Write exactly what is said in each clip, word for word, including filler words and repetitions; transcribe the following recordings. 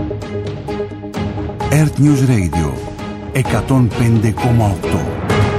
Earth News Radio εκατόν πέντε κόμμα οκτώ.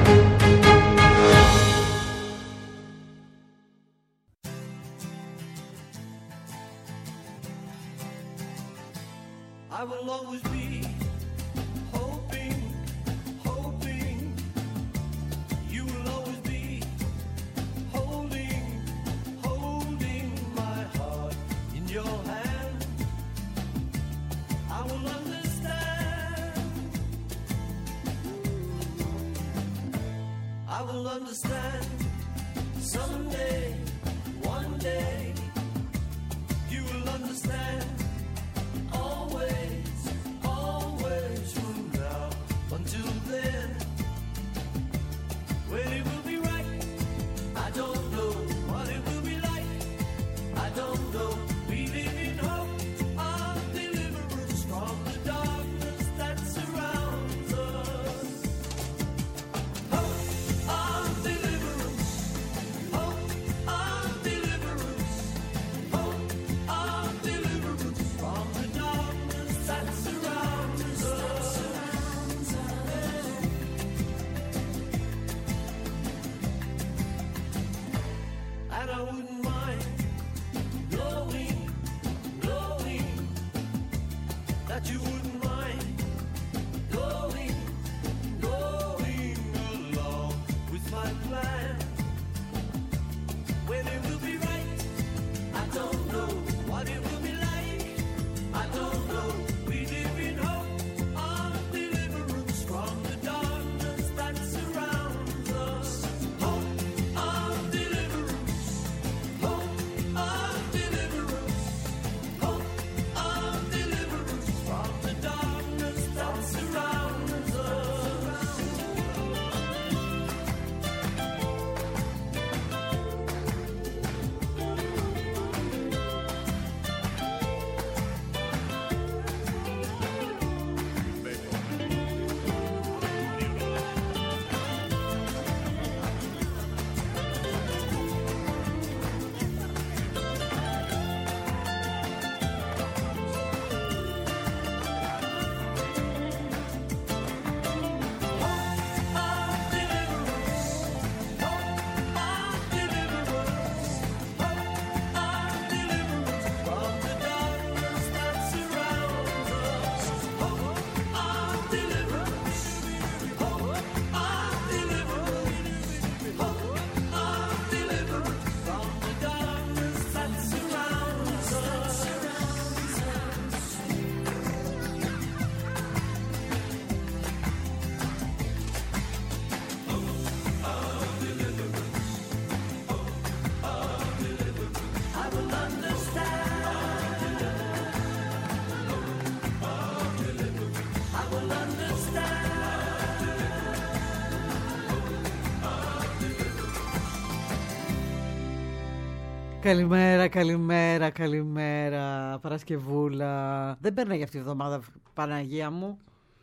Καλημέρα, καλημέρα, καλημέρα. Παρασκευούλα. Δεν παίρναγε αυτή η εβδομάδα, Παναγία μου.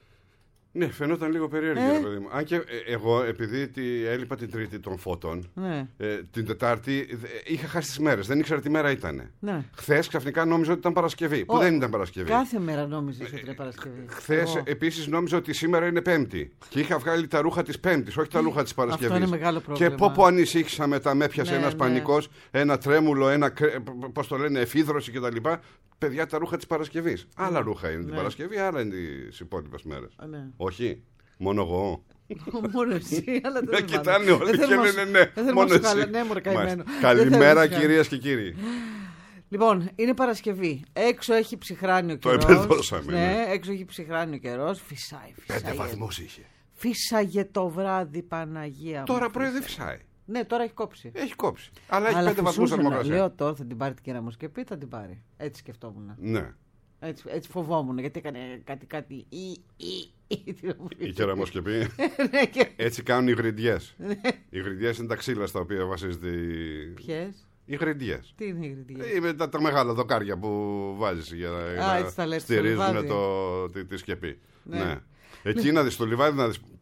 Ναι, φαινόταν λίγο περίεργο, ε? παιδί μου. Αν και ε, εγώ, επειδή τη, έλειπα την Τρίτη των φώτων, ναι. ε, την Τετάρτη ε, είχα χάσει τις μέρες. Δεν ήξερα τι μέρα ήταν. Ναι. Χθες ξαφνικά νόμιζα ότι ήταν Παρασκευή. Που Ο, δεν ήταν Παρασκευή. Κάθε μέρα νόμιζες ότι είναι Παρασκευή. Χθες επίσης νόμιζα ότι σήμερα είναι Πέμπτη. Και είχα βγάλει τα ρούχα της Πέμπτης, όχι τα ρούχα της Παρασκευής. Αυτό είναι μεγάλο πρόβλημα. Και πω πω ανησύχησα μετά, με έπιασε ναι, ένας ναι. πανικός, ένα τρέμουλο, ένα πώς το λένε, εφίδρωση κτλ. Παιδιά, τα ρούχα της Παρασκευής. Άλλα ρούχα είναι ναι. την Παρασκευή, άλλα είναι τις υπόλοιπες μέρες. Ναι. Όχι. Μόνο εγώ. Μόνο εσύ, αλλά δεν με κοιτάνε όλοι και λένε ναι. Μόνο εσύ. Ναι, μωρέ, καημένο. Καλημέρα, κυρίες και κύριοι. Λοιπόν, είναι Παρασκευή. Έξω έχει ψυχράνιο το καιρός. Το επεδώσαμε. Ναι, ναι, έξω έχει ψυχράνιο καιρός. Φυσάει, φυσάει. Πέντε βαθμούς είχε. Φύσαγε το βράδυ, Παναγία μου. Τώρα πρωί δεν φυσάει. Ναι, τώρα έχει κόψει. Έχει κόψει. Αλλά έχει αλλά πέντε βαθμούς θερμοκρασία. Λέω τώρα θα την πάρει την κεραμοσκεπή, θα την πάρει. Έτσι σκεφτόμουν. Ναι. Έτσι, έτσι φοβόμουν, γιατί έκανε κάτι κάτι ή, ή, ή, η κεραμοσκεπή. Έτσι κάνουν οι γριντιές. Οι γριντιές είναι τα ξύλα στα οποία βασίζεται η... Ποιες? Οι γριντιές. Τι είναι οι γριντιές? Είναι τα, τα μεγάλα δοκάρια που βάζεις για Α, να στηρίζουν το, τη, τη σκεπή. Ναι. Ναι. Εκεί να δεις, στο λιβάδι να δεις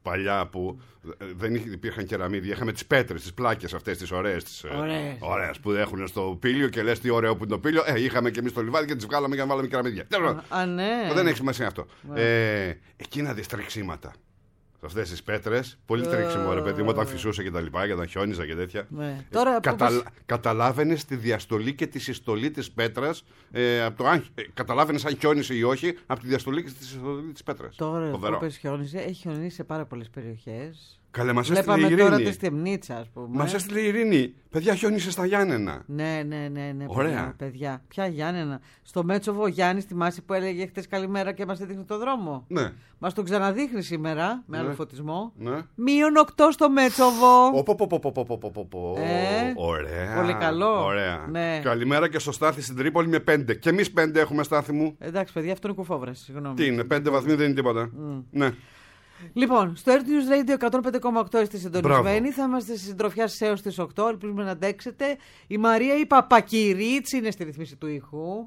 παλιά που δεν υπήρχαν κεραμίδια, είχαμε τις πέτρες, τις πλάκες αυτές τις ωραίες, τις ωραίες. ωραίες που έχουν στο πήλιο και λες τι ωραίο που είναι το πήλιο. Ε, είχαμε και εμείς το λιβάδι και τις βγάλαμε και βάλαμε κεραμίδια. Α, α, ναι. Δεν έχει σημασία αυτό. Ναι. Ε, εκείνα τις τρεξίματα. Σε αυτές τις πέτρες, πολύ τρέξιμο ρε παιδί μου, όταν φυσούσε και τα λοιπά, και όταν χιόνιζα και τέτοια. Ναι. Ε, Τώρα, κατα... πώς... Καταλάβαινες τη διαστολή και τη συστολή της πέτρας, ε, από το αν... ε, καταλάβαινες αν χιόνισε ή όχι, από τη διαστολή και τη συστολή της πέτρας. Τώρα, που πες χιόνιζε, έχει χιονίσει σε πάρα πολλές περιοχές. Καλέ, μας έστειλε η Βλέπαμε Ειρήνη. τώρα τη Στεμνίτσα, ας πούμε. Μας έστειλε η Ειρήνη. Παιδιά, χιόνισε στα Γιάννενα. Ναι, ναι, ναι, ναι. Ωραία. Παιδιά, παιδιά. Ποια Γιάννενα. Στο Μέτσοβο ο Γιάννης, θυμάσαι που έλεγε χτες καλημέρα και μας έδειχνε το δρόμο. Ναι. Μας τον ξαναδείχνει σήμερα με Ναι. άλλο φωτισμό. Ναι. Μείον οκτώ στο Μέτσοβο. Οποποποποποποποπο. Ε, Ωραία. πολύ καλό. Ωραία. Ναι. Καλημέρα και στο Στάθη στην Τρίπολη με πέντε. Και εμείς πέντε έχουμε, Στάθη μου. Εντάξει, παιδιά, αυτό είναι κουφόβραση. Συγγνώμη. Τι είναι, πέντε βαθμοί δεν είναι τίποτα. Mm. Ναι. Λοιπόν, στο Air News Radio εκατόν πέντε κόμμα οκτώ είστε συντονισμένοι. Μπράβο. Θα είμαστε στη συντροφιά σας έως τις οκτώ. Ελπίζουμε να αντέξετε. Η Μαρία η Παπακυρίτσι είναι στη ρυθμίση του ήχου.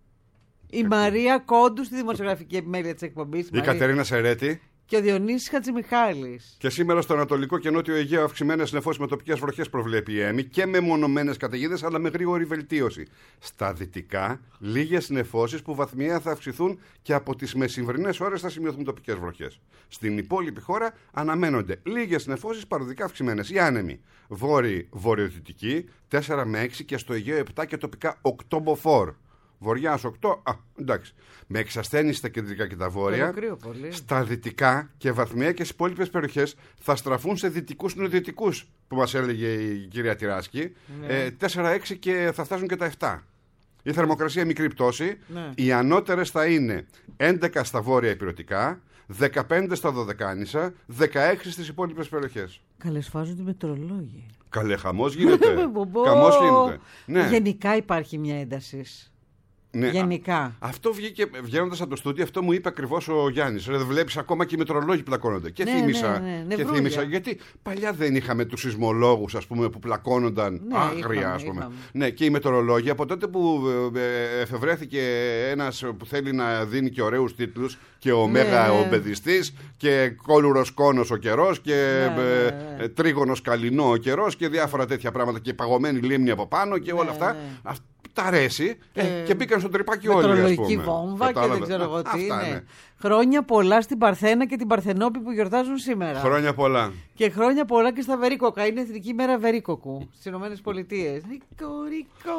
Η Μαρία Κόντου στη δημοσιογραφική επιμέλεια της εκπομπής. Η Μαρία... Κατερίνα Σερέτη. Και ο Διονύσης Χατζημιχάλης. Και σήμερα στο Ανατολικό και Νότιο Αιγαίο αυξημένες νεφώσεις με τοπικές βροχές προβλέπει η ΕΜΗ και με μονομένες καταιγίδες αλλά με γρήγορη βελτίωση. Στα δυτικά, λίγες νεφώσεις που βαθμιαία θα αυξηθούν και από τις μεσημβρινές ώρες θα σημειωθούν τοπικές βροχές. Στην υπόλοιπη χώρα αναμένονται λίγες νεφώσεις παροδικά αυξημένες. Οι άνεμοι βόρειοι βορειοδυτικοί τέσσερα με έξι και στο Αιγαίο επτά και τοπικά οκτώ μποφόρ. Βορειάς οκτώ, α, εντάξει. Με εξασθένηση στα κεντρικά και τα βόρεια. Στα δυτικά και βαθμιαία και στις υπόλοιπες περιοχές θα στραφούν σε δυτικούς νοτιοτικούς, που μας έλεγε η κυρία Τυράσκη. Ναι. Ε, τέσσερα έξι και θα φτάσουν και τα επτά. Η θερμοκρασία μικρή πτώση. Ναι. Οι ανώτερες θα είναι έντεκα στα βόρεια ηπειρωτικά, δεκαπέντε στα Δωδεκάνησα, δεκαέξι στις υπόλοιπες περιοχές. Καλεσφάζουν οι μετρολόγοι. Καλέ, χαμός γίνεται. Χαμός γίνεται. Ναι. Γενικά υπάρχει μια ένταση. Ναι, γενικά. Α, αυτό βγήκε βγαίνοντας από το στούντιο, αυτό μου είπε ακριβώς ο Γιάννης. Δεν βλέπεις ακόμα και οι μετρολόγοι πλακώνονται. Και ναι, θύμισα. Ναι, ναι, και θύμισα γιατί παλιά δεν είχαμε τους σεισμολόγους, ας πούμε, που πλακώνονταν ναι, άγρια, είχαμε, ας πούμε. είχαμε. Ναι, και οι μετρολόγοι από τότε που ε, εφευρέθηκε ένας που θέλει να δίνει και ωραίους τίτλους και ο ναι, μέγα ναι. ο παιδιστής και κόλουρος κόνος ο καιρός και ναι, ε, ναι, ναι. τρίγωνος καλινό ο καιρός και διάφορα τέτοια πράγματα και παγωμένη λίμνη από πάνω και ναι, όλα αυτά. Ναι. Τα αρέσει ε, ε, και μπήκαν στο τρυπάκι όλοι. Μετρολογική βόμβα και δεν ξέρω εγώ τι είναι. Ναι. Χρόνια πολλά στην Παρθένα και την Παρθενόπη που γιορτάζουν σήμερα. Χρόνια πολλά. Και χρόνια πολλά και στα Βερίκοκα. Είναι Εθνική Μέρα Βερίκοκου στις Ηνωμένες Πολιτείες. Ρίκο, ρίκο,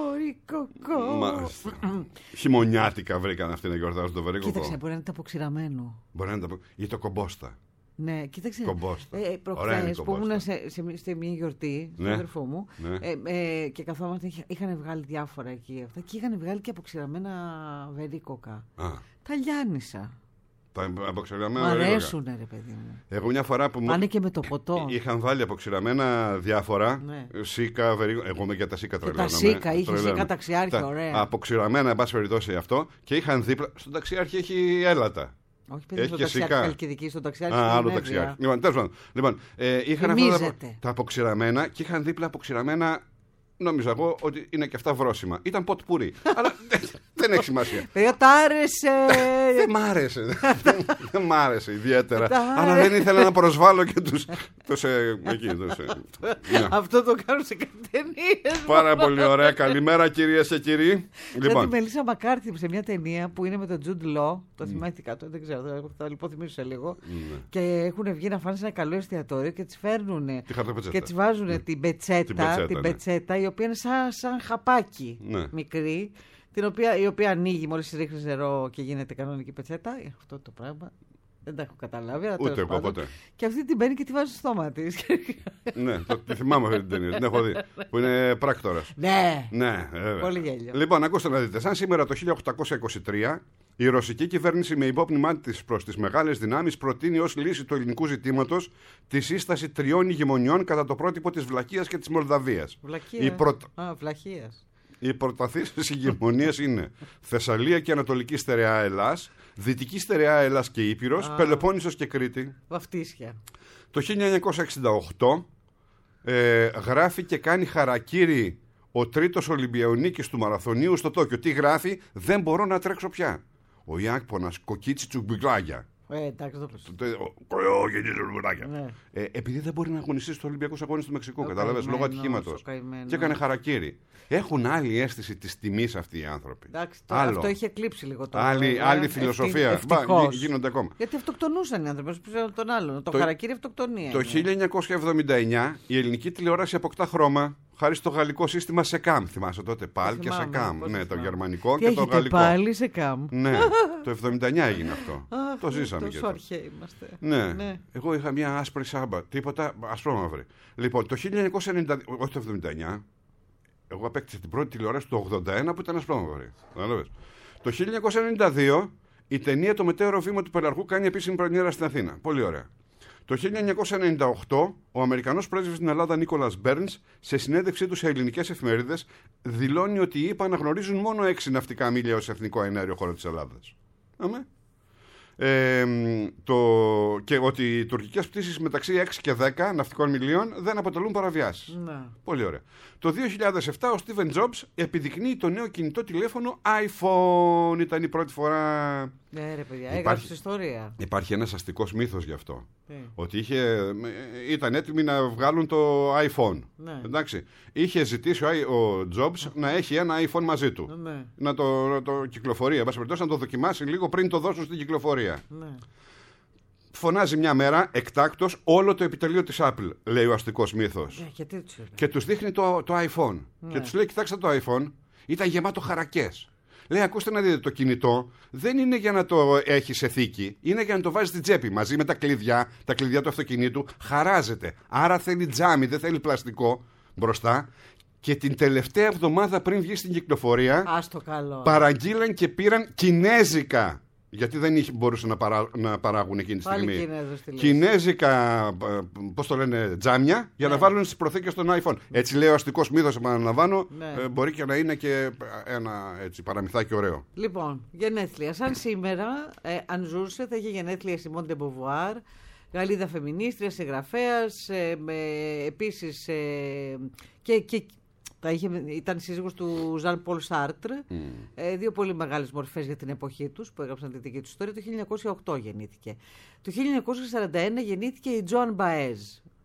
ρίκο. Χειμωνιάτικα βρήκαν αυτοί να γιορτάζουν το Βερίκοκο. Κοίταξε, μπορεί να είναι το αποξηραμένο. Μπορεί να είναι το... ή το κομπόστα. Ναι, κοίταξε. Ε, προχθές που ήμουν σε, σε, σε μια γιορτή, στον ναι. αδερφό μου, ναι. ε, ε, και καθόμαστε, είχαν βγάλει διάφορα εκεί αυτά και είχαν βγάλει και αποξηραμένα βερίκοκα. Α. Τα λιάνισα. Τα αποξηραμένα βερίκοκα. Μ' αρέσουνε, ρε παιδί μου. Εγώ μια φορά που. Πάνε και με το ποτό. Είχαν βάλει αποξηραμένα διάφορα. Ναι. Σίκα, βερίκοκα. Εγώ είμαι για τα σίκα τρελαίνομαι. Τα σίκα, είχε σίκα ταξιάρχη, ωραία. Αποξηραμένα, εν πάση περιπτώσει αυτό. Και είχαν δίπλα. Στον ταξιάρχη έχει έλατα. Όχι, παιδί, στο ταξιάρχη Χαλκιδική, στο ταξιάρχη. Α, άλλο ταξιάρχη. Λοιπόν, τέλος πάντων. Λοιπόν, ε, είχαν αυτά τα, τα αποξηραμένα και είχαν δίπλα αποξηραμένα. Νόμιζα εγώ ότι είναι και αυτά βρόσιμα. Ήταν ποτ πουρί. Αλλά δεν έχει σημασία. Παιδιά, τ' άρεσε. Δεν μ' άρεσε. Δεν μ' άρεσε ιδιαίτερα. Αλλά δεν ήθελα να προσβάλλω και τους. Αυτό το κάνω σε ταινίες. Πάρα πολύ ωραία. Καλημέρα, κυρίες και κύριοι. Δηλαδή, η Μελίσσα Μακάρθι σε μια ταινία που είναι με τον Τζουντ Λό. Το θυμήθηκα το, δεν ξέρω. Θα λιποθυμίσω σε λίγο. Και έχουν βγει να φάνε σε ένα καλό εστιατόριο και τις φέρνουν. Και τις βάζουν την πετσέτα. Η οποία είναι σαν, σαν χαπάκι ναι. μικρή, την οποία, η οποία ανοίγει μόλις ρίχνεις νερό και γίνεται κανονική πετσέτα. Αυτό το πράγμα δεν τα έχω καταλάβει. Αλλά ούτε εγώ ποτέ. Και αυτή την παίρνει και τη βάζει στο στόμα της. Ναι, το, τη θυμάμαι αυτή την ταινία, την έχω δει. Που είναι πράκτορας. Ναι, ναι βέβαια. Πολύ γέλιο. Λοιπόν, ακούστε να δείτε. Σαν σήμερα το χίλια οκτακόσια είκοσι τρία, η ρωσική κυβέρνηση με υπόπνημά της προς τις μεγάλες δυνάμεις προτείνει ως λύση του ελληνικού ζητήματος τη σύσταση τριών ηγεμονιών κατά το πρότυπο της Βλακίας και της Μολδαβίας. Βλακία. Η πρωτα... Α, Βλαχίας. Οι προταθήσεις ηγεμονίες είναι Θεσσαλία και Ανατολική Στερεά Ελλάς, Δυτική Στερεά Ελλάς και Ήπειρος, Πελοπόννησος και Κρήτη. Βαφτίσια. Το χίλια εννιακόσια εξήντα οκτώ ε, γράφει και κάνει χαρακίρι ο τρίτος Ολυμπιονίκης του Μαραθωνίου στο Τόκιο. Τι γράφει? Δεν μπορώ να τρέξω πια. Ο Ιάκπονας Κοκίτσι Τσουμπιγκλάγια. Ε, εντάξει, το πες. Ναι. Ε, επειδή δεν μπορεί να αγωνιστεί στους Ολυμπιακούς Αγώνες του Μεξικού, κατάλαβες, λόγω ατυχήματος. Και έκανε χαρακίρι. Έχουν άλλη αίσθηση της τιμής αυτοί οι άνθρωποι. Εντάξει, το, αυτό είχε κλείψει λίγο τώρα. Άλλη, άλλη φιλοσοφία. Μπα, γίνονται ακόμα. Γιατί αυτοκτονούσαν οι άνθρωποι, όπως τον άλλον. Το, το χαρακίρι αυτοκτονία. Το χίλια εννιακόσια εβδομήντα εννιά η ελληνική τηλεόραση αποκτά χρώμα. Χάρη στο γαλλικό σύστημα ΣΕΚΑΜ. Θυμάσαι τότε, ΠΑΛ και ΣΕΚΑΜ. Ναι, το γερμανικό και το γαλλικό. Πάλι ΣΕΚΑΜ. Ναι, το εβδομήντα εννιά έγινε αυτό. Το ζήσαμε και τόσο αρχαίοι είμαστε. Ναι. ναι, εγώ είχα μια άσπρη σάμπα. Τίποτα, ασπρόμαυρη. Λοιπόν, το χίλια εννιακόσια ενενήντα, όχι το εβδομήντα εννιά, εγώ απέκτησα την πρώτη τηλεόραση του ογδόντα ένα που ήταν ασπρόμαυρη. Το χίλια εννιακόσια ενενήντα δύο η ταινία Το μετέωρο βήμα του Πελαργού κάνει επίσημη πρεμιέρα στην Αθήνα. Πολύ ωραία. Το χίλια εννιακόσια ενενήντα οκτώ, ο Αμερικανός πρέσβης στην Ελλάδα Νίκολας Μπέρνς, σε συνέντευξή του σε ελληνικές εφημερίδες, δηλώνει ότι οι ΗΠΑ αναγνωρίζουν μόνο έξι ναυτικά μίλια ως εθνικό αενάριο χώρο της Ελλάδας. Αμέ. Ε, το, και ότι οι τουρκικές πτήσεις μεταξύ έξι και δέκα ναυτικών μιλίων δεν αποτελούν παραβιάσεις. Ναι. Πολύ ωραία. Το δύο χιλιάδες επτά ο Στίβεν Τζόμπς επιδεικνύει το νέο κινητό τηλέφωνο iPhone. Ήταν η πρώτη φορά. Ναι, ρε παιδιά, έγραψε ιστορία. Υπάρχει ένας αστικός μύθος γι' αυτό. Ναι. Ότι είχε, ήταν έτοιμοι να βγάλουν το iPhone. Ναι. Εντάξει. Είχε ζητήσει ο Τζόμπς να έχει ένα iPhone μαζί του. Ναι. Να το, να το κυκλοφορεί, να το δοκιμάσει λίγο πριν το δώσουν στην κυκλοφορία. Ναι. Φωνάζει μια μέρα εκτάκτος όλο το επιτελείο της Apple, λέει ο αστικός μύθος. Ναι, γιατί τους και τους δείχνει το, το iPhone. Ναι. Και τους λέει: κοιτάξτε το iPhone, ήταν γεμάτο χαρακές. Λέει: ακούστε να δείτε, το κινητό δεν είναι για να το έχει σε θήκη, είναι για να το βάζει στην τσέπη μαζί με τα κλειδιά, τα κλειδιά του αυτοκινήτου. Χαράζεται. Άρα θέλει τζάμι, δεν θέλει πλαστικό μπροστά. Και την τελευταία εβδομάδα πριν βγει στην κυκλοφορία, Άστο καλό. παραγγείλαν και πήραν κινέζικα. Γιατί δεν μπορούσαν να, παρά, να παράγουν εκείνη τη Πάλι στιγμή. Κινέζικα, πώς το λένε, τζάμια, για ναι. να βάλουν στις προθήκες των iPhone. Έτσι λέει ο αστικός μύθος, επαναλαμβάνω, ναι. ε, μπορεί και να είναι και ένα έτσι, παραμυθάκι ωραίο. Λοιπόν, γενέθλια. Σαν σήμερα, ε, αν ζούσε, θα είχε γενέθλια Σιμών ντε Μποβουάρ, Γαλλίδα φεμινίστρια, συγγραφέας, ε, επίσης ε, και... και Είχε, ήταν σύζυγος του Ζαν Πολ Σάρτρ, mm. ε, δύο πολύ μεγάλες μορφές για την εποχή τους που έγραψαν τη δική τους ιστορία. Το χίλια εννιακόσια οκτώ γεννήθηκε. Το χίλια εννιακόσια σαράντα ένα γεννήθηκε η Τζοάν Μπαέζ.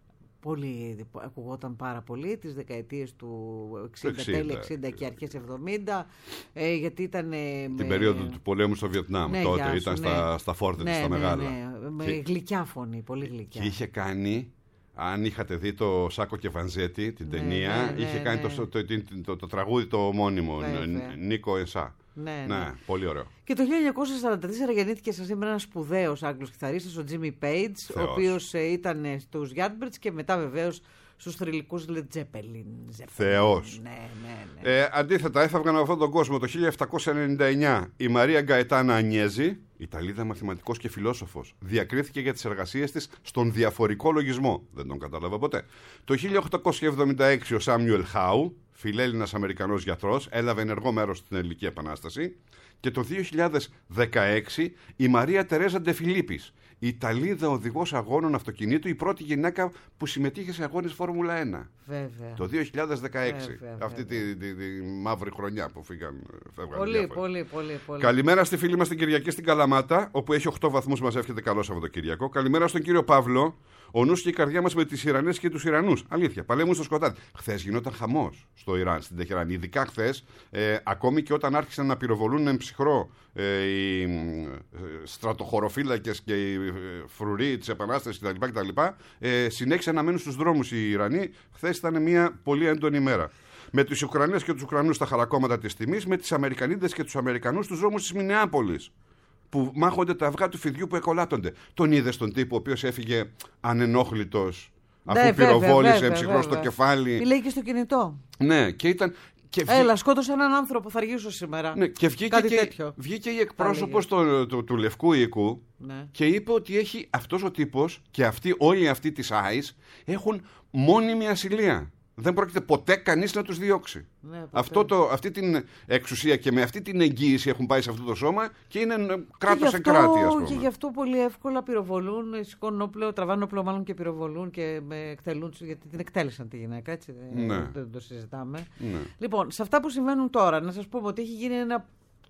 Πολύ, ακουγόταν πάρα πολύ τις δεκαετίες του εξήντα, τέλη εξήντα και αρχές εβδομήντα, ε, γιατί ήταν... Ε, την με... περίοδο του πολέμου στο Βιετνάμ, ναι, τότε, ήταν ναι. στα, στα φόρτε ναι, στα ναι, μεγάλα. Ναι, με και... γλυκιά φωνή, πολύ γλυκιά. Και είχε κάνει... Αν είχατε δει το Σάκο και Βανζέτη, την ναι, ταινία, ναι, ναι, είχε ναι, κάνει ναι. Το, το, το, το, το τραγούδι το μόνιμο, Νίκο Ενσά. Ναι, ναι. ναι, πολύ ωραίο. Και το χίλια εννιακόσια σαράντα τέσσερα γεννήθηκε σαν σήμερα ένας σπουδαίος Άγγλος κιθαρίστας, ο Τζίμι Πέιτς, ο οποίος ε, ήταν στους Yardbirds και μετά βεβαίως στους θρυλικούς Led Zeppelin. Θεός. Ναι, ναι, ναι. Ε, αντίθετα, έφευγαν από αυτόν τον κόσμο το χίλια επτακόσια ενενήντα εννιά η Μαρία Γκαετάνα Ανιέζη, Ιταλίδα μαθηματικός και φιλόσοφος. Διακρίθηκε για τις εργασίες της στον διαφορικό λογισμό. Δεν τον κατάλαβα ποτέ. Το χίλια οκτακόσια εβδομήντα έξι ο Σάμιουελ Χάου, φιλέλληνας Αμερικανός γιατρός, έλαβε ενεργό μέρος στην Ελληνική Επανάσταση. Και το δύο χιλιάδες δεκαέξι η Μαρία Τερέζα Ντεφιλίπης, Ιταλίδα οδηγός αγώνων αυτοκινήτου, η πρώτη γυναίκα που συμμετείχε σε αγώνες Φόρμουλα ένα. Βέβαια. Το δύο χιλιάδες δεκαέξι. Βέβαια, αυτή βέβαια. Τη, τη, τη μαύρη χρονιά που φύγαν. Πολύ, πολύ, πολύ, πολύ, πολύ. Καλημέρα στη φίλη μας την Κυριακή στην Καλαμάτα, όπου έχει οκτώ βαθμούς, μας εύχεται καλό Σαββατοκύριακο. Καλημέρα στον κύριο Παύλο. Ο νους και η καρδιά μας με τις Ιρανές και τους Ιρανούς. Αλήθεια, παλέμουν στο σκοτάδι. Χθες γινόταν χαμός στο Ιράν, στην Τεχεράν. Ειδικά χθες, ε, ακόμη και όταν άρχισαν να πυροβολούν εν ψυχρό ε, οι ε, στρατοχωροφύλακες και οι ε, φρουροί της Επανάστασης κτλ. κτλ. Ε, συνέχισαν να μένουν στους δρόμους οι Ιρανοί. Χθες ήταν μια πολύ έντονη ημέρα. Με τους Ουκρανές και τους Ουκρανούς στα χαρακόμματα της τιμής, με τις Αμερικανίδες και τους Αμερικανούς στους δρόμους της Μινεάπολης, που μάχονται τα αυγά του φιδιού που εκολάπτονται. Τον είδες τον τύπο ο οποίος έφυγε ανενόχλητος, αφού ναι, πυροβόλησε ψυχρό στο κεφάλι. Μιλάει και στο κινητό. Ναι, και ήταν. Και βγή... Έλα, σκότωσε έναν άνθρωπο, θα αργήσω σήμερα. Ναι, και βγήκε, Κάτι και, τέτοιο. βγήκε η εκπρόσωπος του, του, του Λευκού Οίκου, ναι, και είπε ότι έχει αυτός ο τύπος και αυτοί, όλοι αυτοί της άις έχουν μόνιμη ασυλία. Δεν πρόκειται ποτέ κανείς να τους διώξει. Ναι, αυτό το, αυτή την εξουσία και με αυτή την εγγύηση έχουν πάει σε αυτό το σώμα και είναι κράτος σε κράτη, ας πούμε. Και γι' αυτό πολύ εύκολα πυροβολούν, σηκώνουν όπλο, τραβάνε όπλο μάλλον και πυροβολούν και με εκτελούν, γιατί την εκτέλεσαν τη γυναίκα, έτσι. Ναι. Δεν το συζητάμε. Ναι. Λοιπόν, σε αυτά που συμβαίνουν τώρα, να σας πούμε ότι έχει γίνει ένα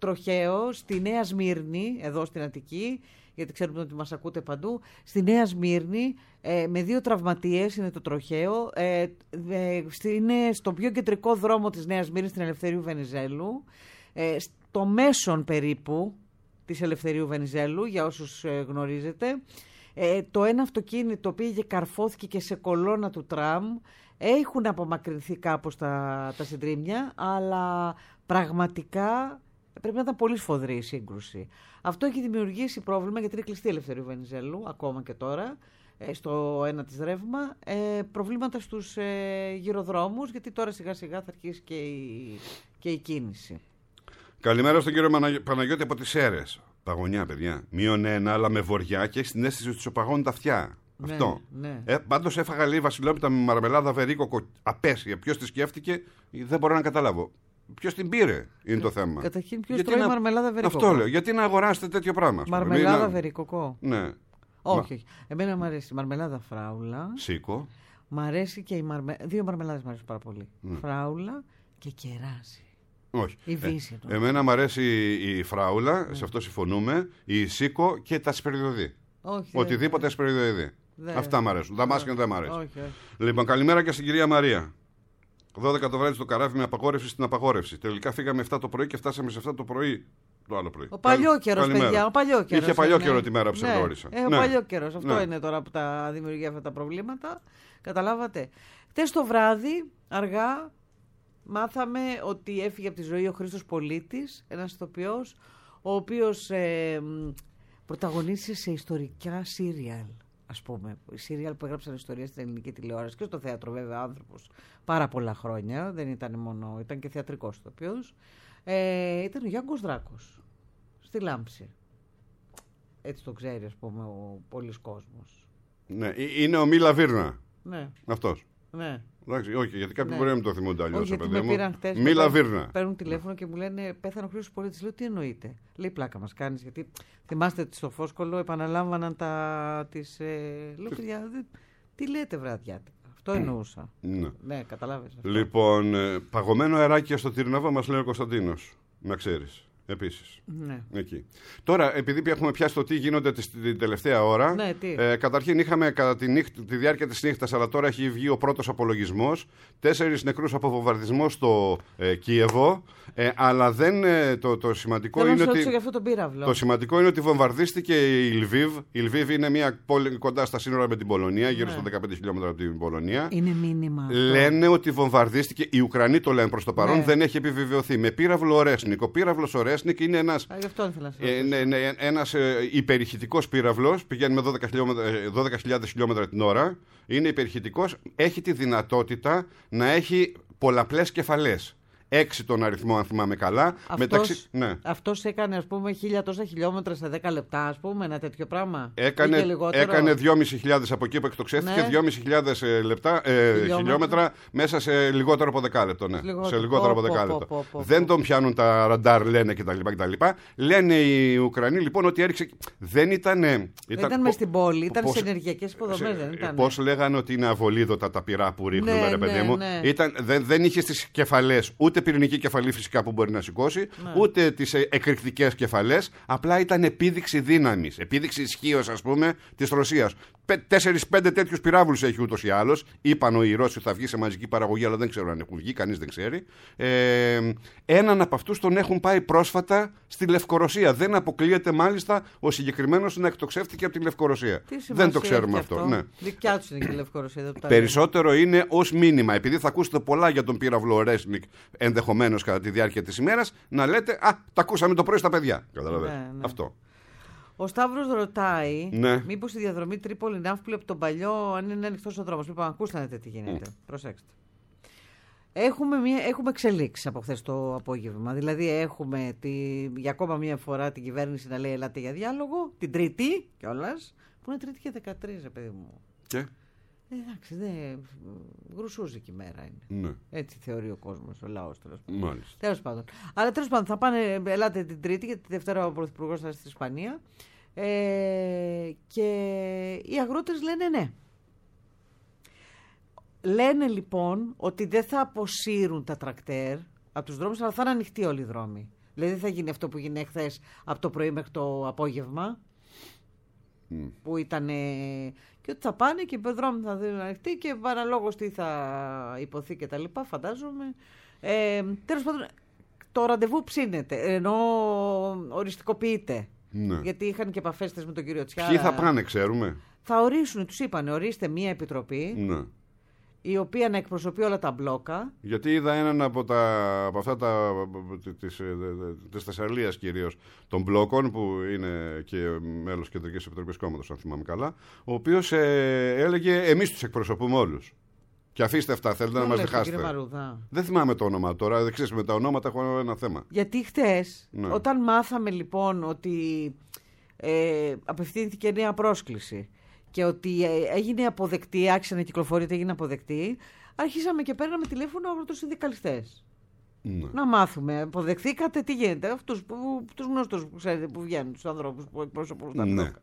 τροχαίο στη Νέα Σμύρνη, εδώ στην Αττική, γιατί ξέρουμε ότι μας ακούτε παντού, στη Νέα Σμύρνη, ε, με δύο τραυματίες είναι το τροχαίο, ε, ε, είναι στο πιο κεντρικό δρόμο της Νέας Σμύρνης, στην Ελευθερίου Βενιζέλου, ε, στο μέσον περίπου της Ελευθερίου Βενιζέλου, για όσους ε, γνωρίζετε. Ε, το ένα αυτοκίνητο πήγε, καρφώθηκε και σε κολόνα του τραμ. Έχουν απομακρυνθεί κάπως τα, τα συντρίμμια, αλλά πραγματικά πρέπει να ήταν πολύ σφοδρή η σύγκρουση. Αυτό έχει δημιουργήσει πρόβλημα, γιατί είναι κλειστή η Ελευθερίου Βενιζέλου, ακόμα και τώρα, ε, στο ένα της ρεύμα, ε, προβλήματα στους ε, γυροδρόμους, γιατί τώρα σιγά σιγά θα αρχίσει και η, και η κίνηση. Καλημέρα στον κύριο Παναγιώτη από τις Σέρρες. Παγωνιά, παιδιά. Μείον ένα, αλλά με βοριά και έχει την αίσθηση ότι σου παγώνουν τα αυτιά. Ναι, αυτό. Ναι. Ε, πάντως έφαγα λίγο βασιλόπιτα με μαρμελάδα βερίκοκο απέσια. Ποιος τη σκέφτηκε, δεν μπορώ να καταλάβω. Ποιος την πήρε, είναι το θέμα. Καταρχήν, ποιος τρώει να... μαρμελάδα βερίκοκο. Αυτό λέω. Γιατί να αγοράσετε τέτοιο πράγμα. Μαρμελάδα να... βερίκοκο. Ναι. Όχι, όχι. Εμένα μου αρέσει η μαρμελάδα φράουλα. Σίκο. Μ' αρέσει και η μαρμε... Δύο μαρμελάδες μου αρέσουν πάρα πολύ. Mm. Φράουλα και κεράζι. Όχι. Η βύση, ε, εμένα μου αρέσει η φράουλα, mm. σε αυτό συμφωνούμε, η σίκο και τα σπεριδοειδή. Όχι. Οτιδήποτε σπεριδοειδή. Δε. Αυτά μου αρέσουν. Τα μάσκια δεν μου αρέσουν. Όχι, όχι. Λοιπόν, καλημέρα και στην κυρία Μαρία. δώδεκα το βράδυ στο καράβι με απαγόρευση στην απαγόρευση. Τελικά φύγαμε επτά το πρωί και φτάσαμε σε επτά το πρωί. Το άλλο πρωί. Ο παλιό καιρό, παιδιά. Ο παλιό καιρός, Είχε παλιό ναι. καιρό τη μέρα που σε ναι. γνώρισα. Ε, ο ναι. παλιό καιρό. Αυτό ναι. είναι τώρα που τα δημιουργεί αυτά τα προβλήματα. Καταλάβατε. Χτες το βράδυ, αργά, μάθαμε ότι έφυγε από τη ζωή ο Χρήστος Πολίτης, ένας ηθοποιός, ο οποίος ε, πρωταγωνίστησε σε ιστορικά σύριαλ. Ας πούμε, σύριαλ που έγραψαν ιστορία στην ελληνική τηλεόραση και στο θέατρο, βέβαια, άνθρωπος πάρα πολλά χρόνια. Δεν ήταν μόνο, ήταν και θεατρικός ηθοποιός. Ε, ήταν ο Γιάνγκος Δράκος στη Λάμψη. Έτσι το ξέρει, ας πούμε, ο πολλής κόσμος. Ναι, είναι ο Μίλα Βίρνα. Ναι. Αυτός. Ναι. Εντάξει, όχι, γιατί κάποιοι ναι. μπορεί να μην το θυμούνται αλλιώς. Όχι, γιατί με πήραν χτες. Μίλα Βίρνα. Παίρνουν τηλέφωνο και μου λένε πέθανε ο Χρήστος Πολίτης. Λέω τι εννοείται. Λέει πλάκα μας κάνεις, γιατί θυμάστε ότι στο Φόσκολο επαναλάμβαναν τα. Τις, ε... Λέω παιδιά, δε... τι λέτε βραδιάτικα. Αυτό εννοούσα. Ναι, ναι καταλάβες. Λοιπόν, ε, παγωμένο αεράκι στο Τυρναβό μας λέει ο Κωνσταντίνος. Να ξέρεις. Επίσης. Ναι. Εκεί. Τώρα, επειδή έχουμε πιάσει το τι γίνονται την τελευταία ώρα, ναι, ε, καταρχήν είχαμε κατά τη, νύχτα, τη διάρκεια της νύχτας, αλλά τώρα έχει βγει ο πρώτος απολογισμός, τέσσερις νεκρούς από βομβαρδισμό στο ε, Κίεβο, ε, αλλά δεν, ε, το, το σημαντικό Θέλω είναι να ότι για αυτό τον πύραυλο. Το σημαντικό είναι ότι βομβαρδίστηκε η Λβίβ. Η Λβίβ είναι μια πόλη κοντά στα σύνορα με την Πολωνία, γύρω ναι. στα δεκαπέντε χιλιόμετρα από την Πολωνία. Είναι μήνυμα. Λένε ότι βομβαρδίστηκε, οι Ουκρανοί το λένε προς το παρόν, ναι. δεν έχει επιβεβαιωθεί, με πύραυλο Ορέσνικ. Ο πύραυλος Ορέσνικ είναι ένας, ε, ναι, ναι, ένας ε, υπερηχητικός πύραυλος, πηγαίνει με δώδεκα χιλιάδες χιλιόμετρα την ώρα, είναι υπερηχητικός, έχει τη δυνατότητα να έχει πολλαπλές κεφαλές. Έξι τον αριθμό, αν θυμάμαι καλά. Αυτός, μεταξύ, ναι. αυτός έκανε, ας πούμε, χίλια τόσα χιλιόμετρα σε δέκα λεπτά, ας πούμε, ένα τέτοιο πράγμα. Έκανε, έκανε δυόμισι χιλιάδες από εκεί που εκτοξεύτηκε, ναι. δυόμισι χιλιάδες λεπτά, ε, χιλιόμετρα μέσα σε λιγότερο από δεκάλεπτο. Ναι. Λιγότερο, σε λιγότερο από δεκάλεπτο. Πω, πω, πω, Δεν τον πιάνουν τα ραντάρ, λένε κτλ. κτλ. Λένε οι Ουκρανοί λοιπόν ότι έριξε. Δεν ήταν. Ήταν, ήταν μες στην πόλη, ήταν πώς, σε ενεργειακές υποδομές. Πώς λέγανε ότι είναι αβολίδωτα τα πυρά που ρίχνουμε, ναι, ρε παιδί ναι, μου. ναι. Ήταν, δεν, δεν είχε στις κεφαλές ούτε πυρηνική κεφαλή φυσικά που μπορεί να σηκώσει, ναι. ούτε τις εκρηκτικές κεφαλές. Απλά ήταν επίδειξη δύναμης, επίδειξη ισχύως, ας πούμε, της Ρωσίας. Τέσσερις-πέντε τέτοιους πυράβλους έχει ούτως ή άλλως. Είπαν οι Ρώσοι ότι θα βγει σε μαζική παραγωγή, αλλά δεν ξέρω αν έχουν βγει, κανείς δεν ξέρει. Ε, έναν από αυτούς τον έχουν πάει πρόσφατα στη Λευκορωσία. Δεν αποκλείεται μάλιστα ο συγκεκριμένος να εκτοξεύτηκε από τη Λευκορωσία. Δεν το ξέρουμε αυτό. αυτό. Ναι. Δικιά τους είναι και η Λευκορωσία. Περισσότερο είναι ως μήνυμα, επειδή θα ακούσετε πολλά για τον πύραυλο Ορέσνικ ενδεχομένως κατά τη διάρκεια της ημέρας, να λέτε «Α, τα ακούσαμε το πρωί στα παιδιά». Καταλαβαίνετε. Ναι, ναι. Αυτό. Ο Σταύρος ρωτάει, ναι. μήπως η διαδρομή Τρίπολη-Ναύπλη από τον παλιό, αν είναι ανοιχτός ο δρόμος. Λοιπόν, ακούστε τι γίνεται. Mm. Προσέξτε. Έχουμε, μια, έχουμε εξελίξεις από χθες το απόγευμα. Δηλαδή, έχουμε τη, για ακόμα μία φορά την κυβέρνηση να λέει «Ελάτε για διάλογο», την Τρίτη κιόλας, που είναι Τρίτη και δεκατρείς, παιδί μου. Και. Ε, εντάξει, δεν. Γρουσούζικη μέρα είναι. Ναι. Έτσι θεωρεί ο κόσμος, ο λαός τέλος πάντων. Μάλιστα. Τέλος πάντων. Αλλά τέλος πάντων θα πάνε, ελάτε την Τρίτη, γιατί τη Δευτέρα ο Πρωθυπουργός θα είναι στην Ισπανία. Ε, και οι αγρότες λένε ναι. Λένε λοιπόν ότι δεν θα αποσύρουν τα τρακτέρ από τους δρόμους, αλλά θα είναι ανοιχτοί όλοι οι δρόμοι. Δηλαδή δεν θα γίνει αυτό που γίνει χθες από το πρωί μέχρι το απόγευμα. Mm. Που ήταν. Και ότι θα πάνε και οι δρόμοι θα δίνουν ανοιχτοί και παραλόγως τι θα υποθεί και τα λοιπά, φαντάζομαι. Ε, τέλος πάντων, το ραντεβού ψήνεται, ενώ οριστικοποιείται. Ναι. Γιατί είχαν και επαφές με τον κύριο Τσιάρα. Ποιοι θα πάνε, ξέρουμε. Θα ορίσουν, τους είπαν, ορίστε μία επιτροπή. Ναι. Η οποία να εκπροσωπεί όλα τα μπλόκα. Γιατί είδα έναν από, τα, από αυτά τα, της, της Θεσσαλίας κυρίως των μπλόκων, που είναι και μέλος Κεντρικής Επιτροπής Κόμματος, αν θυμάμαι καλά, ο οποίος ε, έλεγε εμείς τους εκπροσωπούμε όλους. Και αφήστε αυτά, θέλετε να μας διχάσετε. Δεν θυμάμαι το όνομα τώρα, δεν ξέρεις, με τα ονόματα έχω ένα θέμα. Γιατί χτες, ναι. όταν μάθαμε λοιπόν ότι ε, απευθύνθηκε νέα πρόσκληση και ότι έγινε αποδεκτή, άρχισε να κυκλοφορείται, έγινε αποδεκτή, αρχίσαμε και παίρναμε τηλέφωνο από τους συνδικαλιστές. Ναι. Να μάθουμε, αποδεχθήκατε, τι γίνεται, αυτούς που, τους γνωστούς που ξέρετε που βγαίνουν, τους ανθρώπους που εκπροσωπούν τα μπλόκα. Ναι.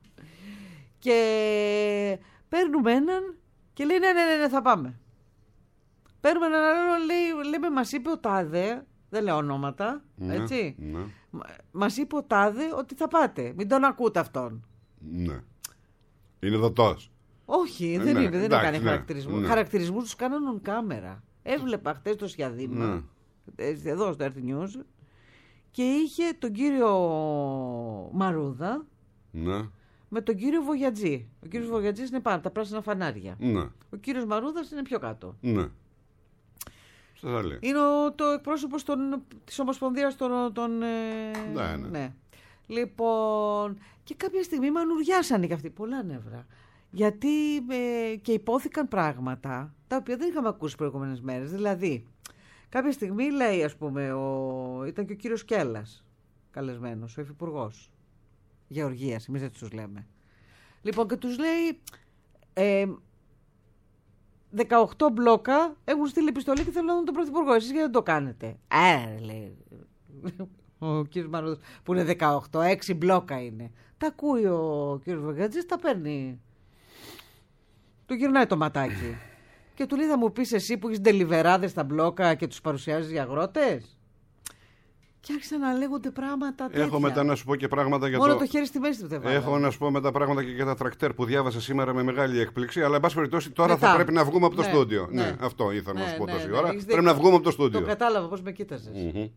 Και παίρνουμε έναν και λέει ναι, ναι, ναι, ναι, θα πάμε. Παίρνουμε έναν άλλο, λέει, λέμε, μας είπε ο τάδε, δεν λέω ονόματα, ναι, έτσι. Ναι. Μας είπε ο τάδε ότι θα πάτε, μην τον ακούτε αυτόν. Ναι. Είναι δοτός. Όχι, ε, δεν ναι, είναι, δεν εντάξει, έκανε ναι, χαρακτηρισμούς. Ναι. Χαρακτηρισμούς τους κάνουν κάμερα. Έβλεπα χτες το Σιαδήμα, ναι. εδώ στο Earth News, και είχε τον κύριο Μαρούδα, ναι. με τον κύριο Βογιατζή. Ο κύριος Βογιατζής είναι πάνω από τα πράσινα φανάρια. Ναι. Ο κύριος Μαρούδας είναι πιο κάτω. Ναι. Είναι ο, το εκπρόσωπος των, της Ομοσπονδίας των... των ε, ναι, ναι. ναι. Λοιπόν, και κάποια στιγμή μανουριάσανε και αυτοί, πολλά νεύρα. Γιατί ε, και υπόθηκαν πράγματα τα οποία δεν είχαμε ακούσει προηγούμενες μέρες. Δηλαδή, κάποια στιγμή λέει, ας πούμε, ο, ήταν και ο κύριος Κέλλας καλεσμένος, ο υφυπουργός Γεωργίας, εμείς δεν τους λέμε. Λοιπόν, και τους λέει, ε, δεκαοκτώ μπλόκα έχουν στείλει επιστολή και θέλουν να δουν τον πρωθυπουργό. Εσείς γιατί δεν το κάνετε? Ε, λέει ο κύριος Μαρούδας, που είναι δεκαοκτώ, έξι μπλόκα είναι. Τα ακούει ο κύριος Βογιατζής, τα παίρνει. Του γυρνάει το ματάκι. Και του λέει, θα μου πεις εσύ που έχεις ντελιβεράδες στα μπλόκα και τους παρουσιάζεις για αγρότες? Και άρχισαν να λέγονται πράγματα τέτοια. Έχω μετά να σου πω και πράγματα για Μόνο το... το χέρι στη μέση του δεν βάλω. Έχω να σου πω μετά πράγματα και για τα τρακτέρ που διάβασα σήμερα με μεγάλη έκπληξη. Αλλά εν πάση περιπτώσει τώρα μετά θα πρέπει να βγούμε από το ναι, στούντιο. Ναι. Ναι, αυτό ήθελα ναι, να σου πω ναι, τόση ναι, ώρα. Ναι, πρέπει να βγούμε από το στούντιο. Το κατάλαβα πώς με κοίταζες. Mm-hmm.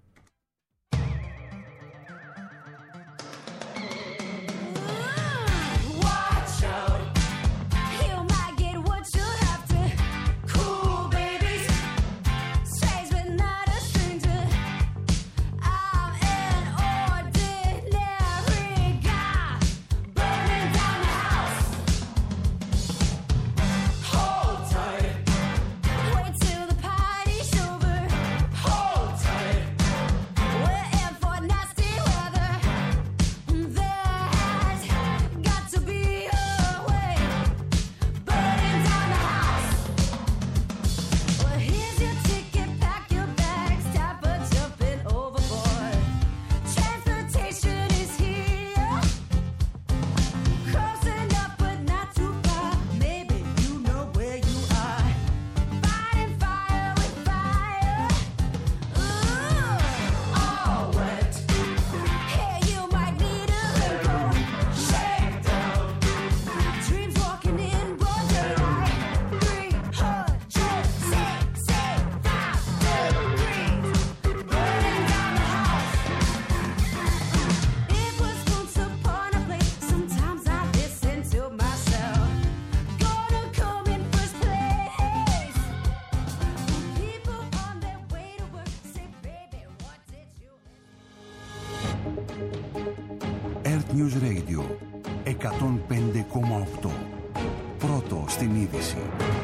Earth News Radio εκατόν πέντε κόμμα οκτώ. Πρώτο στην είδηση.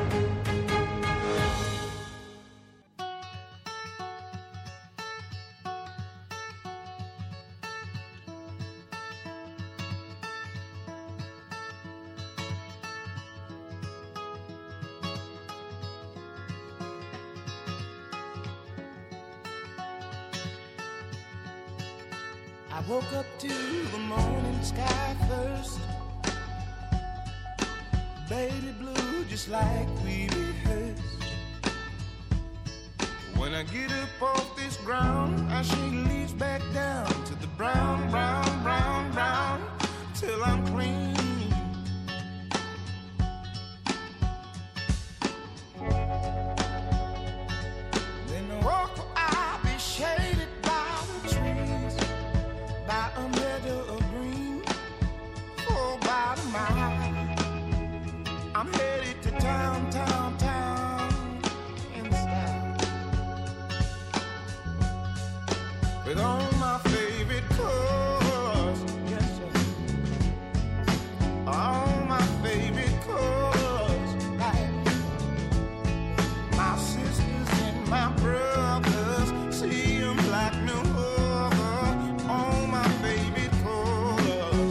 I woke up to the morning sky first, baby blue just like we rehearsed. When I get up off this ground, I she leads back down to the brown, brown, brown, brown, till I'm clean. Then the walk I'll be shaded by the trees, by a meadow of green, oh, by the mile. I'm headed to town, town, town, in style, with all my favorite cars, yes sir, all my favorite cars, like my sisters and my brothers, see them like no other, all my favorite cars.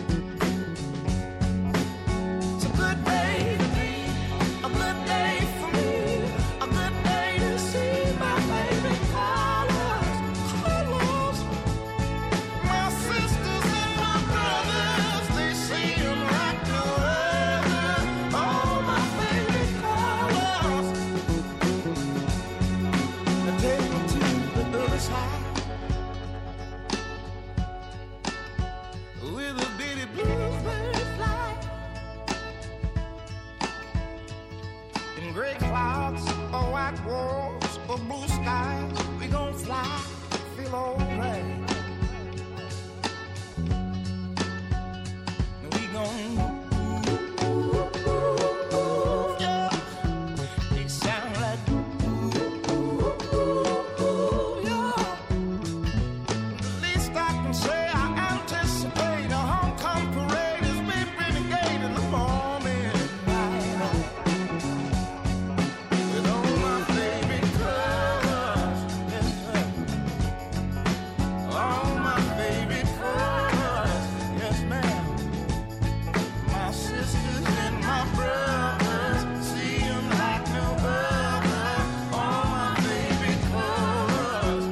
It's a good day to be, a good day for me, a good day to see my favorite colors, colors. My sisters and my brothers, they see them like no other, all my favorite colors. Now take me to the other side, with a bitty bluebird fly, in gray clouds or white walls or blue skies, we gon' fly, feel alright. We gon' ooh, ooh, ooh, yeah. They sound like ooh, ooh, ooh, ooh, yeah. The least I can say, I anticipate a homecoming parade as we renegade in the morning light, with all my favorite colors, yes sir, all my favorite colors, yes ma'am. My sisters and my brothers, see them like no other, all my favorite colors.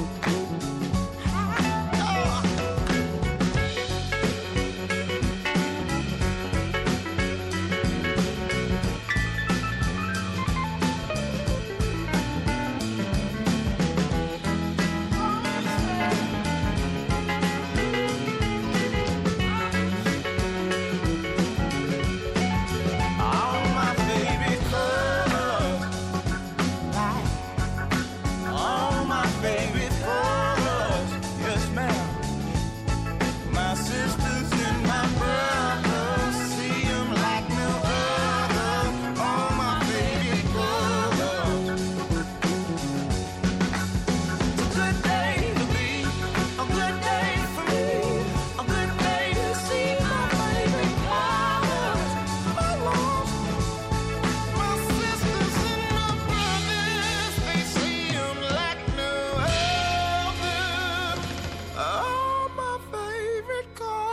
All my favorite colors, like all my favorite colors, yes ma'am. My sisters and my brothers, see them like no other, all my favorite colors. It's a good day to be, a good day for me, a good day to see my favorite colors, colors. My sisters and my brothers, they see them like no other, all my favorite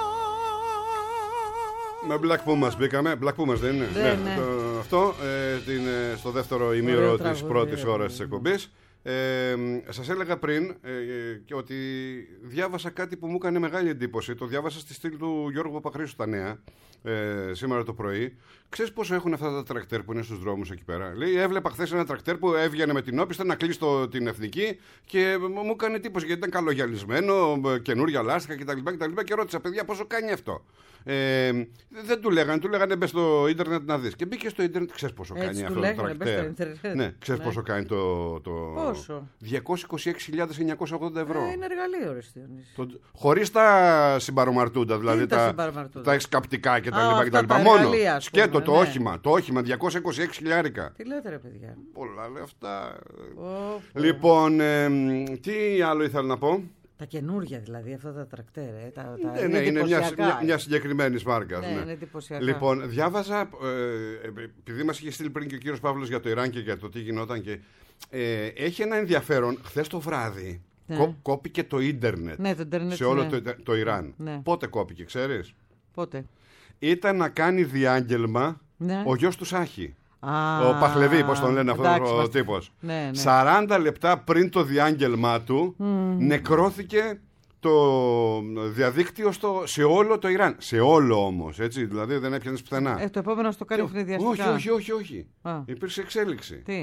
colors. Με Black Pumas μπήκαμε. Black Pumas δεν είναι? Ναι, ναι. Το- αυτό ε, την, ε, στο δεύτερο ημίωρο Ωραίο της τραγούδι, πρώτης ωραίο. ώρας της εκπομπής. Ε, σας έλεγα πριν ε, ε, και ότι διάβασα κάτι που μου έκανε μεγάλη εντύπωση. Το διάβασα στη στήλη του Γιώργου Παπαχρήστου τα νέα ε, σήμερα το πρωί. Ξέρεις πόσο έχουν αυτά τα τρακτέρ που είναι στους δρόμους εκεί πέρα? Λέει, έβλεπα χθες ένα τρακτέρ που έβγαινε με την όπιστα να κλείσει το, την εθνική και μου έκανε εντύπωση γιατί ήταν καλογιαλισμένο, καινούρια λάστιχα κτλ. κτλ. Και ρώτησα, παιδιά, πόσο κάνει αυτό? Ε, δεν του λέγανε, του λέγανε μπες στο ίντερνετ να δεις. Και μπήκε στο ίντερνετ, ξέρεις πόσο Έτσι κάνει του αυτό λέγανε, το μπες στο τρακτέρ? ίντερνετ. Ναι, ξέρεις Ναι. πόσο κάνει το. το... Πόσο? διακόσιες είκοσι έξι χιλιάδες εννιακόσια ογδόντα ευρώ. Ε, είναι εργαλείο, ρε Στιονύση. Το... Χωρίς τα συμπαρομαρτούντα, δηλαδή είναι τα τα, συμπαρομαρτούντα? τα εξκαπτικά κτλ. Α, αυτά τα Μόνο εργαλεία, ας πούμε, σκέτο το ναι. όχημα, το όχημα διακόσια είκοσι έξι χιλιάρικα. Τι λέτε, ρε παιδιά? Πολλά λεφτά. Ω, πω. Λοιπόν, ε, τι άλλο ήθελα να πω. Τα καινούργια δηλαδή, αυτά τα τρακτέρ. Ε, τα, τα, Ναι, ναι, είναι μια, εντυπωσιακά, μια, ε. μια συγκεκριμένη μάρκα. Ναι, είναι εντυπωσιακά. Λοιπόν, διάβαζα, ε, επειδή μας είχε στείλει πριν και ο κύριος Παύλος για το Ιράν και για το τι γινόταν και ε, έχει ένα ενδιαφέρον. Χθες το βράδυ Ναι. κό, κόπηκε το ίντερνετ, Ναι, το ίντερνετ, σε όλο ναι. το, το Ιράν. Ναι. Πότε κόπηκε, ξέρεις? Πότε? Ήταν να κάνει διάγγελμα Ναι. ο γιος του Σάχη. Α, Ο Παχλεβί, πώς τον λένε αυτό εντάξει, ο μας- τύπος. Ναι, ναι. σαράντα λεπτά πριν το διάγγελμά του νεκρώθηκε το διαδίκτυο στο, σε όλο το Ιράν. Σε όλο όμως, έτσι, δηλαδή δεν έπιανες πουθενά. Ε, το επόμενο στο κάνει όχι, ευνηδιαστικά. όχι, όχι, όχι, όχι. Α. Υπήρξε εξέλιξη. Τι?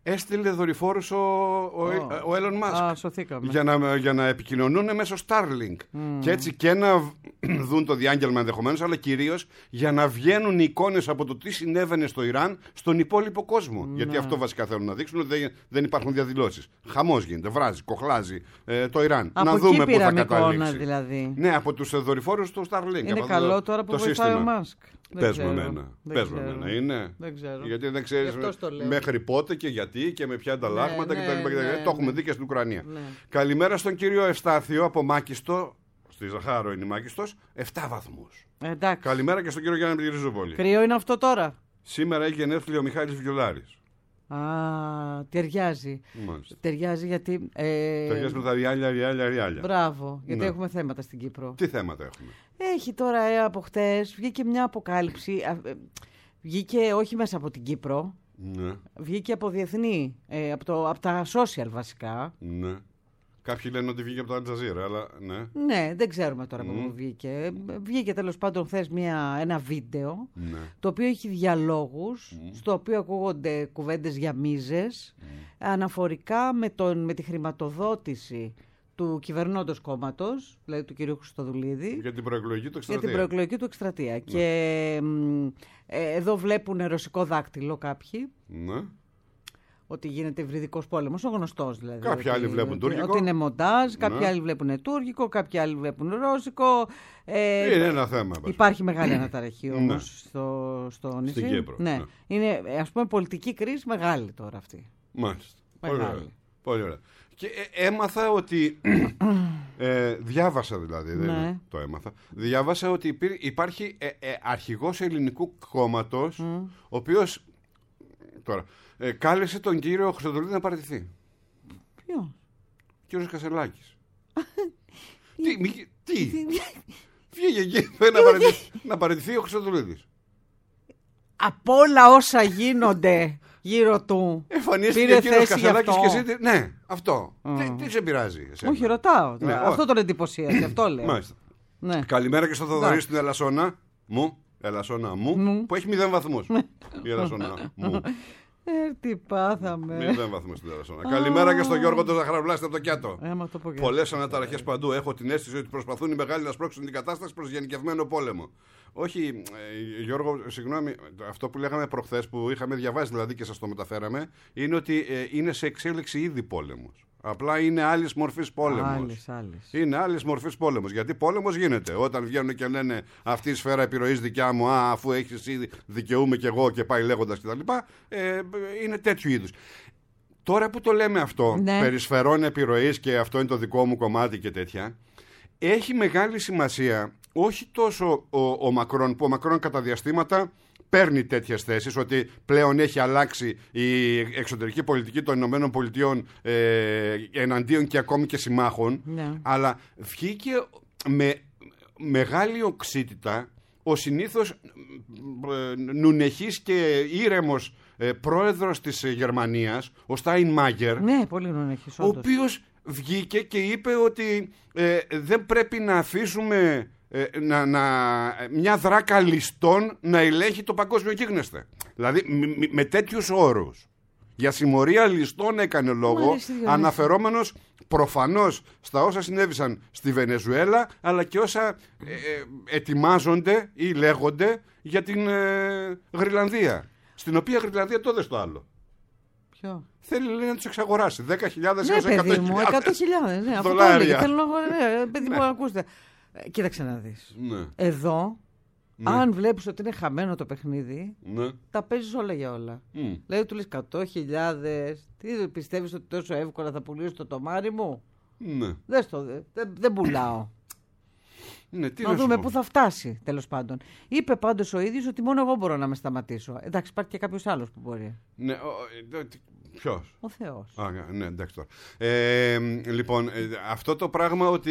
έστειλε δορυφόρους ο, ο, Oh. ο Elon Musk. Α, σωθήκαμε. Για να, για να επικοινωνούν μέσω Starlink. Mm. Και έτσι και να δουν το διάγγελμα ενδεχομένως, αλλά κυρίως για να βγαίνουν εικόνες από το τι συνέβαινε στο Ιράν στον υπόλοιπο κόσμο. Ναι. Γιατί αυτό βασικά θέλουν να δείξουν, ότι δεν, δεν υπάρχουν διαδηλώσεις. Χαμός γίνεται, βράζει, κοχλάζει ε, το Ιράν. Από να εκεί δούμε πού θα πήραν εικόνα, καταλήξει. δηλαδή. Ναι, από τους ε, δορυφόρους του Starlink. Είναι από καλό το, τώρα που το βοηθάει ο σύστημα. Μάσκ. Πες με εμένα. Πες με εμένα. Είναι. Δεν ξέρω. Γιατί δεν ξέρεις Γι' αυτό το λέω. μέχρι πότε και γιατί και με ποια ανταλλάγματα Ναι, κτλ. ναι, ναι, Το έχουμε ναι. δει και στην Ουκρανία. Ναι. Καλημέρα στον κύριο Ευστάθιο από Μάκιστο. Στη Ζαχάρο είναι η Μάκιστος. επτά βαθμούς. Ε, εντάξει. Καλημέρα και στον κύριο Γιάννη Πυριζούπολη. Κρύο είναι αυτό τώρα. Σήμερα έχει γενέθλια ο Μιχάλης Βιολάρης. Α, ταιριάζει. Μάλιστα. Ταιριάζει γιατί. Ε, Ταιριάζει με τα ριάλια, ριάλια, ριάλια. Μπράβο, γιατί Ναι. έχουμε θέματα στην Κύπρο. Τι θέματα έχουμε. Έχει τώρα ε, από χτες, βγήκε μια αποκάλυψη. α, ε, βγήκε όχι μέσα από την Κύπρο, Ναι, βγήκε από διεθνή, ε, από, το, από τα social βασικά. ναι. Κάποιοι λένε ότι βγήκε από το Αλτζαζίρα, αλλά ναι. Ναι, δεν ξέρουμε τώρα Μμ. πού βγήκε. Βγήκε τέλος πάντων χθες μια, ένα βίντεο, ναι. το οποίο έχει διαλόγους, στο οποίο ακούγονται κουβέντες για μίζες, αναφορικά με, τον, με τη χρηματοδότηση του κυβερνώντος κόμματος, δηλαδή του κυρίου Χριστοδουλίδη, Για την προεκλογική του για εκστρατεία. την προεκλογική του εκστρατεία. Και μ, ε, εδώ βλέπουν ρωσικό δάκτυλο κάποιοι, Ναι. ότι γίνεται υβριδικός πόλεμος, ο γνωστός δηλαδή. Κάποιοι ότι, άλλοι βλέπουν ότι- τουρκικό. Ότι είναι μοντάζ, κάποιοι Ναι. άλλοι βλέπουν τουρκικό, κάποιοι άλλοι βλέπουν ρώσικο. Ε, Είναι ένα θέμα. εν πάση Υπάρχει μεγάλη αναταραχή Ναι. όμως στο, στο νησί. Στην Κύπρο, Ναι. ναι. Είναι ας πούμε πολιτική κρίση μεγάλη τώρα αυτή. Μάλιστα. Πολύ Μεγάλη. ωραία. Πολύ ωραία. Και ε, έμαθα ότι. ε, διάβασα δηλαδή. Δεν Ναι. είναι το έμαθα. Διάβασα ότι υπήρ- υπάρχει ε, ε, αρχηγός ελληνικού κόμματος, ο οποίος. Τώρα. Ε, κάλεσε τον κύριο Χριστοδουλίδη να παραιτηθεί. Ποιο? Κύριος Κασελάκης. τι, μη, τι. Βγήκε εκεί να παραιτηθεί, να παραιτηθεί ο Χριστοδουλίδης. Από όλα όσα γίνονται γύρω του. Εμφανίστηκε Πήρε ο κύριος θέση γι' Κασελάκης αυτό. και εσύ. τι- Ναι, αυτό. Τι, τι σε πειράζει εσένα? Όχι, ρωτάω. Ναι, αυτό όχι. τον εντυπωσίασε, αυτό λέω. Μάλιστα. Ναι. Καλημέρα και στο Θοδωρή Εντάξει. στην Ελασσόνα μου, Ελασσόνα μου, Μου. που έχει μηδέν βαθμούς. Η Ελασσόνα μου. Ε, τι πάθαμε. Μηδέν βαθμούς στην Ελασσόνα. Καλημέρα και στον Γιώργο τον Ζαχαραβλάστη από το Κιάτο. Ε, μα το πω και. Πολλές αναταραχές παντού. Έχω την αίσθηση ότι προσπαθούν οι μεγάλοι να σπρώξουν την κατάσταση προς γενικευμένο πόλεμο. Όχι, ε, Γιώργο, συγγνώμη, αυτό που λέγαμε προχθές, που είχαμε διαβάσει δηλαδή και σας το μεταφέραμε, είναι ότι ε, είναι σε εξέλιξη ήδη πόλεμος. Απλά είναι άλλης μορφής πόλεμος. Άλλες, άλλες. Είναι άλλη μορφή πόλεμο. Γιατί πόλεμο γίνεται. Όταν βγαίνουν και λένε αυτή η σφαίρα επιρροή δικιά μου, α, αφού έχει εσύ, δικαιούμαι κι εγώ και πάει λέγοντα κτλ. Ε, είναι τέτοιου είδου. Τώρα που το λέμε αυτό, Ναι. περί σφαιρών επιρροή και αυτό είναι το δικό μου κομμάτι και τέτοια, έχει μεγάλη σημασία όχι τόσο ο, ο Μακρόν, που ο Μακρόν κατά διαστήματα παίρνει τέτοιες θέσεις, ότι πλέον έχει αλλάξει η εξωτερική πολιτική των Ηνωμένων Πολιτειών ε, εναντίον και ακόμη και συμμάχων, Ναι. αλλά βγήκε με μεγάλη οξύτητα ο συνήθως ε, νουνεχής και ήρεμος ε, πρόεδρος της ε, Γερμανίας, ο Στάιν Μάγκερ, Ναι, πολύ νονέχεις, ο όντως. οποίος βγήκε και είπε ότι ε, δεν πρέπει να αφήσουμε ε, να, να, μια δράκα ληστών να ελέγχει το παγκόσμιο γίγνεσθε. Δηλαδή με, με, με τέτοιους όρους. Για συμμορία ληστών έκανε λόγο, αρέσει, Διονύση. αναφερόμενος προφανώς στα όσα συνέβησαν στη Βενεζουέλα, αλλά και όσα ε, ε, ετοιμάζονται ή λέγονται για την ε, Γρυλανδία. Στην οποία Γρυλανδία το δε στο άλλο. Ποιο? Θέλει, λέει, να τους εξαγοράσει δέκα χιλιάδες Ναι, έως παιδί μου, εκατό χιλιάδες χιλιάδες. Ναι, αυτό το δολάρια. έλεγε. Θέλω να ναι, παιδί μου, ακούστε. Ε, Κοίταξε να δεις. Ναι, Εδώ, Ναι. αν βλέπεις ότι είναι χαμένο το παιχνίδι, ναι. τα παίζεις όλα για όλα. Μμ. Δηλαδή του λες εκατό χιλιάδες. Τι πιστεύεις ότι τόσο εύκολα θα πουλήσω το τομάρι μου? Ναι. Δες το, δε- δεν, δεν πουλάω. Ναι, τι να να σου δούμε πω. πού θα φτάσει, τέλος πάντων. Είπε πάντως ο ίδιος ότι μόνο εγώ μπορώ να με σταματήσω. Εντάξει, υπάρχει και κάποιος άλλος που μπορεί. Ναι, ο- ε, τι- ποιος? Ο Θεός. Α, ναι, εντάξει τώρα. Ε, λοιπόν, ε, αυτό το πράγμα ότι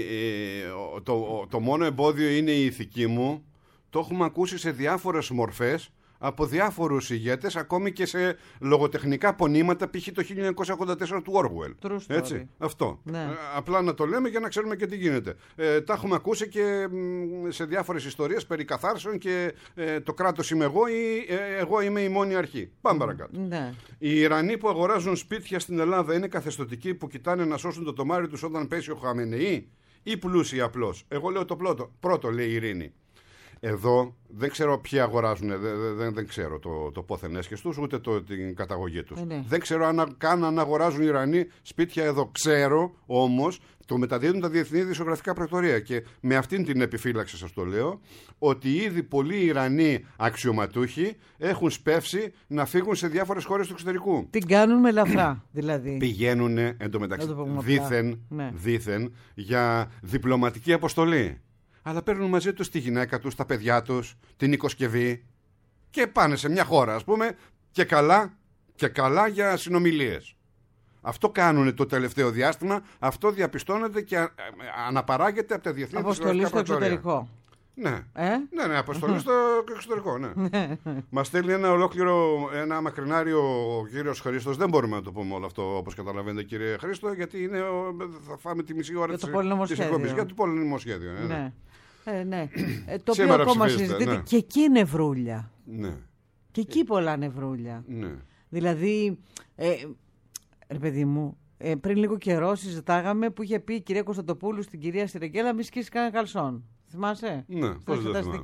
ε, το, το μόνο εμπόδιο είναι η ηθική μου, το έχουμε ακούσει σε διάφορες μορφές από διάφορους ηγέτες, ακόμη και σε λογοτεχνικά πονήματα, π.χ. το χίλια εννιακόσια ογδόντα τέσσερα του Orwell. Έτσι, αυτό. Ναι. Ε, απλά να το λέμε για να ξέρουμε και τι γίνεται. Ε, τα έχουμε ακούσει και μ, σε διάφορες ιστορίες περί καθάρσεων και ε, το κράτος είμαι εγώ ή ε, εγώ είμαι η μόνη αρχή. Πάμε παρακάτω. Ναι. Οι Ιρανοί που αγοράζουν σπίτια στην Ελλάδα είναι καθεστωτικοί που κοιτάνε να σώσουν το τομάρι τους όταν πέσει ο Χαμενεή, ή πλούσιοι απλώς? Εγώ λέω το πρώτο, πρώτο λέει η Ειρήνη. Εδώ δεν ξέρω ποιοι αγοράζουν, δεν, δεν, δεν ξέρω το, το πόθεν έσχες τους, ούτε το, την καταγωγή τους. Ε, ναι. Δεν ξέρω αν καν αν αγοράζουν οι Ιρανοί σπίτια εδώ. Ξέρω όμως, το μεταδίδουν τα διεθνή δισογραφικά πρακτορία και με αυτήν την επιφύλαξη σας το λέω, ότι ήδη πολλοί Ιρανοί αξιωματούχοι έχουν σπεύσει να φύγουν σε διάφορες χώρες του εξωτερικού. Την κάνουν με ελαφρά, δηλαδή. Πηγαίνουν εντωμεταξύ το δήθεν, ναι. δήθεν για διπλωματική αποστολή. Αλλά παίρνουν μαζί τους τη γυναίκα τους, τα παιδιά τους, την οικοσκευή και πάνε σε μια χώρα, ας πούμε, και καλά, και καλά για συνομιλίες. Αυτό κάνουν το τελευταίο διάστημα, αυτό διαπιστώνεται και α, αναπαράγεται από τα διεθνή αποστολή στο εξωτερικό. Ναι. Ε? ναι, ναι, αποστολή στο εξωτερικό, ναι. Μας στέλνει ένα ολόκληρο, ένα μακρινάριο ο κύριος Χρήστος. Δεν μπορούμε να το πούμε όλο αυτό, όπως καταλαβαίνετε, κύριε Χρήστο, γιατί είναι, θα φάμε τη μισή ώρα της εκπομπής. Για το πολυνομοσχέδιο. Ναι. ναι. Ε, ναι. ε, το οποίο ακόμα συζητείται, ναι. Και εκεί είναι νευρούλια. Ναι. Και εκεί πολλά νευρούλια. Ναι. Δηλαδή, ε, ρε παιδί μου, ε, πριν λίγο καιρό συζητάγαμε που είχε πει η κυρία Κωνσταντοπούλου στην κυρία Σιρεγγέλα μη σκίσει κανένα καλσόν. Θυμάσαι? Ναι, πώς δεν θυμάμαι.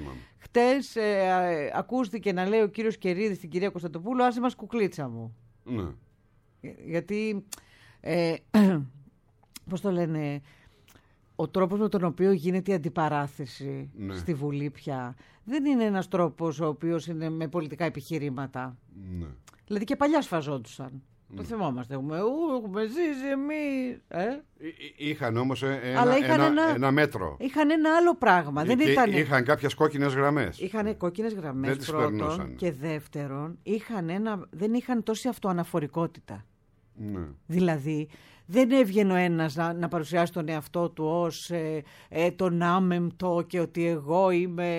Χτες ε, ε, ακούστηκε να λέει ο κύριος Κερίδης στην κυρία Κωνσταντοπούλου, άσε μας κουκλίτσα μου. Ναι. Για, γιατί, ε, πώς το λένε, ο τρόπος με τον οποίο γίνεται η αντιπαράθεση ναι. στη Βουλή πια δεν είναι ένας τρόπος ο οποίος είναι με πολιτικά επιχειρήματα. Ναι. Δηλαδή και παλιά σφαζόντουσαν. Mm. Το θυμόμαστε. Έχουμε, έχουμε ζήσει εμείς. Ε? Είχαν όμως ένα, είχαν ένα, ένα, ένα μέτρο. Είχαν ένα άλλο πράγμα. Δεν ήταν... Είχαν κάποιες κόκκινες γραμμές. Είχαν κόκκινες γραμμές δεν πρώτον. Και δεύτερον, είχαν ένα, δεν είχαν τόση αυτοαναφορικότητα. Ναι. Δηλαδή, δεν έβγαινε ο ένας να, να παρουσιάσει τον εαυτό του ως ε, ε, τον άμεμπτο και ότι εγώ είμαι...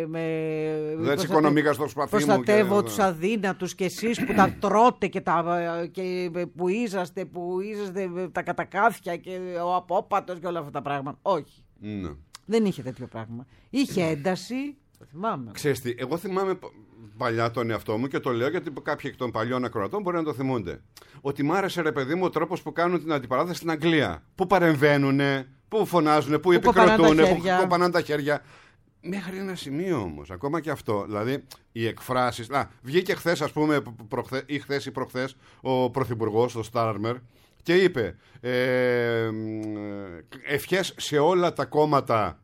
Με, δεν οικονομικά στο σπαθί μου. Προστατεύω τους αδύνατους και εσείς που τα τρώτε και, τα, και που είσαστε, που είσαστε τα κατακάθια και ο απόπατος και όλα αυτά τα πράγματα. Όχι. Ναι. Δεν είχε τέτοιο πράγμα. Είχε ένταση, το θυμάμαι. Ξέρεις τι, εγώ θυμάμαι παλιά τον εαυτό μου και το λέω γιατί κάποιοι εκ των παλιών ακροατών μπορεί να το θυμούνται. Ότι μ' άρεσε ρε παιδί μου ο τρόπος που κάνουν την αντιπαράθεση στην Αγγλία. Που παρεμβαίνουνε, που φωνάζουνε, που επικροτούνε, που κοπανάνε τα χέρια. Μέχρι ένα σημείο όμως, ακόμα και αυτό. Δηλαδή οι εκφράσεις. Να, βγήκε χθες, ας πούμε, προχθές, ή χθες ή προχθές, ο πρωθυπουργός, ο Στάρμερ, και είπε ε, ευχές σε όλα τα κόμματα.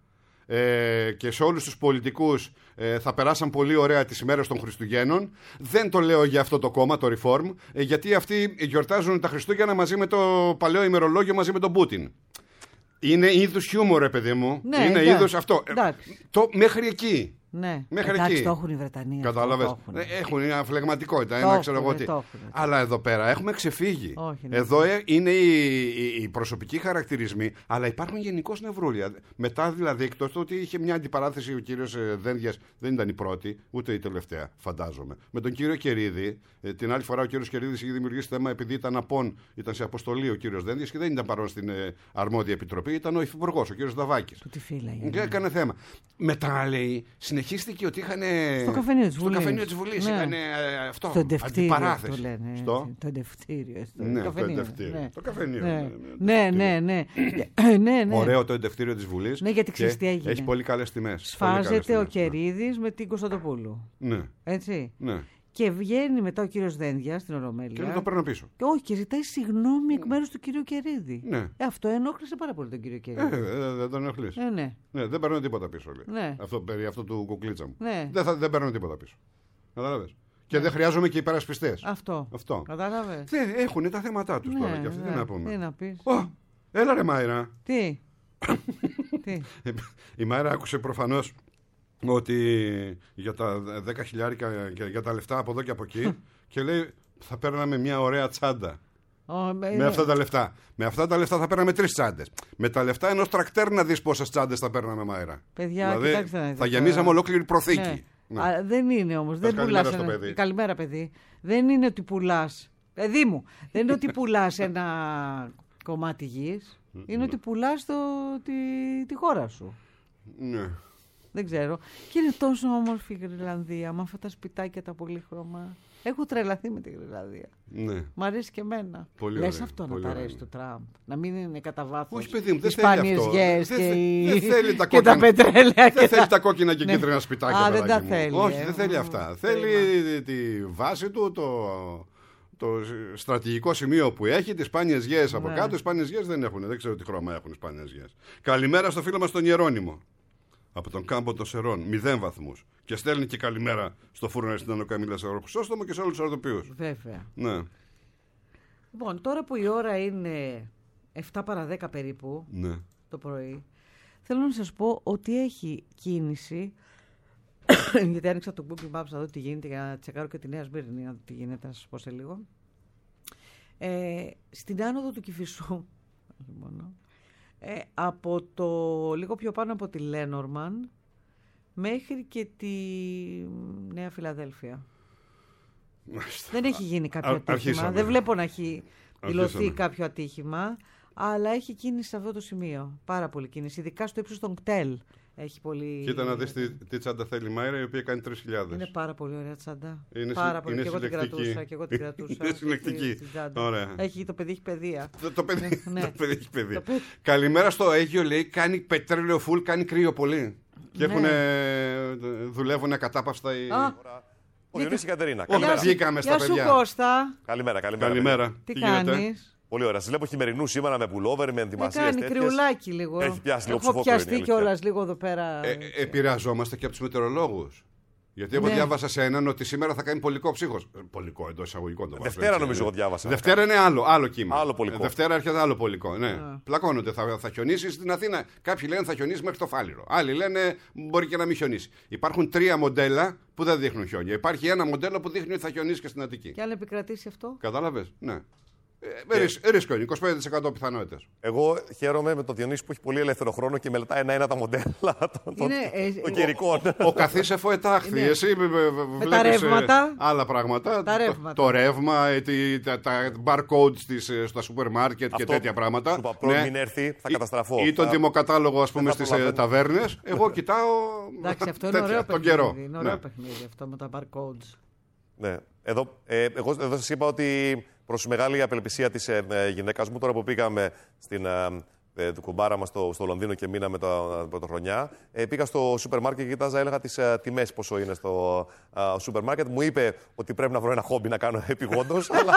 Ε, και σε όλους τους πολιτικούς ε, θα περάσαν πολύ ωραία τις ημέρες των Χριστουγέννων. Δεν το λέω για αυτό το κόμμα, το Reform, ε, γιατί αυτοί γιορτάζουν τα Χριστούγεννα μαζί με το παλαιό ημερολόγιο, μαζί με τον Πούτιν. Είναι είδους χιούμορ, ρε παιδί μου. Ναι, είναι είδους αυτό. Ε, το, μέχρι εκεί. Ναι, μέχρι εντάξει, εκεί. Το έχουν οι Βρετανοί. Κατάλαβες. Έχουν. Έχουν μια φλεγματικότητα. Το ένα, ξέρω εγώ τι. το Αλλά εδώ πέρα έχουμε ξεφύγει. Όχι, ναι. Εδώ ε, είναι οι, οι, οι προσωπικοί χαρακτηρισμοί, αλλά υπάρχουν γενικώς νευρούλια. Μετά δηλαδή, εκτός του ότι είχε μια αντιπαράθεση ο κύριος ε, Δένδιας, δεν ήταν η πρώτη, ούτε η τελευταία, φαντάζομαι. Με τον κύριο Κερίδη, ε, την άλλη φορά ο κύριος Κερίδης είχε δημιουργήσει θέμα επειδή ήταν απόν, ήταν σε αποστολή ο κύριος Δένδιας και δεν ήταν παρόν στην ε, αρμόδια επιτροπή, ήταν ο υφυπουργός, ο κύριος Δαβάκης. Του τη φύλαγε. Και έκανε θέμα. Μετά λέει, συνεχίστηκε ότι είχαν. Στο καφενείο της στο Βουλής. καφενείο της Βουλής. Ναι. Είχαν αυτό. Στο εντευτήριο αντιπαράθεση. το λένε. Στο Το εντευτήριο. Στο ναι, καφενείο. το εντευτήριο. Ναι. Το καφενείο. Ναι, ναι, ναι, ναι. ναι, ναι. Ωραίο το εντευτήριο της Βουλής. Ναι, γιατί ξέρεις τι έγινε. Έχει πολύ καλές τιμές. Σφάζεται ο Κερίδης με την Κωνσταντοπούλου. Ναι. Έτσι. Ναι. Και βγαίνει μετά ο κύριος Δένδιας στην Ολομέλεια. Και δεν το παίρνω πίσω. Και όχι, και ζητάει συγγνώμη εκ μέρους του κύριου Κερίδη. Ναι. Ε, αυτό ενόχλησε πάρα πολύ τον κύριο Κερίδη. Ε, ε, δεν τον ενοχλείς. Ε, ναι. Ναι, δεν παίρνω τίποτα πίσω. Ναι. Αυτό, περί αυτό του κουκλίτσα μου. Ναι. Δεν, θα, δεν παίρνω τίποτα πίσω. Κατάλαβες. Και δεν χρειάζομαι και υπερασπιστές. Αυτό. αυτό. Κατάλαβες. Δεν έχουν τα θέματα τους ναι, τώρα και αυτοί ναι. τι να πούμε. Τι να πεις. Oh, έλα ρε Μάιρα. Τι. Τι. Η Μάιρα άκουσε προφανώς ότι για τα δέκα χιλιάρικα και για τα λεφτά από εδώ και από εκεί και λέει θα παίρναμε μια ωραία τσάντα. Oh, με ναι. αυτά τα λεφτά. Με αυτά τα λεφτά θα παίρναμε τρεις τσάντες. Με τα λεφτά ενός τρακτέρ να δεις πόσες τσάντες θα παίρναμε, Μάιρα. Παιδιά, δηλαδή, κοιτάξτε να θα δείτε. γεμίζαμε ολόκληρη προθήκη. Ναι. Ναι. Α, δεν είναι όμως. Δεν καλημέρα πουλάς στο ένα... παιδί. Καλημέρα, παιδί. Δεν είναι ότι πουλάς. Παιδί μου, δεν είναι ότι πουλάς ένα κομμάτι γης. Είναι ότι πουλάς το... τη... τη χώρα σου. Ναι. Δεν ξέρω. Και είναι τόσο όμορφη η Γρυλανδία, με αυτά τα σπιτάκια τα πολύχρωμα. Έχω τρελαθεί με τη Γρυλανδία. Ναι. Μ' αρέσει και εμένα. Πολύ Λες ωραία, αυτό να πολύ τα αρέσει ωραία. του Τραμπ. Να μην είναι κατά βάθος. Όχι, παιδί μου, δεν οι θέλει σπάνιες αυτό. γιές Δεν και, θε- οι... δεν θέλει τα και τα κόκκινα. πετρέλαια. Δεν και θέλει τα... τα κόκκινα και Ναι. κίτρινα σπιτάκια. Α, δεν παιδάκι τα μου. θέλει, Όχι, ε. δεν θέλει Μμμ. αυτά. Κρίμα. Θέλει τη βάση του, το, το στρατηγικό σημείο που έχει, τις σπάνιες γιές από Ναι. κάτω. Οι σπάνιες γιές δεν έχουν. Δεν ξέρω τι χρώμα έχουν οι σπάνιες γιές. Καλημέρα στο φίλο μας τον Ιερώνυμο. Από τον κάμπο των Σερών. Μηδέν βαθμούς. Και στέλνει και καλημέρα στο φούρνο στην Ανοκαμίλα σε Χρυσόστομο και σε όλους τους αρτοπίους. Βέβαια. Ναι. Λοιπόν, τώρα που η ώρα είναι επτά παρά δέκα περίπου Ναι. το πρωί, θέλω να σας πω ότι έχει κίνηση. Γιατί άνοιξα το Google Maps να δω τι γίνεται για να τσεκάρω και τη Νέα Σμύρνη, να δω τι γίνεται, να σας πω σε λίγο. Ε, στην άνοδο του Κηφισού, μόνο, ε, από το λίγο πιο πάνω από τη Λένορμαν μέχρι και τη Νέα Φιλαδέλφια. Μάλιστα. Δεν έχει γίνει κάποιο Α- ατύχημα. αρχίσαμε. Δεν βλέπω να έχει δηλωθεί Αρχίσαμε. κάποιο ατύχημα, αλλά έχει κίνηση σε αυτό το σημείο. Πάρα πολύ κίνηση. Ειδικά στο ύψος των κτέλ έχει πολύ. Κοίτα να δεις τι, τι τσάντα θέλει η Μάιρα, η οποία κάνει τρεις χιλιάδες. Είναι πάρα πολύ ωραία τσάντα. Είναι πάρα συ- πολύ. είναι Και εγώ την συλλεκτική. κρατούσα. Και εγώ την κρατούσα. Είναι συλλεκτική. Την τσάντα. Ωραία. Έχει, το παιδί έχει παιδεία. Το, το παιδί, Ναι. το παιδί έχει παιδί. Το παιδί- Καλημέρα στο Αίγιο, λέει, κάνει πετρέλαιο φουλ, κάνει κρύο πολύ. Και Ναι. έχουν, δουλεύουν ακατάπαυστα οι... Α, Ο Διονύσης Κατερίνα. Όχι, Καλημέρα. σου- βγήκαμε στα Γεια σου παιδιά. Κώστα. Καλημέρα, καλημέρα. Καλημέρα. Τι γίνεται? κάνεις? Πολύ ωραία. Σας βλέπω χειμερινού σήμερα με πουλόβερ, με Με ενδυμασίες κάνει τέτοιες. κρυουλάκι λίγο. Έχει πιάσει λίγο Έχω ψηφόκορο, πιαστεί είναι η αλήθεια. κιόλας λίγο εδώ πέρα. Ε, ε, επηρεαζόμαστε και από τους μετεωρολόγους. Γιατί εγώ Ναι. διάβασα σε έναν ότι σήμερα θα κάνει πολικό ψύχος. Ε, Πολικό εντός εισαγωγικών το βάζω, Δευτέρα έτσι, νομίζω ναι. εγώ διάβασα. Δευτέρα είναι άλλο, άλλο κύμα. Άλλο πολικό. Ε, Δευτέρα έρχεται άλλο πολικό. Ναι. Α. Πλακώνονται. Θα, θα χιονίσει στην Αθήνα. Κάποιοι λένε θα χιονίσει μέχρι το Φάληρο. Άλλοι λένε μπορεί και να μην χιονίσει. Υπάρχουν τρία μοντέλα που δεν δείχνουν χιόνια. Υπάρχει ένα μοντέλο που δείχνει ότι θα χιονίσει και στην Αττική. Και αν επικρατήσει αυτό. Κατάλαβε. Ναι. Ε, ρίσκ- ρίσκο είναι, είκοσι πέντε τοις εκατό πιθανότητες. Εγώ χαίρομαι με τον Διονύση που έχει πολύ ελεύθερο χρόνο και μελετάει ένα-ένα τα μοντέλα των, των, Είναι, ε, των καιρικών. Ο καθής εφοετάχθη. Είναι. Εσύ βε- βε- βε- τα βλέπεις, ε, ρεύματα. άλλα πράγματα. Τα Το- ρεύματα. Το, ρεύμα, ε, τι- τα, τα barcodes στις, ε, στα σούπερ μάρκετ και Αυτό τέτοια πράγματα. σου είπα, πρώτη μην έρθει, θα Ή- καταστραφώ. Ή τον Θα- τιμοκατάλογο, ας πούμε, θα στις ε, προλαβαίνω. ταβέρνες. Εγώ κοιτάω. Εντάξει, αυτό είναι τέτοια, ωραίο τον παιχνίδι. καιρό. Είναι ωραίο Ναι. παιχνίδι αυτό με τα barcodes. Ναι. Εδώ, ε, εγώ εδώ σας είπα ότι προς μεγάλη απελπισία της ε, ε, γυναίκας μου, τώρα που πήγαμε στην ε, ε, του κουμπάρα μας στο, στο Λονδίνο και μείναμε τα πρωτοχρονιά, ε, πήγα στο σούπερ μάρκετ και κοιτάζα, έλεγα τις ε, τιμές πόσο είναι στο ε, σούπερ μάρκετ. Μου είπε ότι πρέπει να βρω ένα χόμπι να κάνω επιγόντως, αλλά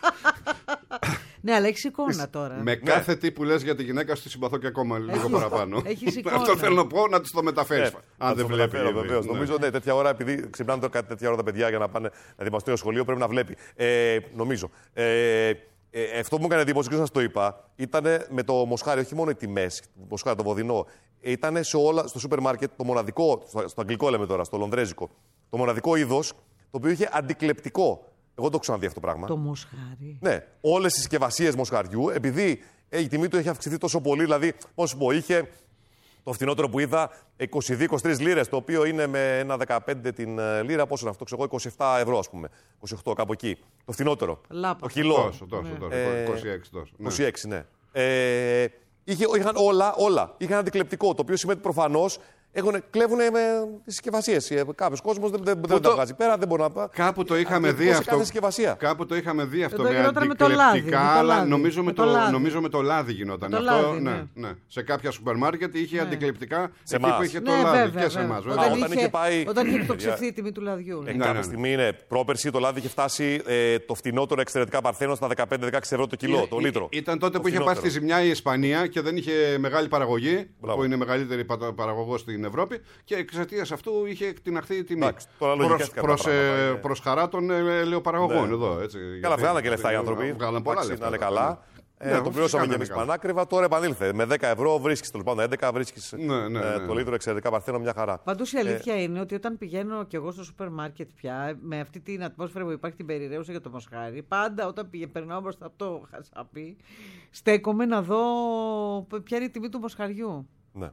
Ναι, αλλά έχει εικόνα τώρα. Με κάθε τι που λες για τη γυναίκα σου τη συμπαθώ και ακόμα λίγο Έχεις- παραπάνω. έχεις εικόνα. Αυτό θέλω να πω, να της το μεταφέρεις. Ναι, Αν θα δεν το βλέπει. μεταφέρω, ήδη. βεβαίως. Ναι. Νομίζω ναι, τέτοια ώρα, επειδή ξυπνάνε τώρα κάτι τέτοια ώρα τα παιδιά για να πάνε να ετοιμαστούν στο σχολείο, πρέπει να βλέπει. Ε, νομίζω. Ε, ε, αυτό που μου έκανε εντύπωση και σας το είπα, ήταν με το μοσχάρι, όχι μόνο οι τιμές, το μοσχάρι, το βοδινό. Ήταν σε όλα, στο σούπερ μάρκετ, το μοναδικό, στο, στο αγγλικό λέμε τώρα, στο λονδρέζικο, το μοναδικό είδος, το οποίο είχε αντικλεπτικό. Εγώ δεν το έχω ξαναδεί αυτό το πράγμα. Το μοσχάρι. Ναι, όλες τις συσκευασίες μοσχαριού, επειδή ε, η τιμή του έχει αυξηθεί τόσο πολύ, δηλαδή, πώς σου πω, είχε το φθηνότερο που είδα είκοσι δύο είκοσι τρεις λίρες, το οποίο είναι με ένα δεκαπέντε την ε, λίρα, πόσο είναι αυτό, ξέρω εγώ, είκοσι επτά ευρώ, ας πούμε. είκοσι οκτώ, κάπου εκεί. Το φθηνότερο. Λάπα. Το κιλό. Τόσο, τόσο, τόσο. Ε, είκοσι έξι τόσο. Ναι. είκοσι έξι, ναι. Ε, είχε, είχαν όλα, όλα. Είχαν αντικλεπτικό, το οποίο σημαίνει προφανώς κλέβουν με τις συσκευασίες. Κάποιος κόσμος δεν, δεν, δεν το- τα βγάζει πέρα, δεν μπορεί να πάει. Κάπου το είχαμε δει σε αυτό. κάθε συσκευασία. Κάπου το είχαμε δει αυτό Εδώ με γινόταν με το αντικλεπτικά, λάδι, με το αλλά λάδι. νομίζω με, Με το το, λάδι. νομίζω με το λάδι γινόταν Με το αυτό. λάδι, ναι, ναι. ναι. Σε κάποια σούπερ μάρκετ είχε αντικλεπτικά. Σε εκεί που εμάς. είχε το Ναι, λάδι βέβαια, και σε βέβαια. εμά. Όταν, Όταν είχε, είχε πάει- όταν είχε εκτοξευθεί η τιμή του λαδιού. ναι. Ε, Ναι, κάποια ναι. στιγμή είναι. Πρόπερση το λάδι είχε φτάσει ε, το φθηνότερο εξαιρετικά παρθένο στα δεκαπέντε δεκαέξι ευρώ το κιλό, το λίτρο. Ήταν τότε Το που είχε φθηνότερο. πάθει τη ζημιά η Ισπανία και δεν είχε μεγάλη παραγωγή, Μπράβο. που είναι η μεγαλύτερη πα- παραγωγό στην Ευρώπη, και εξαιτία αυτού είχε εκτιναχθεί η τιμή. Εντάξει, τώρα λογικεύτηκαν τα προς, πράγματα, ε, είναι. προς χαρά των ε, ελαιοπαραγωγών Ναι. εδώ. Έτσι, Καλά, γιατί- βγάλανε και λεφτά οι άνθρωποι. Βγάλανε πολλά Εντάξει, λεφτά. να είναι τότε, καλά. ναι. Ε, Ναι, το φυσικά πληρώσαμε να και είναι εμεί καλά. πανάκριβα. Τώρα επανήλθε. Με δέκα ευρώ βρίσκει, τέλο πάντων έντεκα βρίσκει Ναι, ναι, ναι. το λίτρο εξαιρετικά παρθένο, μια χαρά. Πάντως η αλήθεια είναι ότι όταν πηγαίνω κι εγώ στο σούπερ μάρκετ πια, με αυτή την ατμόσφαιρα που υπάρχει την περιραίουσα για το μοσχάρι, πάντα όταν πηγα, περνάω μπροστά από το χασάπι, στέκομαι να δω ποια είναι η τιμή του μοσχαριού. Ναι.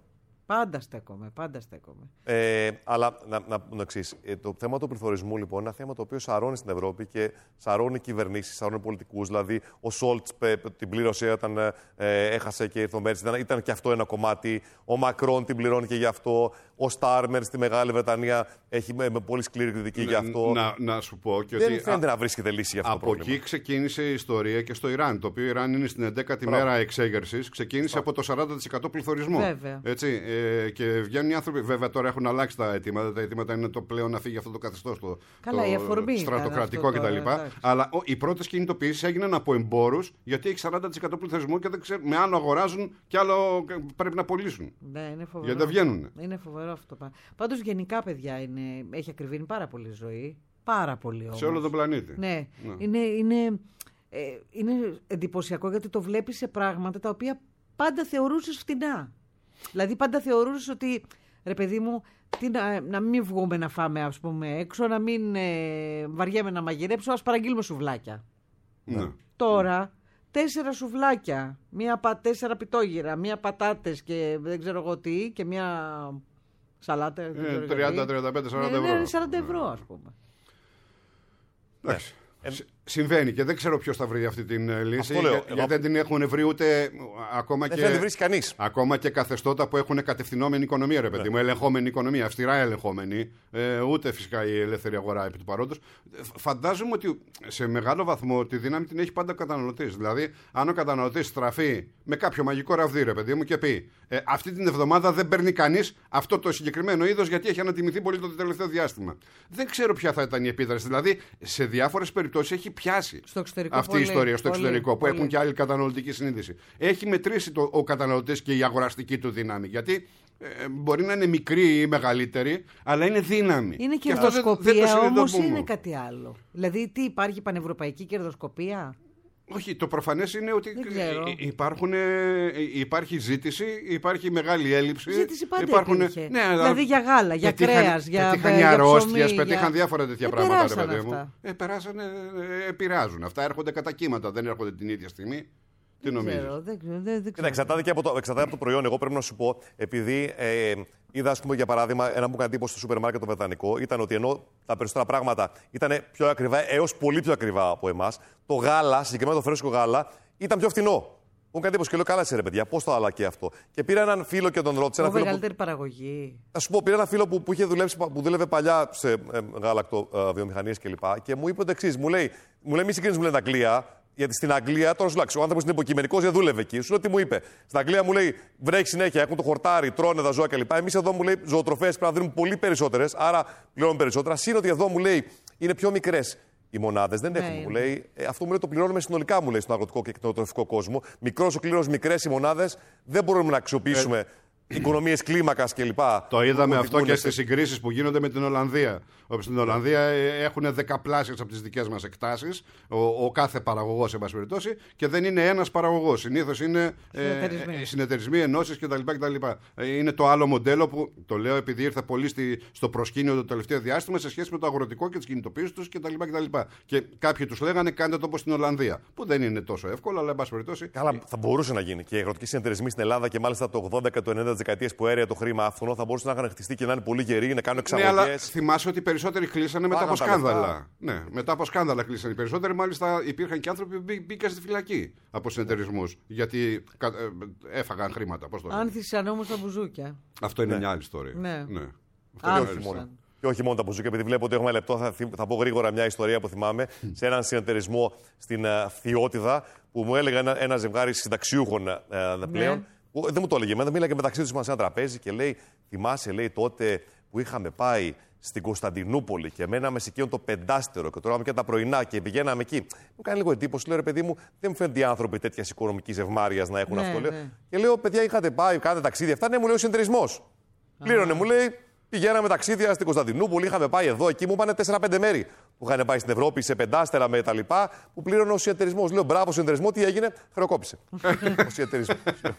Πάντα στέκομαι, πάντα στέκομαι. Ε, αλλά να, να πούμε το εξής. Ε, το θέμα του πληθωρισμού λοιπόν είναι ένα θέμα το οποίο σαρώνει στην Ευρώπη και σαρώνει κυβερνήσεις, σαρώνει πολιτικούς. Δηλαδή, ο Σόλτς την πλήρωσε όταν ε, έχασε και ήρθε ο Μέρτς. Ήταν, ήταν και αυτό ένα κομμάτι. Ο Μακρόν την πληρώνει και γι' αυτό. Ο Στάρμερ στη Μεγάλη Βρετανία έχει με, με πολύ σκληρή κριτική γι' αυτό. Να, να σου πω και Δεν ότι. φαίνεται α, να βρίσκεται λύση για αυτό από το πρόβλημα. εκεί ξεκίνησε η ιστορία και στο Ιράν. Το οποίο Ιράν είναι στην έντεκατη μέρα εξέγερσης. Ξεκίνησε από το σαράντα τοις εκατό πληθωρισμό. Βέβαια. Έτσι, ε, και βγαίνουν οι άνθρωποι. Βέβαια τώρα έχουν αλλάξει τα αιτήματα. Τα αιτήματα είναι το πλέον να φύγει αυτό το καθεστώς. Το, Καλά, το η αφορμή στρατοκρατικό κτλ. Αλλά ο, οι πρώτες κινητοποιήσεις έγιναν από εμπόρους γιατί έχει σαράντα τοις εκατό πληθωρισμό και δεν ξέρουν, με άλλο αγοράζουν και άλλο πρέπει να πωλήσουν. Ναι, είναι φοβερό. Γιατί δεν βγαίνουν. Είναι φοβερό αυτό. Πάντως γενικά, παιδιά, είναι, έχει ακριβήνει πάρα πολύ ζωή. Πάρα πολύ όμως. Σε όλο τον πλανήτη. Ναι. Ναι. Είναι, είναι, ε, είναι εντυπωσιακό γιατί το βλέπεις σε πράγματα τα οποία πάντα θεωρούσες φτηνά. Δηλαδή πάντα θεωρούσες ότι, ρε παιδί μου, τι να, να μην βγούμε να φάμε ας πούμε έξω, να μην ε, βαριέμαι να μαγειρέψω, ας παραγγείλουμε σουβλάκια. Ναι. Τώρα, τέσσερα σουβλάκια, μία, τέσσερα πιτόγυρα, μία πατάτες και δεν ξέρω εγώ τι και μία σαλάτα. Ε, τριάντα, τριάντα πέντε, σαράντα ναι, ευρώ. ναι, σαράντα ευρώ ας πούμε. Εντάξει. Σ- Συμβαίνει και δεν ξέρω ποιος θα βρει αυτή την ε, λύση. Αυτό λέω. Για- Εγώ- γιατί δεν την έχουν βρει ούτε ακόμα Δεν και. θέλει να τη βρει κανείς. Ακόμα και καθεστώτα που έχουν κατευθυνόμενη οικονομία, ρε παιδί μου, ελεγχόμενη οικονομία, αυστηρά ελεγχόμενη, ε, ούτε φυσικά η ελεύθερη αγορά επί του παρόντος. Ε, Φαντάζομαι ότι σε μεγάλο βαθμό τη δύναμη την έχει πάντα ο καταναλωτής. Δηλαδή, αν ο καταναλωτής στραφεί με κάποιο μαγικό ραβδί, ρε παιδί μου, και πει ε, αυτή την εβδομάδα δεν παίρνει κανείς αυτό το συγκεκριμένο είδος γιατί έχει ανατιμηθεί πολύ το τελευταίο διάστημα. Δεν ξέρω ποια θα ήταν η επίδραση. Δηλαδή, σε διάφορες περιπτώσεις έχει πιάσει Στο εξωτερικό αυτή πολύ, η ιστορία στο πολύ, εξωτερικό που πολύ. έχουν και άλλη καταναλωτική συνείδηση. Έχει μετρήσει το, ο καταναλωτής και η αγοραστική του δύναμη. Γιατί ε, μπορεί να είναι μικρή ή μεγαλύτερη, αλλά είναι δύναμη. Είναι Και αυτό δεν- δεν το κερδοσκοπία, όμως συνειδητοποιούμε. είναι κάτι άλλο. Δηλαδή, τι υπάρχει πανευρωπαϊκή κερδοσκοπία. Όχι, το προφανές είναι ότι Δεν ξέρω. ε, υπάρχουν, ε, υπάρχει ζήτηση, υπάρχει μεγάλη έλλειψη. Ζήτηση πάντα υπάρχουν, υπήρχε. ναι, αλλά Δηλαδή για γάλα, για πετύχαν- κρέας, για πετύχαν ε, οι για αρρώστιες, ψωμί, πετύχαν για- διάφορα τέτοια Ε, πράγματα, ρε περάσαν παιδί μου. αυτά. Ε, περάσανε, ε, επηρεάζουν. Αυτά έρχονται κατά κύματα, δεν έρχονται την ίδια στιγμή. Τι Δεν νομίζεις? ξέρω, δεν, δεν, δεν Κοίτα, ξέρω. εξαρτάται και από το, εξαρτάται από το προϊόν. Εγώ πρέπει να σου πω, επειδή ε, είδα, ας πούμε, για παράδειγμα, ένα που έκανε εντύπωση στο σούπερ μάρκετ το βρετανικό, ήταν ότι ενώ τα περισσότερα πράγματα ήταν πιο ακριβά, έως πολύ πιο ακριβά από εμάς, το γάλα, συγκεκριμένα το φρέσκο γάλα, ήταν πιο φθηνό. Μου έκανε εντύπωση και λέω: καλά, σε ρε παιδιά, πώς το άλλα και αυτό. Και πήρα έναν φίλο και τον ρώτησα. Το Ένα φίλο που, μεγαλύτερη παραγωγή. θα σου πω, πήρα ένα φίλο που, που είχε δουλέψει, που δούλευε παλιά σε ε, γάλακτο ε, βιομηχανίες κλπ. Και, και μου είπε το εξής: μου λέει, μου λέει μη συγκρίνεις, μου λέει, την Αγγλία. Γιατί στην Αγγλία, τώρα σου λέει, ο άνθρωπος είναι υποκειμενικός, δεν δούλευε εκεί. Σου λέω τι μου είπε. Στην Αγγλία μου λέει: βρέχει συνέχεια, έχουν το χορτάρι, τρώνε τα ζώα κλπ. Εμείς εδώ μου λέει: ζωοτροφές πρέπει να δίνουν πολύ περισσότερες, άρα πληρώνουν περισσότερα. Συν ότι εδώ μου λέει: είναι πιο μικρές οι μονάδες. Δεν Ναι, έχουμε, είναι. μου λέει. Ε, αυτό μου λέει: το πληρώνουμε συνολικά, μου λέει, στον αγροτικό και κτηνοτροφικό κόσμο. Μικρός ο κλήρος, μικρές οι μονάδες, δεν μπορούμε να αξιοποιήσουμε οικονομίες κλίμακας κλπ. Το είδαμε Που αυτό οδηγούν και σε- στις συγκρίσεις που γίνονται με την Ολλανδία. Όπου στην Ολλανδία ε, έχουν δεκαπλάσιες από τις δικές μας εκτάσεις, ο, ο κάθε παραγωγός, σε πάση περιπτώσει, και δεν είναι ένας παραγωγός. Συνήθως είναι ε, Συνεταιρισμοί. ε, συνεταιρισμοί, ενώσεις κτλ. κτλ. Ε, είναι το άλλο μοντέλο που το λέω επειδή ήρθα πολύ στη, στο προσκήνιο το τελευταίο διάστημα σε σχέση με το αγροτικό και τις κινητοποίησεις τους κτλ. κτλ. Και κάποιοι τους λέγανε κάντε το όπως στην Ολλανδία. Που δεν είναι τόσο εύκολο, αλλά εν πάση περιπτώσει. Καλά, θα μπορούσε να γίνει. Και οι αγροτικοί συνεταιρισμοί στην Ελλάδα και μάλιστα το ογδόντα και το ενενήντα της δεκαετίας που έρεε το χρήμα άφθονο θα μπορούσαν να είχαν χτιστεί και να είναι πολύ γεροί, να κάνουν Ναι, αλλά εξαγωγές. θυμάσαι ότι οι περισσότεροι κλείσανε μετά από Πάγαν τα σκάνδαλα. λεφτά. Ναι, μετά από σκάνδαλα κλείσανε οι περισσότεροι. Μάλιστα υπήρχαν και άνθρωποι που μπή- μπήκαν στη φυλακή από συνεταιρισμούς. Γιατί κα- ε, έφαγαν χρήματα. Πώς το λένε. Άνθησαν όμως τα μπουζούκια. Αυτό είναι μια άλλη ιστορία. Ναι. Αυτό είναι Άνθησαν. άλλη ιστορία. Και όχι μόνο τα μπουζούκια, επειδή βλέπω ότι έχουμε λεπτό, θα, θυ- θα πω γρήγορα μια ιστορία που θυμάμαι σε έναν συνεταιρισμό στην uh, Φθιώτιδα που μου έλεγε ένα, ένα ζευγάρι συνταξιούχων uh, πλέον. Που, δεν μου το έλεγε εμένα, μίλαγε μεταξύ του σε ένα τραπέζι και λέει: θυμάσαι, λέει, τότε που είχαμε πάει στην Κωνσταντινούπολη και μέναμε σε εκείνο το πεντάστερο και τρώγαμε και τα πρωινά και πηγαίναμε εκεί. Μου κάνει λίγο εντύπωση, λέω: ρε παιδί μου, δεν μου φαίνεται οι άνθρωποι τέτοια οικονομική ευμάρεια να έχουν Ναι, αυτό. Λέω. ναι. Και λέω: παιδιά, είχατε πάει, κάνετε ταξίδια αυτά. Ναι, μου λέει ο συνεταιρισμό. Πλήρωνε, μου λέει. Πηγαίναμε ταξίδια στην Κωνσταντινούπολη, είχαμε πάει εδώ, εκεί, μου είπανε τέσσερα πέντε μέρη που είχαν πάει στην Ευρώπη, σε πεντάστερα με τα λοιπά, που πλήρωνε ο συνεταιρισμό. Λέω: μπράβο, συνεταιρισμό, τι έγινε, χρεοκόπησε. Ο συνεταιρισμό.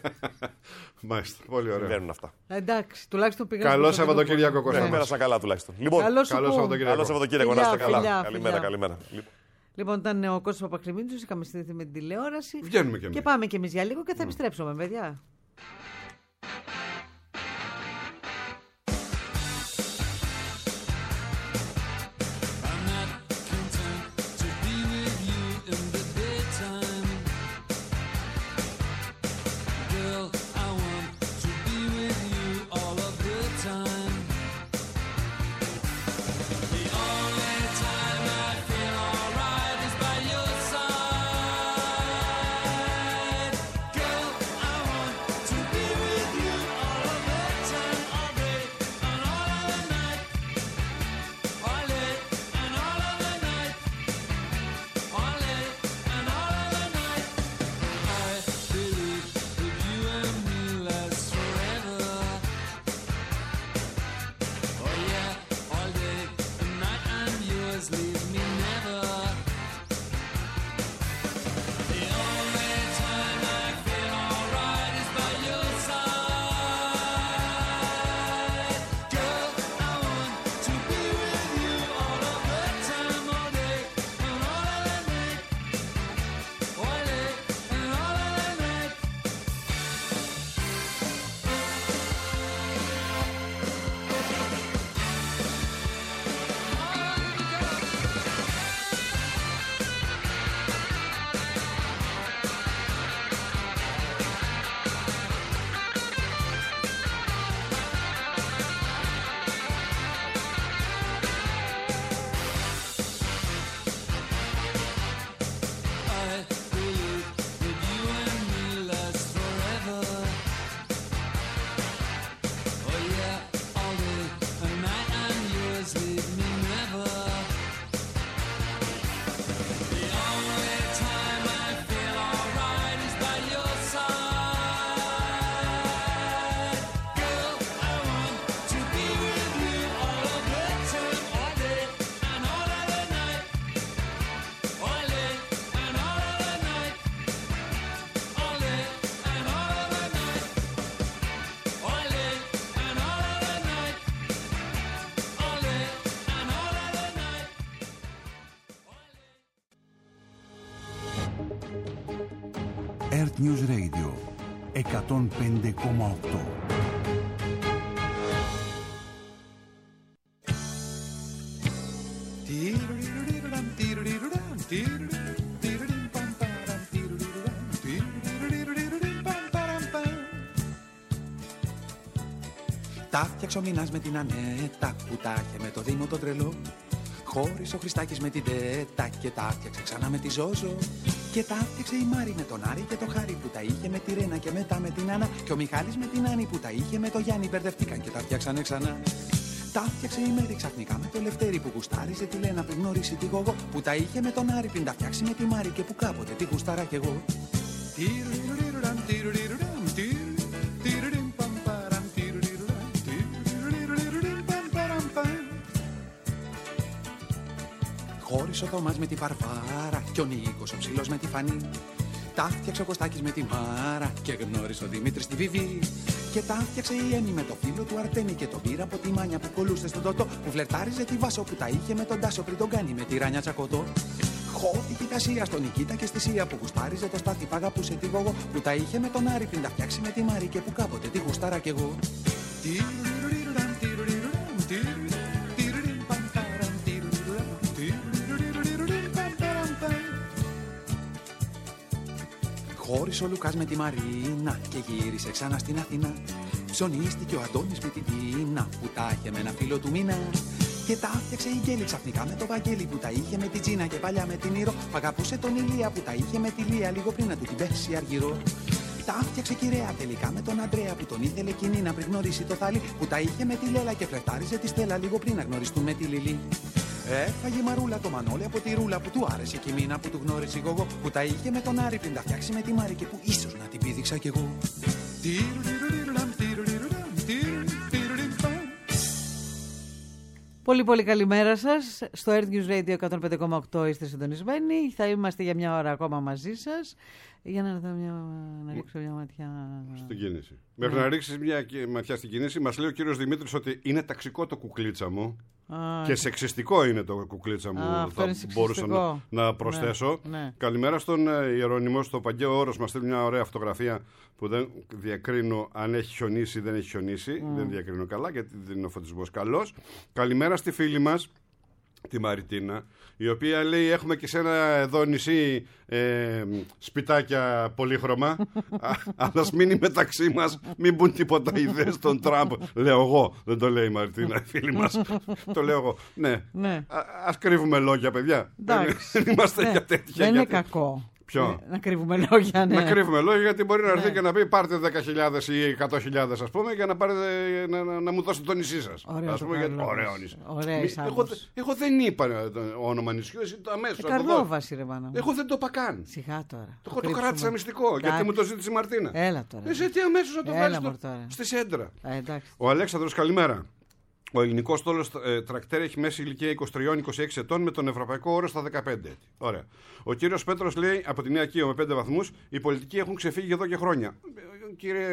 Μάλιστα. Πολύ ωραία. Συμβαίνουν αυτά. Εντάξει, τουλάχιστον πήγαμε. Καλό στο Σαββατοκύριακο, Κωνσταντινούπολη. Κώστα Ναι, μας. πέρασαν καλά τουλάχιστον. Λοιπόν, Καλό σου Καλό πω. Σαββατοκύριακο. καλό Σαββατοκύριακο, να Φιλιά, είστε καλά. φιλιά, Καλημέρα, φιλιά. καλημέρα. Λοιπόν, ήταν ο Κώστας Παπακλημίτσος, είχαμε συνδεθεί με την τηλεόραση. Βγαίνουμε κι εμείς. Και πάμε κι εμείς για λίγο και θα επιστρέψουμε, παιδιά. Earth News Radio εκατόν πέντε κόμμα οκτώ. Τα φτιάξε ο Μινάς με την Ανέτα που τα είχε με το Δήμο το τρελό. Χώρισε ο Χριστάκης με την Τέτα και τα φτιάξε ξανά με τη Ζόζο. Και τα φτιάξε η Μάρη με τον Άρη και το Χάρη που τα είχε με τη Ρένα και μετά με την Άννα. Και ο Μιχάλης με την Άννη που τα είχε με το Γιάννη, μπερδευτήκαν και τα φτιάξανε ξανά. Τα φτιάξε η Μέρη ξαφνικά με το Λευτέρη που γουστάριζε τη Λένα πριν γνωρίσει τη Γογό. Που τα είχε με τον Άρη πριν τα φτιάξει με τη Μάρη και που κάποτε τη γουστάρα κι εγώ. Χώρισε ο Θωμάς με τη Βαρβάρα και ο Νίκος ο ψηλός με τη Φανή. Τα φτιάξε ο Κωστάκης με τη Μάρα και γνώρισε ο Δημήτρης τη Βιβί. Και τα φτιάξε η Έμι με το φίλο του Αρτέμι και τον πήρα από τη Μάνια που κολούσε στον Τότο. Που φλερτάριζε τη Βάσο που τα είχε με τον Τάσο πριν τον κάνει με τη Ράνια Τσακωτό. Χώθηκε η Τασία στον Νικήτα και στη Σία που γουστάριζε το Στάθη που αγαπούσε τη Γογό. Που τα είχε με τον Άρη πριν τα φτιάξει με τη Μάρη και που κάποτε τη γουστάρα κι εγώ. Χώρισε ο Λουκάς με τη Μαρίνα και γύρισε ξανά στην Αθήνα. Ψωνίστηκε ο Αντώνης με την Τίνα που τα είχε με ένα φίλο του Μίνα. Και τα φτιάξε η Γκέλη ξαφνικά με το Βαγγέλη που τα είχε με την Τζίνα και παλιά με την Ήρο. Που αγαπούσε τον Ηλία που τα είχε με τη Λία λίγο πριν να του την πέσει αργυρό. Τα φτιάξε κυρία τελικά με τον Αντρέα που τον ήθελε κοινή να πριν γνωρίσει το Θάλι. Που τα είχε με τη Λέλα και φλερτάριζε τη Στέλλα λίγο πριν να γνωριστούν με τη Λιλή. Έφαγε Μαρούλα το Μανώλη από τη Ρούλα που του άρεσε και η Μίνα που του γνώρισε η Γογό. Που τα είχε με τον Άρη πριν τα φτιάξει με τη Μάρη και που ίσως να την πήδηξα κι εγώ. Πολύ πολύ καλημέρα σας. Στο Earth News Radio εκατόν πέντε κόμμα οκτώ είστε συντονισμένοι. Θα είμαστε για μια ώρα ακόμα μαζί σας. Για να, δω μια, να ρίξω μια ματιά στην κίνηση. Μέχρι ναι. να ρίξεις μια ματιά στην κίνηση, μας λέει ο κύριος Δημήτρης ότι είναι ταξικό το κουκλίτσα μου. Α, και σεξιστικό είναι το κουκλίτσα μου. Α, θα μπορούσα να, να προσθέσω. Ναι, ναι. Καλημέρα στον uh, Ιερώνυμο, στο Παγκαίο Όρος. Μας στείλει μια ωραία φωτογραφία που δεν διακρίνω αν έχει χιονίσει ή δεν έχει χιονίσει. Mm. Δεν διακρίνω καλά γιατί δεν είναι ο φωτισμός καλός. Καλημέρα στη φίλη μας, τη Μαριτίνα, η οποία λέει έχουμε και σε ένα εδώ νησί ε, σπιτάκια πολύχρωμα αλλά ας μείνει μεταξύ μας, μην μπουν τίποτα ιδέες στον Τραμπ. Λέω εγώ, δεν το λέει η Μαριτίνα, η φίλη μας. Το λέω εγώ. Ναι, ναι. Α, ας κρύβουμε λόγια, παιδιά. Δεν είμαστε ναι. για τέτοια. Δεν είναι γιατί... κακό. Ποιο? Να κρύβουμε λόγια, ναι. Να κρύβουμε λόγια, γιατί μπορεί να έρθει ναι. και να πει πάρτε δέκα χιλιάδες ή εκατό χιλιάδες ας πούμε για να, πάρετε, να, να, να μου δώσετε το νησί σας. Ωραίο, ας πούμε, για... ωραίο νησί. Εγώ, εγώ δεν είπα το όνομα νησιού, εσύ το αμέσως. Ε, Καρνόβαση ρε μάνα. Εγώ δεν το είπα καν. Σιγά τώρα. Το, το κράτησα μυστικό, Κά... γιατί μου το ζήτησε η Μαρτίνα. Έλα τώρα. Εσύ τι αμέσως να το βάλεις στη σέντρα. Ο Αλέξανδρος, καλημέρα. Ο ελληνικός στόλος ε, τρακτέρ έχει μέση ηλικία είκοσι τρία με είκοσι έξι ετών με τον ευρωπαϊκό όρο στα δεκαπέντε έτη. Ωραία. Ο κύριος Πέτρος λέει από τη Νέα Κοίω με πέντε βαθμούς: οι πολιτικοί έχουν ξεφύγει εδώ και χρόνια. Ε, κύριε,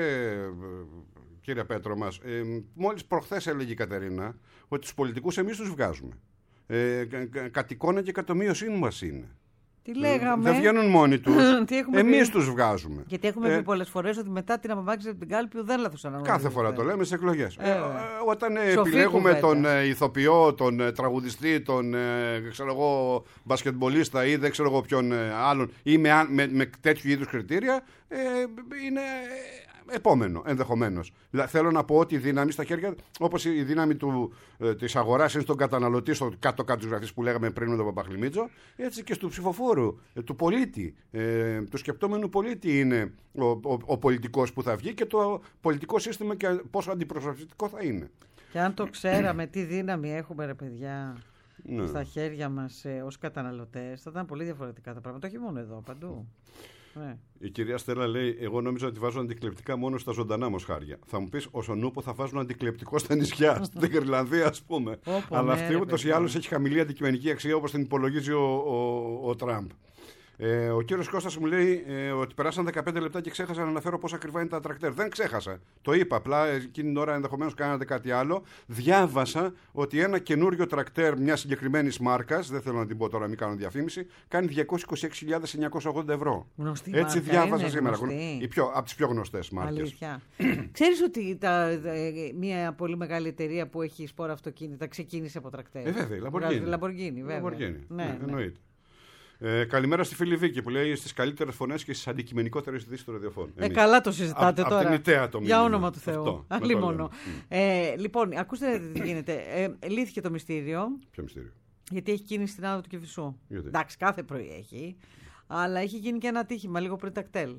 κύριε Πέτρο μας, ε, μόλις προχθές έλεγε η Κατερίνα ότι τους πολιτικούς εμείς τους βγάζουμε. Ε, κα, κατ' εικόνα και κατ' ομοίωσή μας είναι. Τι λέγαμε. Δεν βγαίνουν μόνοι τους. Εμείς τους βγάζουμε. Γιατί έχουμε ε, πει πολλές φορές ότι μετά την απομάκρυνση από την κάλπη δεν λάθος. Κάθε φορά το λέμε σε εκλογές. Ε, ε, όταν ε, επιλέγουμε τον ε, ηθοποιό, τον ε, τραγουδιστή, τον ε, ξέρω εγώ, μπασκετμπολίστα ή δεν ξέρω εγώ ποιον ε, άλλον ή με, με, με τέτοιου είδους κριτήρια, ε, είναι ε, επόμενο ενδεχομένως. Θέλω να πω ότι η δύναμη στα χέρια, όπως η δύναμη του, ε, της αγοράς είναι στον καταναλωτή, στο κάτω-κάτω της γραφής που λέγαμε πριν με τον Παπαχλημίτζο, έτσι και στο ψηφοφόρου, ε, του πολίτη, ε, του σκεπτόμενου πολίτη είναι ο, ο, ο πολιτικός που θα βγει και το πολιτικό σύστημα και πόσο αντιπροσωπευτικό θα είναι. Και αν το ξέραμε τι δύναμη έχουμε ρε παιδιά ναι. στα χέρια μας ε, ως καταναλωτές, θα ήταν πολύ διαφορετικά τα πράγματα, όχι μόνο εδώ, παντού. Ναι. Η κυρία Στέλλα λέει: εγώ νόμιζα ότι βάζουν αντικλεπτικά μόνο στα ζωντανά μοσχάρια. Θα μου πεις, ο Νούπο θα βάζουν αντικλεπτικό στα νησιά, στην Γρυλανδία, ας πούμε. Όπο, αλλά ναι, αυτή ούτως ή άλλως έχει χαμηλή αντικειμενική αξία όπως την υπολογίζει ο, ο, ο Τραμπ. Ε, ο κύριος Κώστας μου λέει ε, ότι περάσαν δεκαπέντε λεπτά και ξέχασα να αναφέρω πόσο ακριβά είναι τα τρακτέρ. Δεν ξέχασα. Το είπα. Απλά εκείνη την ώρα ενδεχομένως κάνατε κάτι άλλο. Διάβασα ότι ένα καινούριο τρακτέρ μια συγκεκριμένη μάρκας, δεν θέλω να την πω τώρα, μην κάνω διαφήμιση, κάνει διακόσιες είκοσι έξι χιλιάδες εννιακόσια ογδόντα ευρώ. Γνωστή Έτσι μάρκα, διάβασα είναι σήμερα. γνωστή. Η πιο, από τις πιο γνωστές μάρκες. Αλήθεια. Ξέρεις ότι τα, μια πολύ μεγάλη εταιρεία που έχει σπόρα αυτοκίνητα ξεκίνησε από τρακτέρ. Ε, βέβαια, η Λαμποργκίνη. Λαμποργκίνη, βέβαια. Ναι, ναι, ναι. εννοείται. Ε, καλημέρα στη φίλη Βίκη που λέει στις καλύτερες φωνές και στις αντικειμενικότερες ειδήσεις του ραδιοφώνου. Ε, καλά το συζητάτε Α, τώρα. Απ' την ιδέα το Για μήνυμα. όνομα του Θεού. Αυτό, Άλλη το μόνο. λέμε. Ε, λοιπόν, ακούστε τι γίνεται. Ε, λύθηκε το μυστήριο. Ποιο μυστήριο? Γιατί έχει γίνει στην άδο του Κηφισού. Γιατί? Εντάξει, κάθε πρωί έχει. Αλλά έχει γίνει και ένα ατύχημα λίγο πριν τα κτέλ.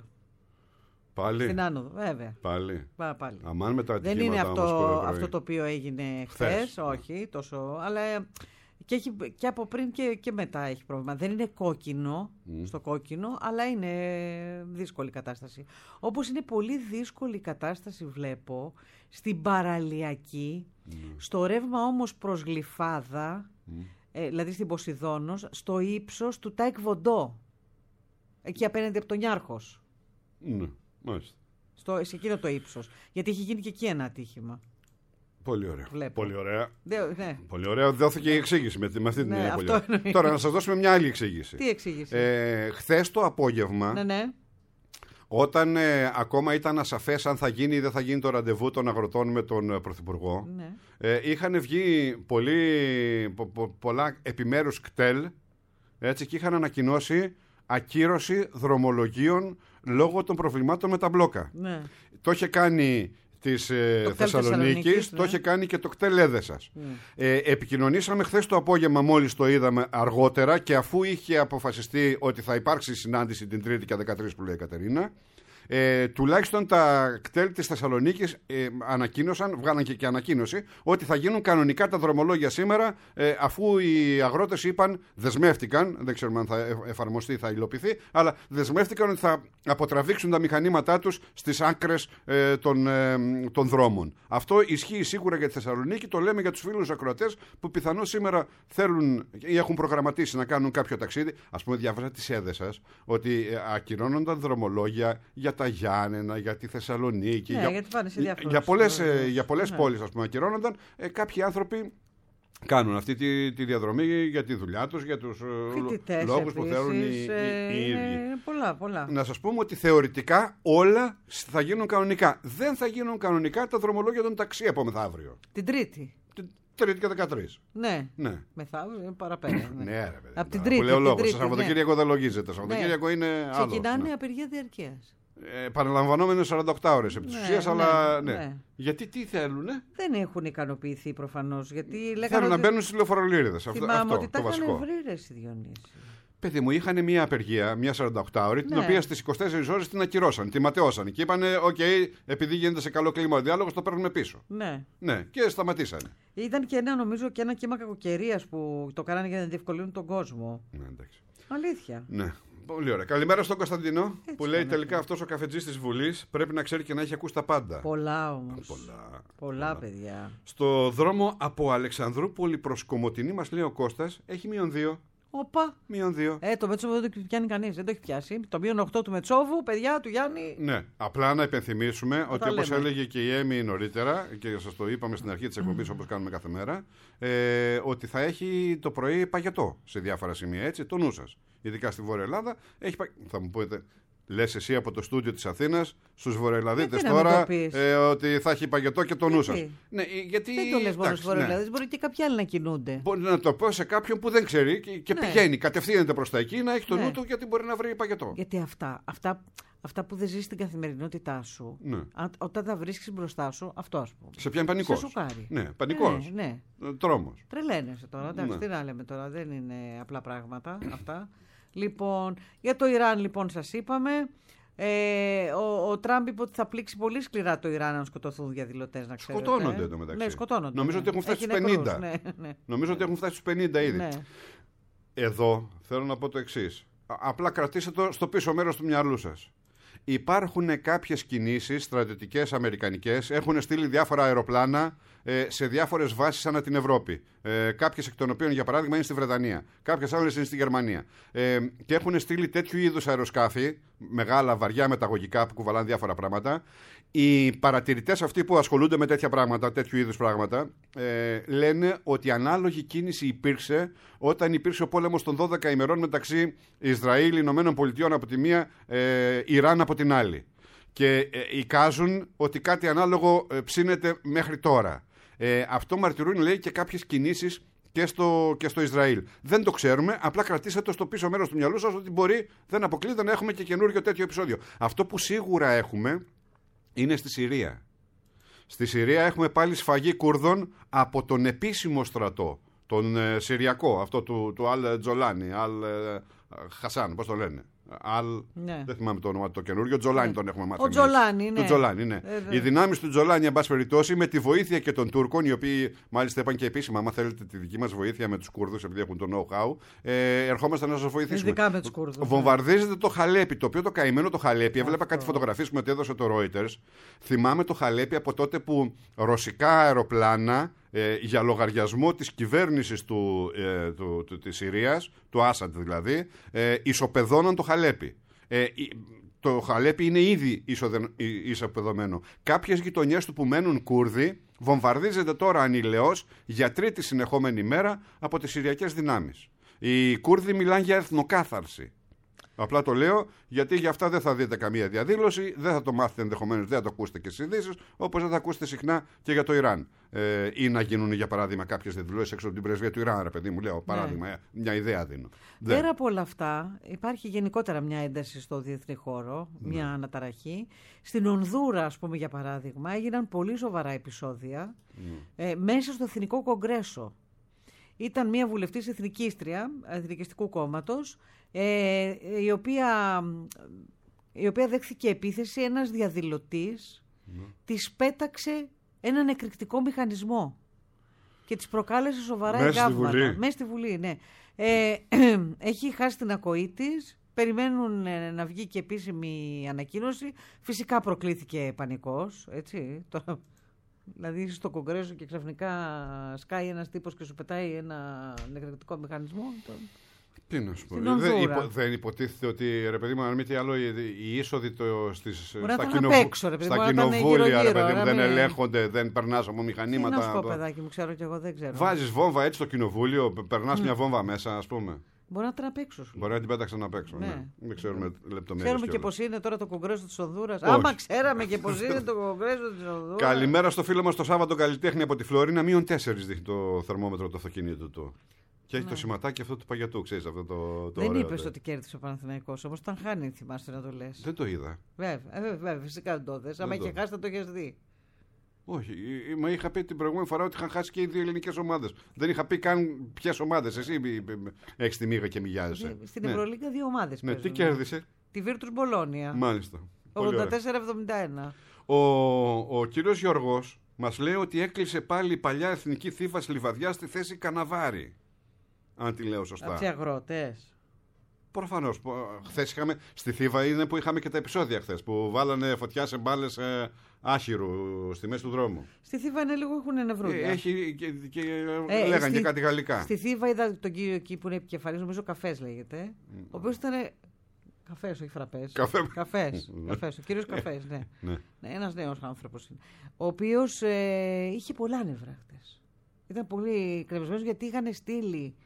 Πάλι. Στην άνοδο, βέβαια. Πάλι. Πά, πάλι. Αμάν με τα Δεν ατυχήματα είναι όμως αυτό, πρωί-πρωί. αυτό το οποίο έγινε Χθες. χθες, όχι τόσο, αλλά και, έχει, και από πριν και, και μετά έχει πρόβλημα. Δεν είναι κόκκινο, στο κόκκινο, αλλά είναι δύσκολη κατάσταση. Όπως είναι πολύ δύσκολη κατάσταση, βλέπω, στην παραλιακή, στο ρεύμα όμως προς Γλυφάδα, ε, δηλαδή στην Ποσειδώνος, στο ύψος του Τάικ Βοντό, εκεί απέναντι από τον Νιάρχος. Ναι, μάλιστα. Στο, σε εκείνο το ύψος. Γιατί έχει γίνει και εκεί ένα ατύχημα. Πολύ ωραία. Βλέπω. Πολύ ωραία. Δε, ναι. Πολύ ωραία. Δόθηκε η εξήγηση με, με αυτή την Ναι, έννοια. αυτό Πολύ ωραία. εννοεί. Τώρα να σας δώσουμε μια άλλη εξήγηση. Τι εξήγηση? Ε, χθες το απόγευμα, Ναι, ναι. όταν ε, ακόμα ήταν ασαφές αν θα γίνει ή δεν θα γίνει το ραντεβού των αγροτών με τον ε, Πρωθυπουργό, Ναι. ε, είχαν βγει πολύ, πο, πο- πολλά επιμέρους κτέλ, έτσι, και είχαν ανακοινώσει ακύρωση δρομολογίων λόγω των προβλημάτων με τα μπλόκα. Ναι. Το είχε κάνει της ε, Το κτέλ Θεσσαλονίκης, Θεσσαλονίκης, το ναι. είχε κάνει και το κτέλ Έδεσας. Ε, επικοινωνήσαμε χθες το απόγευμα, μόλις το είδαμε αργότερα, και αφού είχε αποφασιστεί ότι θα υπάρξει συνάντηση την Τρίτη και δεκατρείς που λέει η Κατερίνα, ε, τουλάχιστον τα κτέλ της Θεσσαλονίκης ε, ανακοίνωσαν, βγάλαν και, και ανακοίνωση ότι θα γίνουν κανονικά τα δρομολόγια σήμερα, ε, αφού οι αγρότες είπαν, δεσμεύτηκαν, δεν ξέρουμε αν θα ε- εφαρμοστεί, θα υλοποιηθεί, αλλά δεσμεύτηκαν ότι θα αποτραβήξουν τα μηχανήματά τους στις άκρες ε, των, ε, των δρόμων. Αυτό ισχύει σίγουρα για τη Θεσσαλονίκη, το λέμε για τους φίλους ακροατές που πιθανώς σήμερα θέλουν ή έχουν προγραμματίσει να κάνουν κάποιο ταξίδι. Ας πούμε, διάβαζα τις Έδεσας ότι ε, ακυρώνονταν δρομολόγια για τα Γιάννενα, για τη Θεσσαλονίκη, Ναι, για, γιατί πάνε σε για, διάφορους, για πολλές, ε, ε, για πολλές ναι. πόλεις, ας πούμε, ακυρώνονταν. Ε, κάποιοι άνθρωποι κάνουν αυτή τη, τη διαδρομή για τη δουλειά τους, για τους ε, Φοιτητές λόγους που επίσης, θέλουν οι, ε, οι, οι ίδιοι. είναι πολλά, πολλά. Να σας πούμε ότι θεωρητικά όλα θα γίνουν κανονικά. Δεν θα γίνουν κανονικά τα δρομολόγια των ταξί από μεθαύριο. Την Τρίτη. Την Τρίτη και δεκατρείς. Ναι. Ναι. Μεθαύριο είναι παραπέρα. Ναι, ρε παιδί. Από την Που Τρίτη. λέει ο την λόγος. Τρίτη, Το Σαββατοκύριακο δεν λογίζεται. Το Σαββατοκύριακο είναι άλλο. Ξεκινάνε Ναι. απεργία διαρκείας. Ε, παραλαμβανόμενο σαράντα οκτώ ώρες επί της Ναι, ουσίας, ναι, αλλά ναι. ναι. Γιατί τι θέλουνε? Δεν έχουν ικανοποιηθεί προφανώς. Γιατί λέγανε Θέλουν να ότι- μπαίνουν στις λεωφορολύριδες. Αυτό, Θυμάμαι αυτό ότι τα το είχαν βασικό. βρει, ρε συ Διονύση. Παιδί μου, είχαν μια απεργία, μια σαράντα οκτώ ώρη, την Ναι. οποία στις είκοσι τέσσερις ώρες την ακυρώσαν, τη ματαιώσαν. Και είπανε, οκ, επειδή γίνεται σε καλό κλίμα ο διάλογος, το παίρνουμε πίσω. Ναι. Ναι, και σταματήσανε. Ήταν και ένα, νομίζω, και ένα κύμα κακοκαιρίας που το κάνανε για να διευκολύνουν τον κόσμο. Ναι, εντάξει. Αλήθεια. Ναι. Πολύ ωραία. Καλημέρα στον Κωνσταντινό, που λέει είναι. τελικά αυτός ο καφετζής της Βουλής πρέπει να ξέρει και να έχει ακούσει τα πάντα. Πολλά όμως. Πολλά. Πολλά, παιδιά. Στο δρόμο από Αλεξανδρούπολη προς Κομοτηνή, μας λέει ο Κώστας, έχει μείον δύο. Όπα. Μείον δύο. Ε, το Μετσόβο δεν το πιάνει κανείς. Δεν το έχει πιάσει. Το μείον οκτώ του Μετσόβου, παιδιά του Γιάννη. Ναι, απλά να υπενθυμίσουμε ότι, όπως λέμε. έλεγε και η Έμι νωρίτερα, και σας το είπαμε στην αρχή της εκπομπής, όπως κάνουμε κάθε μέρα, ε, ότι θα έχει το πρωί παγετό σε διάφορα σημεία, έτσι, το νου σας. Ειδικά στη Βόρεια Ελλάδα. Έχει, πα- θα μου πείτε, λες εσύ από το στούντιο της Αθήνας στους Βορειοελλαδίτες Γιατί να μην τώρα το πεις? ε, ότι θα έχει παγετό και το νου σας. Γιατί? Ναι, ε, γιατί, Δεν το λες μόνο εντάξει, στους Βορειοελλαδίτες, ναι. μπορεί και κάποιοι άλλοι να κινούνται. Μπορεί να το πω σε κάποιον που δεν ξέρει και, και Ναι. πηγαίνει, κατευθύνεται προς τα εκεί, να έχει το Ναι. νου του, γιατί μπορεί να βρει παγετό. Γιατί αυτά, αυτά, αυτά που δεν ζεις στην καθημερινότητά σου, Ναι. αν- όταν τα βρίσκεις μπροστά σου, αυτό ας πούμε. Σε πιάνει πανικός. Σε σοκάρει. Ναι, πανικός. Ναι, ναι. Ε, Τρόμος. Τρελαίνεσαι τώρα. Εντάξει, Ναι. τι να λέμε τώρα, δεν είναι απλά πράγματα αυτά. Λοιπόν, για το Ιράν λοιπόν σας είπαμε. Ε, ο, ο Τραμπ είπε ότι θα πλήξει πολύ σκληρά το Ιράν αν σκοτωθούν διαδηλωτές, να ξέρετε. Σκοτώνονται εντωμεταξύ. Ναι, σκοτώνονται. Νομίζω ναι. ότι έχουν φτάσει Έχει στους νεκρούς, πενήντα. Ναι, ναι. Νομίζω ότι έχουν φτάσει στους πενήντα ήδη. Ναι. Εδώ θέλω να πω το εξής. Α- Απλά κρατήστε το στο πίσω μέρος του μυαλού σας. Υπάρχουν κάποιες κινήσεις στρατιωτικές αμερικανικές, έχουν στείλει διάφορα αεροπλάνα ε, σε διάφορες βάσεις ανά την Ευρώπη. Ε, κάποιες εκ των οποίων, για παράδειγμα, είναι στη Βρετανία. Κάποιες άλλες είναι στη Γερμανία. Ε, και έχουν στείλει τέτοιου είδους αεροσκάφη, μεγάλα, βαριά μεταγωγικά που κουβαλάνε διάφορα πράγματα. Οι παρατηρητές αυτοί που ασχολούνται με τέτοια πράγματα, τέτοιου είδους πράγματα, ε, λένε ότι ανάλογη κίνηση υπήρξε όταν υπήρξε ο πόλεμος των δώδεκα ημερών μεταξύ Ισραήλ, Ηνωμένων Πολιτειών από τη μία, ε, Ιράν από την άλλη. Και ε, εικάζουν ότι κάτι ανάλογο ε, ψήνεται μέχρι τώρα. Ε, αυτό μαρτυρούν, λέει, και κάποιες κινήσεις και στο, και στο Ισραήλ. Δεν το ξέρουμε, απλά κρατήστε το στο πίσω μέρος του μυαλού σας ότι μπορεί, δεν αποκλείεται να έχουμε και καινούριο τέτοιο επεισόδιο. Αυτό που σίγουρα έχουμε είναι στη Συρία. Στη Συρία έχουμε πάλι σφαγή Κούρδων από τον επίσημο στρατό, τον ε, Συριακό, αυτό του, του Αλ Τζολάνι, Αλ ε, Χασάν, πώς το λένε. Αλ, ναι. Δεν θυμάμαι το όνομα το καινούριο. Τζολάνι ναι. τον έχουμε μάθει. Ο Τζολάνι, ναι. Του Τζολάνι, ναι. Ε, Οι δυνάμεις του Τζολάνι, εν πάση περιπτώσει, με τη βοήθεια και των Τούρκων, οι οποίοι μάλιστα είπαν και επίσημα, άμα θέλετε τη δική μας βοήθεια με τους Κούρδους, επειδή έχουν το know-how, ε, ερχόμαστε να σας βοηθήσουμε. Ειδικά με τους Κούρδους. Βομβαρδίζεται ναι. το Χαλέπι, το οποίο το καημένο το Χαλέπι, έβλεπα Αυτό. κάτι φωτογραφίες που μετέδωσε το Reuters. Θυμάμαι το Χαλέπι από τότε που ρωσικά αεροπλάνα, Ε, για λογαριασμό της κυβέρνησης του, ε, του, του, της Συρίας, του Άσαντ δηλαδή, ε, ισοπεδώναν το Χαλέπι. Ε, το Χαλέπι είναι ήδη ισοδε, ισοπεδωμένο. Κάποιες γειτονιές του που μένουν Κούρδοι βομβαρδίζεται τώρα ανηλαιώς για τρίτη συνεχόμενη μέρα από τις Συριακές δυνάμεις. Οι Κούρδοι μιλάνε για εθνοκάθαρση. Απλά το λέω γιατί για αυτά δεν θα δείτε καμία διαδήλωση, δεν θα το μάθετε ενδεχομένως, δεν θα το ακούσετε και στις ειδήσεις, όπως δεν θα ακούσετε συχνά και για το Ιράν. Ε, ή να γίνουν για παράδειγμα κάποιες διαδηλώσεις έξω από την πρεσβεία του Ιράν, ρε παιδί μου, λέω παράδειγμα, ναι. μια ιδέα δίνω. Πέρα δεν. από όλα αυτά, υπάρχει γενικότερα μια ένταση στο διεθνή χώρο, μια ναι. αναταραχή. Στην Ονδούρα, ας πούμε, για παράδειγμα, έγιναν πολύ σοβαρά επεισόδια ναι. ε, μέσα στο Εθνικό Κογκρέσο. Ήταν μια βουλευτής εθνικίστρια, εθνικιστικού κόμματος, ε, η, οποία, η οποία δέχθηκε επίθεση, ένας διαδηλωτής mm. της πέταξε έναν εκρηκτικό μηχανισμό και της προκάλεσε σοβαρά εγκάβματα. Μέσα στη Βουλή, ναι. Ε, έχει χάσει την ακοή της, περιμένουν ε, να βγει και επίσημη ανακοίνωση. Φυσικά προκλήθηκε πανικός, έτσι, τώρα... Δηλαδή είσαι στο Κογκρέσο και ξαφνικά σκάει ένας τύπος και σου πετάει ένα εκρηκτικό μηχανισμό. Το... Τι να σου πω. Δεν, υπο, δεν υποτίθεται ότι, ρε παιδί μου, αν μη τι άλλο, οι είσοδοι το, στις, στα, κοινοβου... παίξω, ρε, στα κοινοβούλια ρε, παιδί μου, δεν μην... ελέγχονται, δεν περνάς από μηχανήματα. Τι να σου πω, παιδάκι μου, ξέρω κι εγώ, δεν ξέρω. Βάζεις βόμβα έτσι στο κοινοβούλιο, περνάς mm. μια βόμβα μέσα, ας πούμε. Μπορεί να την απέξω. Μπορεί να την πέταξαν να παίξω. Ναι. Ναι. Δεν ξέρουμε λεπτομέρειες. Ξέρουμε και πώς είναι τώρα το Κογκρέσο της Ονδούρας. Άμα ξέραμε και πώς είναι το Κογκρέσο της Ονδούρας. Καλημέρα στο φίλο μας το Σάββατο καλλιτέχνη από τη Φλόρινα. Μείον τέσσερις δείχνει το θερμόμετρο το αυτοκίνητο του. Και έχει ναι. το σηματάκι αυτό του παγιατού, ξέρεις αυτό το. το δεν είπες ότι κέρδισε ο Παναθηναϊκός, όμως όταν χάνει, θυμάσαι να το λες. Δεν το είδα. Βέβαια, βέβαια φυσικά δεν το είδες. Άμα είχε χάσει, θα το έχεις δει. Όχι, μα είχα πει την προηγούμενη φορά ότι είχαν χάσει και οι δύο ελληνικές ομάδες. Δεν είχα πει καν ποιες ομάδες. Εσύ έχεις τη μοίρα και μοιάζεσαι. Στην ναι. Ευρωλίγκα δύο ομάδες. Ναι, τι κέρδισε. Τη Βίρτους Μπολόνια. Μάλιστα. ογδόντα τέσσερα εβδομήντα ένα. Ο, ο κύριος Γιώργος μας λέει ότι έκλεισε πάλι η παλιά εθνική θύβα Λιβαδιά στη θέση Καναβάρη. Αν τη λέω σωστά. Από τους αγρότες. Προφανώς. Χθες είχαμε, στη Θήβα είναι που είχαμε και τα επεισόδια χθες, που βάλανε φωτιά σε μπάλες ε, άχυρου στη μέση του δρόμου. Στη Θήβα είναι λίγο, έχουν νευρούλια. Ε, έχει και, και ε, λέγανε στη, και κάτι γαλλικά. Στη Θήβα είδα τον κύριο εκεί που είναι επικεφαλής, νομίζω Καφές λέγεται, mm. ο οποίος ήταν... Καφές, όχι φραπές. Καφέ. Καφές. Καφές. Ο κύριος Καφές, ναι. ναι. ναι ένας νέος άνθρωπος είναι. Ο οποίος ε, είχε πολλά νευρά χτες. Ήταν πολύ κρεμισμένος γιατί είχαν στείλει...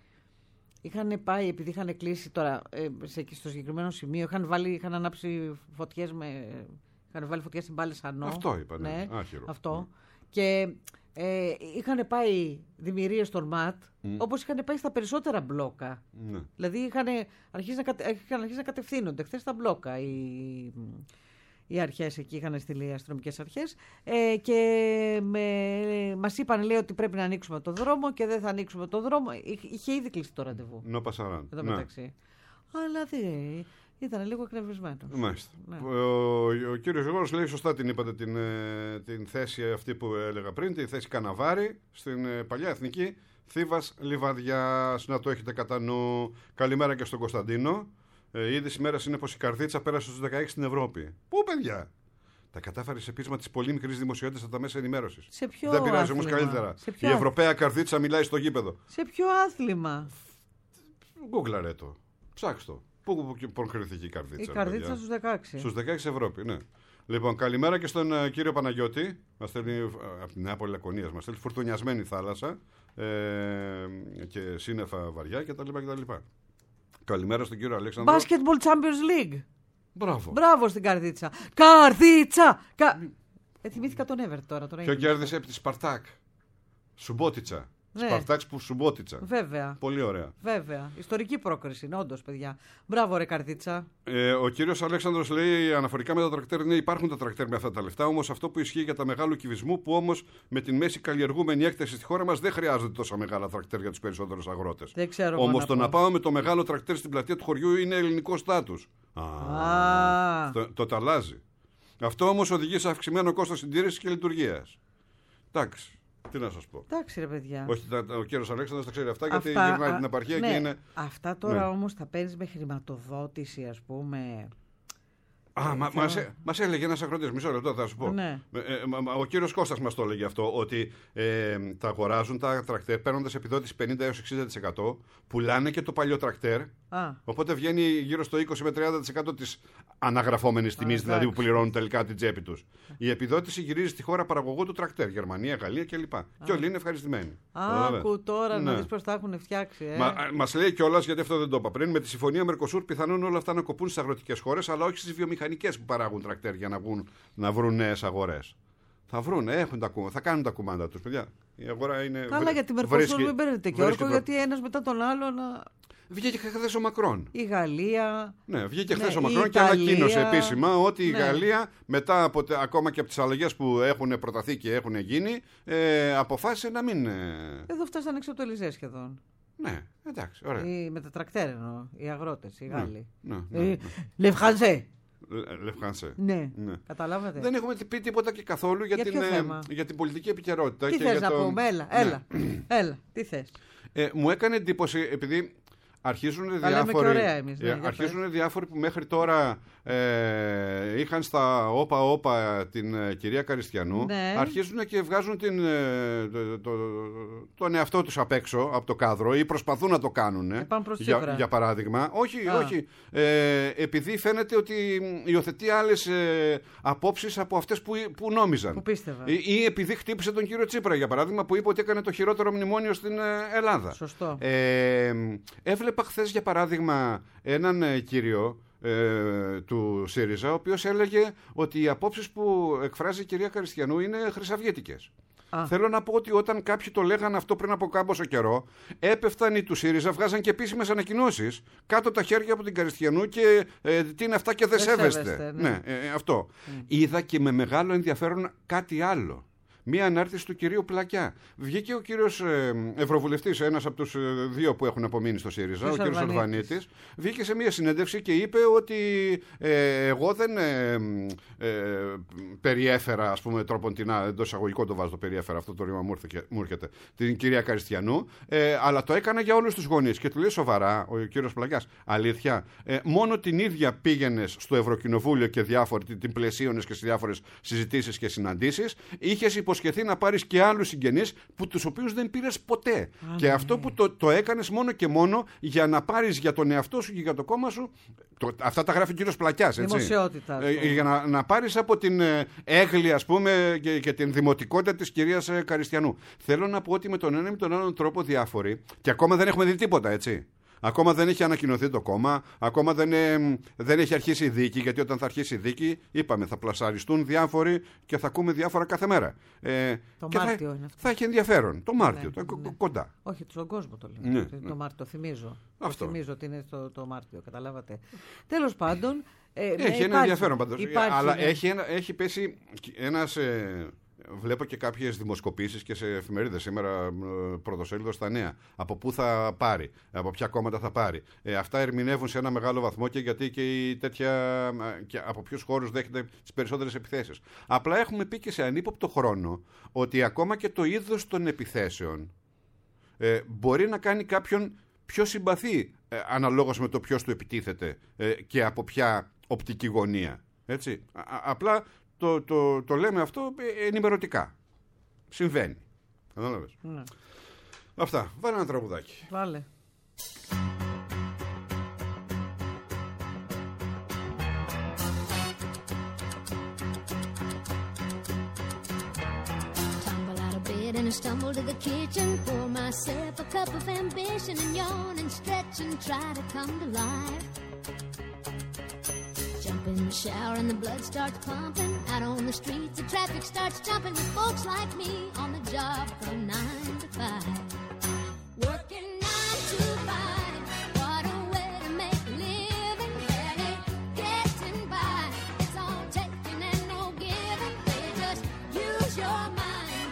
Είχαν πάει, επειδή είχαν κλείσει τώρα ε, σε, στο συγκεκριμένο σημείο, είχαν, βάλει, είχαν ανάψει φωτιές με. Είχαν βάλει φωτιές στην μπάλες ανώ. Αυτό είπα, ναι. ναι. Άχυρο. Αυτό. Mm. Και ε, είχαν πάει δημιουργίες στον ΜΑΤ, mm. όπως είχαν πάει στα περισσότερα μπλόκα. Mm. Δηλαδή είχαν αρχίσει να, κατε, είχαν αρχίσει να κατευθύνονται χθες στα μπλόκα οι, οι αρχές εκεί, είχαν στείλει οι αστυνομικές αρχές ε, και με, μας είπαν, λέει, ότι πρέπει να ανοίξουμε το δρόμο και δεν θα ανοίξουμε το δρόμο. Είχε ήδη κλείσει το ραντεβού. Νο Πασαράν. Εδώ μεταξύ. Αλλά δεν... Ήταν λίγο εκνευρισμένος. Μάλιστα. Ναι. Ο, ο κύριος Γιώργος λέει σωστά την είπατε την, την θέση αυτή που έλεγα πριν, τη θέση Καναβάρη στην παλιά εθνική Θήβας Λιβαδιάς. Να το έχετε κατά νου. Καλημέρα και στον Κωνσταντίνο. Ε, ήδη σήμερα είναι πως η Καρδίτσα πέρασε στους δεκαέξι στην Ευρώπη. Πού, παιδιά? Τα κατάφερε σε πείσμα τη πολύ μικρή δημοσιότητα από τα μέσα ενημέρωση. Σε ποιο Δεν πειράζει όμω άθλημα? καλύτερα. Σε ποιο Η Ευρωπαία καρδίτσα μιλάει στο γήπεδο. Σε ποιο άθλημα? Γκούγκλαρε το. Ψάξ' το. Πού προκριθήκε η καρδίτσα? Η καρδίτσα στους δεκαέξι. Στους δεκαέξι Ευρώπη, ναι. Λοιπόν, καλημέρα και στον uh, κύριο Παναγιώτη. Μας στέλνει uh, από την Νέα Λακωνίας. Μας στέλνει φουρτουνιασμένη θάλασσα ε, και σύννεφα βαριά κτλ. κτλ. Καλημέρα στον κύριο Αλέξανδρο. Basketball Champions League. Μπράβο. Μπράβο στην καρδίτσα. Καρδίτσα! Κα... Ε, θυμήθηκα τον Εύερ τώρα. τώρα Ποιο είναι. κέρδισε από τη Σπαρτάκ? Σουμπότιτσα. Ναι. Σπαρτάκ που Σουμπότιτσα. Βέβαια. Πολύ ωραία. Βέβαια. Ιστορική πρόκριση είναι, όντως, παιδιά. Μπράβο, ρε καρδίτσα. Ε, ο κύριος Αλέξανδρος λέει αναφορικά με τα τρακτέρ: ναι, υπάρχουν τα τρακτέρ με αυτά τα λεφτά. Όμως αυτό που ισχύει για τα μεγάλου κυβισμού, που όμως με την μέση καλλιεργούμενη έκταση στη χώρα μας δεν χρειάζονται τόσα μεγάλα τρακτέρ για τους περισσότερους αγρότες. Δεν ξέρω. Όμως να το πω. να πάω με το μεγάλο τρακτέρ στην πλατεία του χωριού είναι ελληνικό στάτους. Α, Α. το, το ταλάζει. Αυτό όμως οδηγεί σε αυξημένο κόστος συντήρησης και λειτουργίας. Εντάξει. Τι να σας πω. Εντάξει, ρε παιδιά. Όχι, τα- τα- ο κύριος Αλέξανδρος τα ξέρει αυτά, γιατί Αυτά, γυρνάει α, την επαρχία ναι, και είναι. Αυτά τώρα Ναι. όμως θα παίρνεις με χρηματοδότηση, ας πούμε. Α, μα, μας, έ- μας έλεγε ένας αγρότης, μισό λεπτό θα σου πω. Ναι. Ε, ε, μα- μα- ο κύριος Κώστας μας το έλεγε αυτό, ότι ε, τα αγοράζουν τα τρακτέρ παίρνοντας επιδότηση πενήντα έως εξήντα τοις εκατό, πουλάνε και το παλιό τρακτέρ, Α, οπότε βγαίνει γύρω στο είκοσι με τριάντα τοις εκατό της αναγραφόμενης τιμής, δηλαδή που εντάξει. πληρώνουν τελικά την τσέπη τους. Η επιδότηση γυρίζει στη χώρα παραγωγού του τρακτέρ, Γερμανία, Γαλλία κλπ. Και όλοι είναι ευχαριστημένοι. άκου τώρα να Ναι. δεις πώς τα έχουν φτιάξει. Ε. Μα μας λέει κιόλας, γιατί αυτό δεν το είπα πριν, με τη συμφωνία Μερκοσούρ πιθανόν όλα αυτά να κοπούν στις αγροτικές χώρες, αλλά όχι στις βιομηχανικές που παράγουν τρακτέρ για να, βγουν, να βρουν νέες αγορές. Θα βρουν, έχουν τα, κου- θα κάνουν τα κουμάντα τους, παιδιά. Η αγορά είναι. Καλά, βρε- για τη Μερκοσούρ βρίσκει- μην παίρνετε και βρίσκει όρκο, προ- γιατί ένας μετά τον άλλο να... Βγήκε χθες ο Μακρόν. Η Γαλλία. Ναι, βγήκε Ναι, χθες ο η Μακρόν και Ιταλία. ανακοίνωσε επίσημα ότι η Ναι. Γαλλία, μετά από, τε- ακόμα και από τις αλλαγές που έχουν προταθεί και έχουν γίνει, ε, αποφάσισε να μην. Ε, Εδώ φτάσανε έξω από το Ελιζέ σχεδόν. ναι, εντάξει, ωραία. Οι, με τα τρακτέρ εννοώ. Οι αγρότες, οι Γάλλοι. Ναι, ναι, Ε, ναι. Le Français. Λε- Λε Φρανσέ. Ναι. Ναι. Καταλάβατε. Δεν έχουμε πει τίποτα και καθόλου για, Για την, ποιο ε, θέμα? για την πολιτική επικαιρότητα. Τι και θες για να το... πούμε, έλα, Ναι. έλα, έλα, τι θες. Ε, μου έκανε εντύπωση, επειδή αρχίζουν λέμε διάφοροι, και ωραία εμείς, ναι, ε, για αρχίζουν διάφοροι που μέχρι τώρα ε, είχαν στα όπα-όπα την ε, κυρία Καριστιανού, Ναι. αρχίζουν και βγάζουν την, ε, το, το, τον εαυτό τους απ' έξω από το κάδρο ή προσπαθούν να το κάνουν. Και πάνε προς για, Τσίπρα. για παράδειγμα. Όχι, Α. όχι. Ε, επειδή φαίνεται ότι υιοθετεί άλλες ε, απόψεις από αυτές που, που νόμιζαν. Που πίστευα. Ή, ή επειδή χτύπησε τον κύριο Τσίπρα, για παράδειγμα, που είπε ότι έκανε το χειρότερο μνημόνιο στην ε, Ελλάδα. Σωστό. Ε, έβλεπα χθες, για παράδειγμα, έναν ε, κύριο ε, του ΣΥΡΙΖΑ, ο οποίος έλεγε ότι οι απόψεις που εκφράζει η κυρία Καριστιανού είναι χρυσαυγέτικες. Α. Θέλω να πω ότι όταν κάποιοι το λέγανε αυτό πριν από κάμποσο καιρό, έπεφταν οι του ΣΥΡΙΖΑ, βγάζαν και επίσημες ανακοινώσεις κάτω τα χέρια από την Καριστιανού και ε, τι είναι αυτά και δεν Δεν σέβεστε. σέβεστε, ναι. ναι, ε, αυτό. Είδα και με μεγάλο ενδιαφέρον κάτι άλλο. Μία ανάρτηση του κυρίου Πλακιά. Βγήκε ο κύριος ε, Ευρωβουλευτής, ένας από τους ε, δύο που έχουν απομείνει στο ΣΥΡΙΖΑ, ο Κύριος κύριος Αρβανίτης. Αρβανίτης, βγήκε σε μία συνέντευξη και είπε ότι ε, εγώ δεν ε, ε, περιέφερα, ας πούμε, τρόπον την εντός εισαγωγικών το βάζω το περιέφερα, αυτό το ρήμα μου, ήρθε, μου έρχεται, την κυρία Καριστιανού, ε, αλλά το έκανα για όλους τους γονείς. Και του λέει σοβαρά ο κύριος Πλακιάς, αλήθεια, ε, μόνο την ίδια πήγαινες στο Ευρωκοινοβούλιο και διάφοροι, την, την πλαισίωνες και σε διάφορες συζητήσεις και συναντήσεις, είχες υποσχεθεί να πάρεις και άλλους συγγενείς που τους οποίους δεν πήρες ποτέ. Και ναι. αυτό που το, το έκανες μόνο και μόνο για να πάρεις για τον εαυτό σου και για το κόμμα σου. Το, αυτά τα γράφει ο κύριος Πλακιάς, έτσι. Δημοσιότητα, ας Ε, πούμε. για να, να πάρεις από την ε, έγλη, ας πούμε, και, και την δημοτικότητα της κυρίας ε, Καριστιανού. Θέλω να πω ότι με τον ένα ή με τον άλλον τρόπο διάφοροι, και ακόμα δεν έχουμε δει τίποτα, έτσι. Ακόμα δεν έχει ανακοινωθεί το κόμμα, ακόμα δεν, ε, δεν έχει αρχίσει η δίκη, γιατί όταν θα αρχίσει η δίκη, είπαμε, θα πλασαριστούν διάφοροι και θα ακούμε διάφορα κάθε μέρα. Ε, Το και Μάρτιο θα, είναι αυτό. θα έχει ενδιαφέρον. Το Μάρτιο, Ναι, το, κο- ναι. κοντά. Όχι, στον κόσμο το λέω. Ναι, το, ναι. το Μάρτιο, θυμίζω. Αυτό. Το θυμίζω ότι είναι το, το Μάρτιο, καταλάβατε. Τέλος πάντων. Ε, ναι, Έχει ένα υπάρχει, ενδιαφέρον πάντως. υπάρχει, Αλλά ναι. έχει, ένα, έχει πέσει ένας... Ε, βλέπω και κάποιες δημοσκοπήσεις και σε εφημερίδες σήμερα, ε, πρωτοσέλιδο στα νέα. Από πού θα πάρει, από ποια κόμματα θα πάρει. Ε, αυτά ερμηνεύουν σε ένα μεγάλο βαθμό και γιατί και, η τέτοια, ε, και από ποιους χώρους δέχεται τις περισσότερες επιθέσεις. Απλά έχουμε πει και σε ανύποπτο χρόνο ότι ακόμα και το είδος των επιθέσεων ε, μπορεί να κάνει κάποιον πιο συμπαθή ε, αναλόγως με το ποιος του επιτίθεται ε, και από ποια οπτική γωνία. Έτσι. Α, α- απλά το, το, το λέμε αυτό ενημερωτικά. Συμβαίνει. Κατάλαβες. Ναι. Αυτά. Βάλε ένα τραγουδάκι. Βάλε. And I stumble to the kitchen, pour myself a cup of ambition and yawn and stretch and try to come to life. Jump in the shower and the blood starts pumping. Out on the streets, the traffic starts jumping with folks like me on the job from nine to five. Working nine to five, what a way to make a living. Barely getting by, it's all taking and no giving. They just use your mind.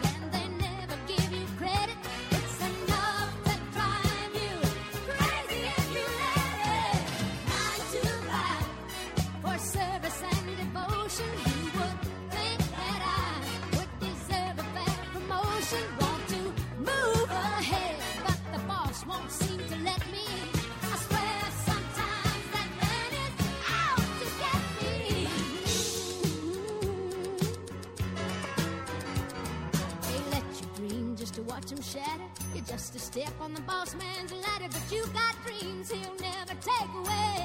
Watch him shatter. You're just a step on the boss man's ladder, but you got dreams he'll never take away.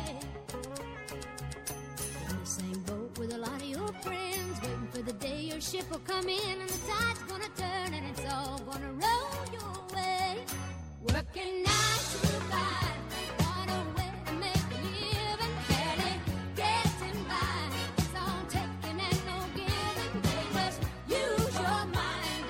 In the same boat with a lot of your friends, waiting for the day your ship will come in and the tide's gonna turn and it's all gonna roll your way. Working nine to five, what a way to make a living. Barely getting by, it's all taking and no giving. They just use your mind.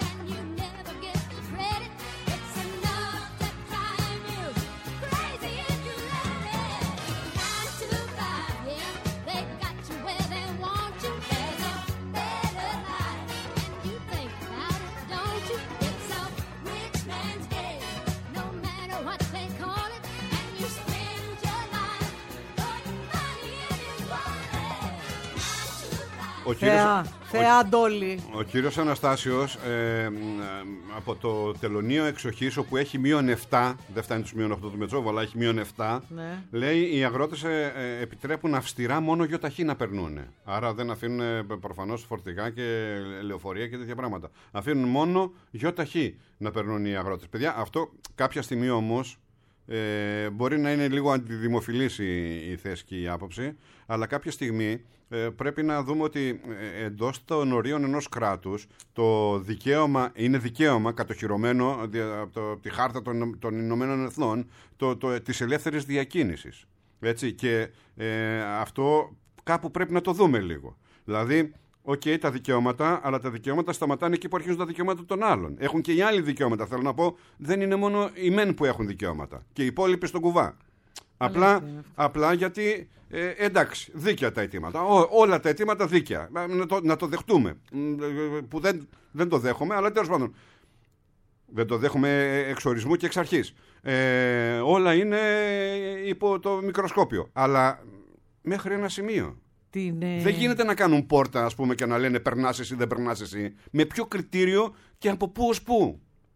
Ο κύριος, Θεά, Θεά Αντόλη. Ο κύριος Αναστάσιος ε, από το τελωνείο εξοχής, όπου έχει μείον επτά, δεν φτάνει τους μείον οκτώ του Μετσόβου, αλλά έχει μείον επτά, ναι. Λέει οι αγρότες ε, ε, επιτρέπουν αυστηρά μόνο γιοταχή να περνούν. Άρα δεν αφήνουν προφανώς φορτηγά και λεωφορεία και τέτοια πράγματα. Αφήνουν μόνο γιοταχή να περνούν οι αγρότες. Παιδιά, αυτό κάποια στιγμή όμως ε, μπορεί να είναι λίγο αντιδημοφιλής η, η θέση και η άποψη, αλλά κάποια στιγμή ε, πρέπει να δούμε ότι ε, εντός των ορίων ενός κράτους το δικαίωμα, είναι δικαίωμα κατοχυρωμένο από, το, από τη χάρτα των, των Ηνωμένων Εθνών το, το, της ελεύθερης διακίνησης. Έτσι, και ε, αυτό κάπου πρέπει να το δούμε λίγο. Δηλαδή, οκ, okay, τα δικαιώματα, αλλά τα δικαιώματα σταματάνε εκεί που αρχίζουν τα δικαιώματα των άλλων. Έχουν και οι άλλοι δικαιώματα. Θέλω να πω, δεν είναι μόνο οι μεν που έχουν δικαιώματα. Και οι υπόλοιποι στον κουβά. Απλά, απλά γιατί, ε, εντάξει, δίκαια τα αιτήματα. Ό, όλα τα αιτήματα δίκαια. Να το, να το δεχτούμε. Που δεν, δεν το δέχομαι, αλλά τέλος πάντων. Δεν το δέχομαι εξ ορισμού και εξ αρχής. Ε, όλα είναι υπό το μικροσκόπιο. Αλλά μέχρι ένα σημείο. Την, δεν γίνεται να κάνουν πόρτα, ας πούμε, και να λένε περνάς εσύ, δεν περνάς εσύ. Με ποιο κριτήριο και από πού ως πού.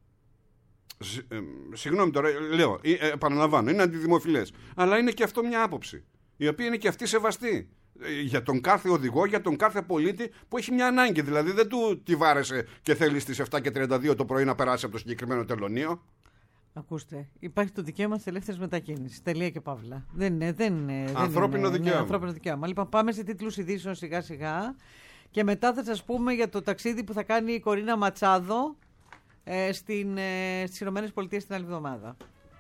Σ, ε, συγγνώμη τώρα, λέω, ε, ε, επαναλαμβάνω, είναι αντιδημοφιλές. Αλλά είναι και αυτό μια άποψη, η οποία είναι και αυτή σεβαστή. Ε, για τον κάθε οδηγό, για τον κάθε πολίτη που έχει μια ανάγκη. Δηλαδή δεν του τη βάρεσε και θέλει στις επτά και τριάντα δύο το πρωί να περάσει από το συγκεκριμένο τελωνείο. Ακούστε, υπάρχει το δικαίωμα της ελεύθερης μετακίνησης. Τελεία και παύλα. Δεν είναι. Δεν είναι ανθρώπινο, είναι, δικαίωμα. Ναι, ανθρώπινο δικαίωμα. Λοιπόν, πάμε σε τίτλους ειδήσεων σιγά σιγά. Και μετά θα σας πούμε για το ταξίδι που θα κάνει η Κορίνα Ματσάδο ε, στην, ε, στις Ηνωμένες Πολιτείες την άλλη εβδομάδα.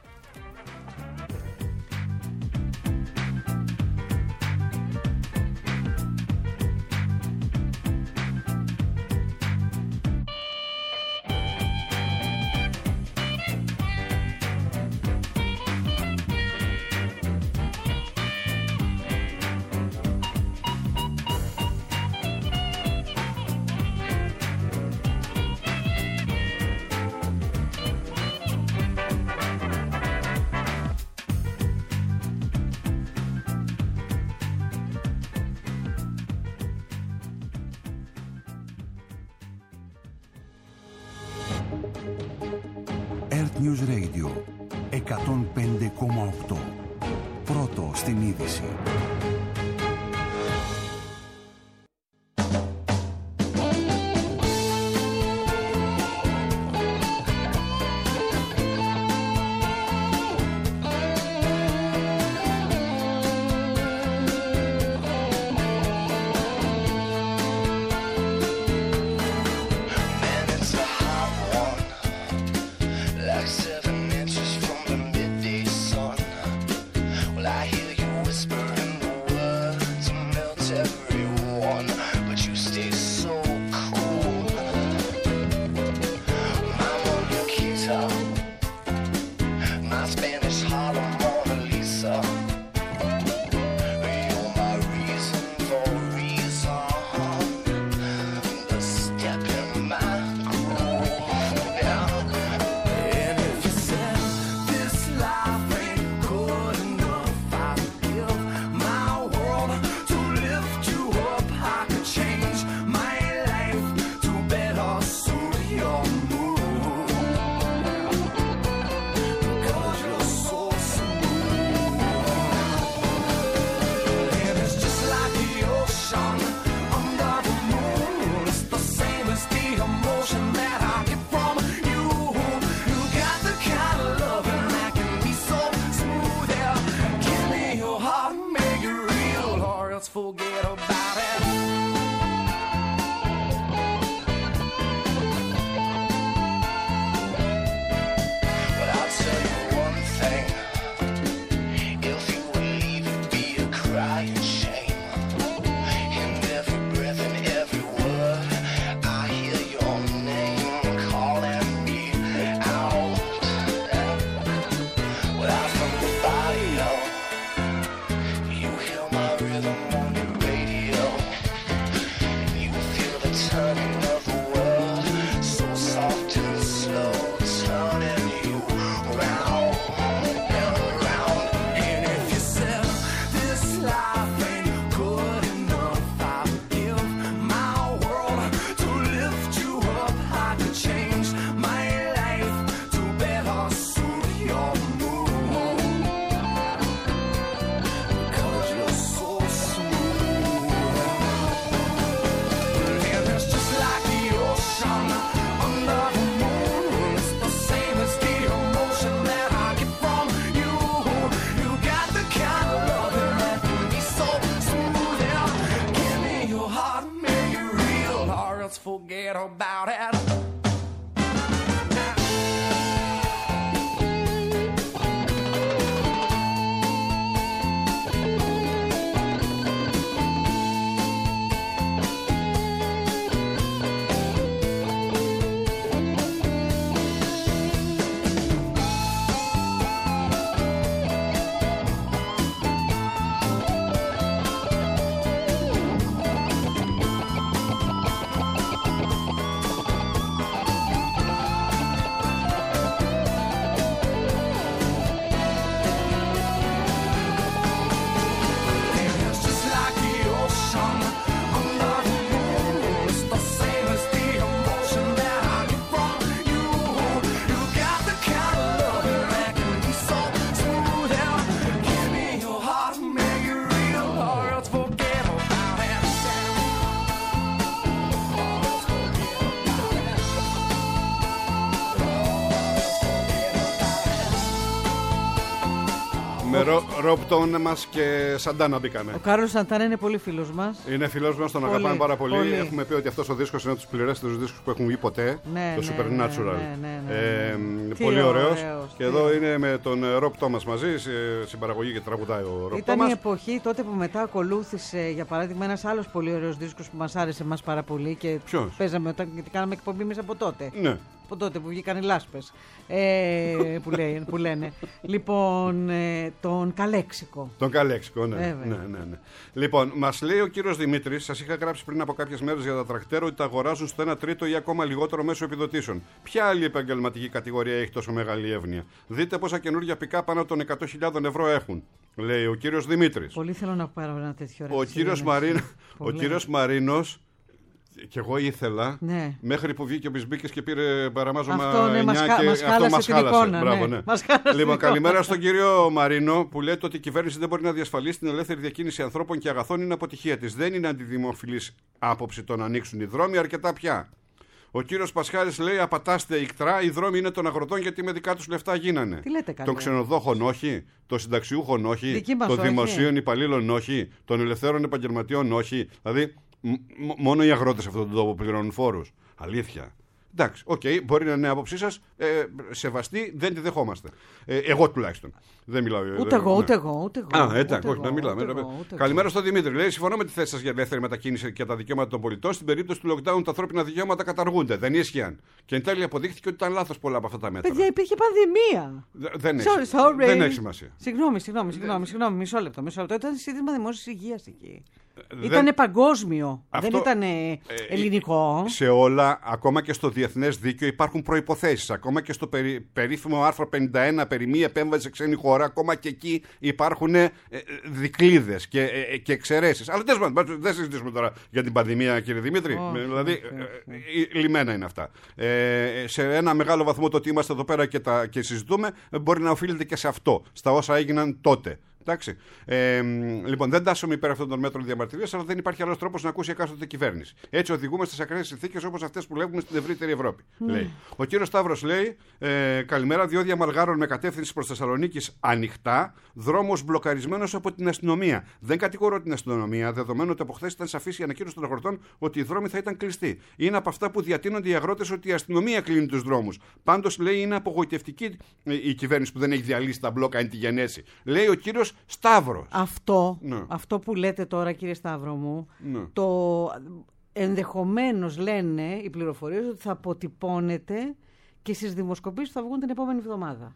Earth News Radio εκατόν πέντε κόμμα οκτώ. Πρώτο στην είδηση. Lolita, my Spanish Harlem Mona Lisa. You're my reason for reason, the step in my groove now. And if you said this life ain't good enough, I'd give my world to lift you up. I could change my life to better suit your mood, because you're so smooth. And it's just like the ocean under the moon. It's the same as the emotion that I get from you. You got the kind of loving that can be so smooth. Yeah, give me your heart and make it real, or else forget about it. But I'll tell you one thing, if you would leave, it'd be a crying shame. In every breath and every word, I hear your name calling me out. Without from the barrio, you hear my rhythm on the radio. You feel the turning of the world, so soft and slow, turning you round and round. And if you said this life ain't good enough, I'd give my world to lift you up. I could change my life to better suit your mood, because you're so smooth. And it's just like the ocean under the moon. It's the same as the emotion that I get from you. You got the kind of loving that can be so smooth. Yeah, give me your heart and make it real, or else forget about it. And it's just like the ocean under the moon. It's the same as the emotion that I get from you. You got the kind of loving that can be so smooth. Yeah, give me your heart and make it real, or else forget about it. Με Ρόπτον μας και Σαντάνα μπήκανε. Ο Κάρλος Σαντάνα είναι πολύ φίλος μας. Είναι φίλος μας, τον Πολύ, αγαπάμε πάρα πολύ. πολύ. Έχουμε πει ότι αυτός ο δίσκος είναι από τους πληρέστερους δίσκους που έχουν βγει ποτέ. Ναι, το ναι, Supernatural. ναι, ναι, ναι, ναι. Ε, Τι πολύ ωραίος. ωραίος, Και τι εδώ ωραίος. είναι με τον Ροπ Τόμας μαζί, σε συμπαραγωγή και τραγουδάει ο Ροπ Ήταν η Τόμας. εποχή τότε που μετά ακολούθησε, για παράδειγμα, ένας άλλος πολύ ωραίος δίσκος που μας άρεσε μας πάρα πολύ και Ποιος? παίζαμε όταν, γιατί κάναμε εκπομπή εμείς από τότε. Ναι. Από τότε που βγήκαν οι λάσπες. Ε, που, λέει, που λένε. Λοιπόν, ε, τον Καλέξικο. Τον Καλέξικο, ναι. Βέβαια. ναι, ναι, ναι. Λοιπόν, μας λέει ο κύριος Δημήτρης, σας είχα γράψει πριν από κάποιες μέρες για τα τρακτέρ ότι τα αγοράζουν στο ένα τρίτο ή ακόμα λιγότερο μέσω επιδοτήσεων. Ποια άλλη επαγγελματική κατηγορία έχει τόσο μεγάλη εύνοια? Δείτε πόσα καινούργια πικά πάνω από των εκατό χιλιάδες ευρώ έχουν, λέει ο κύριος Δημήτρης. Πολύ θέλω να πάρω ένα τέτοιο Ο κύριος, Μαρίνο, ο κύριος Μαρίνος, και εγώ ήθελα, Ναι. μέχρι που βγήκε ο Μπισμπίκης και πήρε παραμάζωμα Αυτό, ναι, μας εννιά χα- και μας αυτό χάλασε μας την χάλασε. εικόνα, Μπράβο, ναι. ναι. Μας χάλασε την Λοιπόν, εικόνα. καλημέρα στον κύριο Μαρίνο που λέει ότι η κυβέρνηση δεν μπορεί να διασφαλίσει την ελεύθερη διακίνηση ανθρώπων και αγαθών, είναι αποτυχία της. Δεν είναι αντιδημοφιλής άποψη το να ανοίξουν οι δρόμοι, αρκετά πια. Ο κύριος Πασχάλης λέει: απατάστε ικτρά, οι δρόμοι είναι των αγροτών γιατί με δικά τους λεφτά γίνανε. Τι λέτε καλέ? Των ξενοδόχων όχι, των συνταξιούχων όχι, Δική μας των όχι. δημοσίων υπαλλήλων όχι, των ελευθέρων επαγγελματιών όχι. Δηλαδή, μ- μ- μόνο οι αγρότες σε αυτόν τον τόπο πληρώνουν φόρους. Αλήθεια. Εντάξει, οκ, okay, μπορεί να είναι η άποψή σας. Ε, σεβαστή, δεν τη δεχόμαστε. Ε, εγώ τουλάχιστον. Δεν μιλάω. Ούτε δεν, εγώ, ναι. ούτε εγώ, ούτε εγώ. Α, εντάξει, όχι, εγώ, να μιλάμε. ούτε να... εγώ, ούτε Καλημέρα εγώ. στον Δημήτρη. Λέει: συμφωνώ με τη θέση σας για ελεύθερη μετακίνηση και τα δικαιώματα των πολιτών. Στην περίπτωση του lockdown, τα ανθρώπινα δικαιώματα καταργούνται. Δεν ίσχυαν. Και εν τέλει αποδείχθηκε ότι ήταν λάθος πολλά από αυτά τα μέτρα. Παιδιά, υπήρχε πανδημία. Δε- Δεν έχει, Sorry, sorry. δεν έχει σημασία. Συγγνώμη, συγγνώμη, συγγνώμη, συγγνώμη, μισό λεπτό, μισό λεπτό. Ήταν σύστημα δημόσιας υγείας εκεί. Δεν- Ήτανε παγκόσμιο. Αυτό- Δεν ήταν ελληνικό. Σε όλα, ακόμα και στο διεθνές δίκαιο υπάρχουν προϋποθέσεις. Ακόμα και στο περί, περίφημο άρθρο πενήντα ένα περί μη επέμβαση σε ξένη χώρα, ακόμα και εκεί υπάρχουν ε, ε, δικλείδες και, ε, και εξαιρέσεις. Αλλά τέλος πάντων, δεν συζητήσουμε τώρα για την πανδημία, κύριε Δημήτρη. Όχι, δηλαδή, όχι, όχι. ε, ε, λιμένα είναι αυτά. Ε, σε ένα μεγάλο βαθμό το ότι είμαστε εδώ πέρα και, τα, και συζητούμε ε, μπορεί να οφείλεται και σε αυτό, στα όσα έγιναν τότε. Εντάξει. Ε, λοιπόν, δεν τάσσομαι υπέρ αυτών των μέτρων διαμαρτυρίας, αλλά δεν υπάρχει άλλος τρόπος να ακούσει εκάστοτε κυβέρνηση. Έτσι οδηγούμε στις ακραίες συνθήκες όπως αυτές που βλέπουμε στην ευρύτερη Ευρώπη. Mm. Λέει. Ο κύριος Σταύρος λέει: ε, καλημέρα, διόδια Μαλγάρων με κατεύθυνση προς Θεσσαλονίκης ανοιχτά, δρόμος μπλοκαρισμένος από την αστυνομία. Δεν κατηγορώ την αστυνομία, δεδομένου ότι από χθες ήταν σαφής η ανακοίνωση των αγροτών ότι οι δρόμοι θα ήταν κλειστοί. Είναι από αυτά που διατείνονται οι αγρότες ότι η αστυνομία κλείνει τους δρόμους. Πάντως, λέει, είναι απογοητευτική η κυβέρνηση που δεν έχει διαλύσει τα μπλόκα εν τη γενέση. Λέει ο κύριος Σταύρος. Αυτό, Ναι. αυτό που λέτε τώρα, κύριε Σταύρο μου, Ναι. το ενδεχομένως λένε οι πληροφορίες ότι θα αποτυπώνεται και στις δημοσκοπήσεις που θα βγουν την επόμενη εβδομάδα.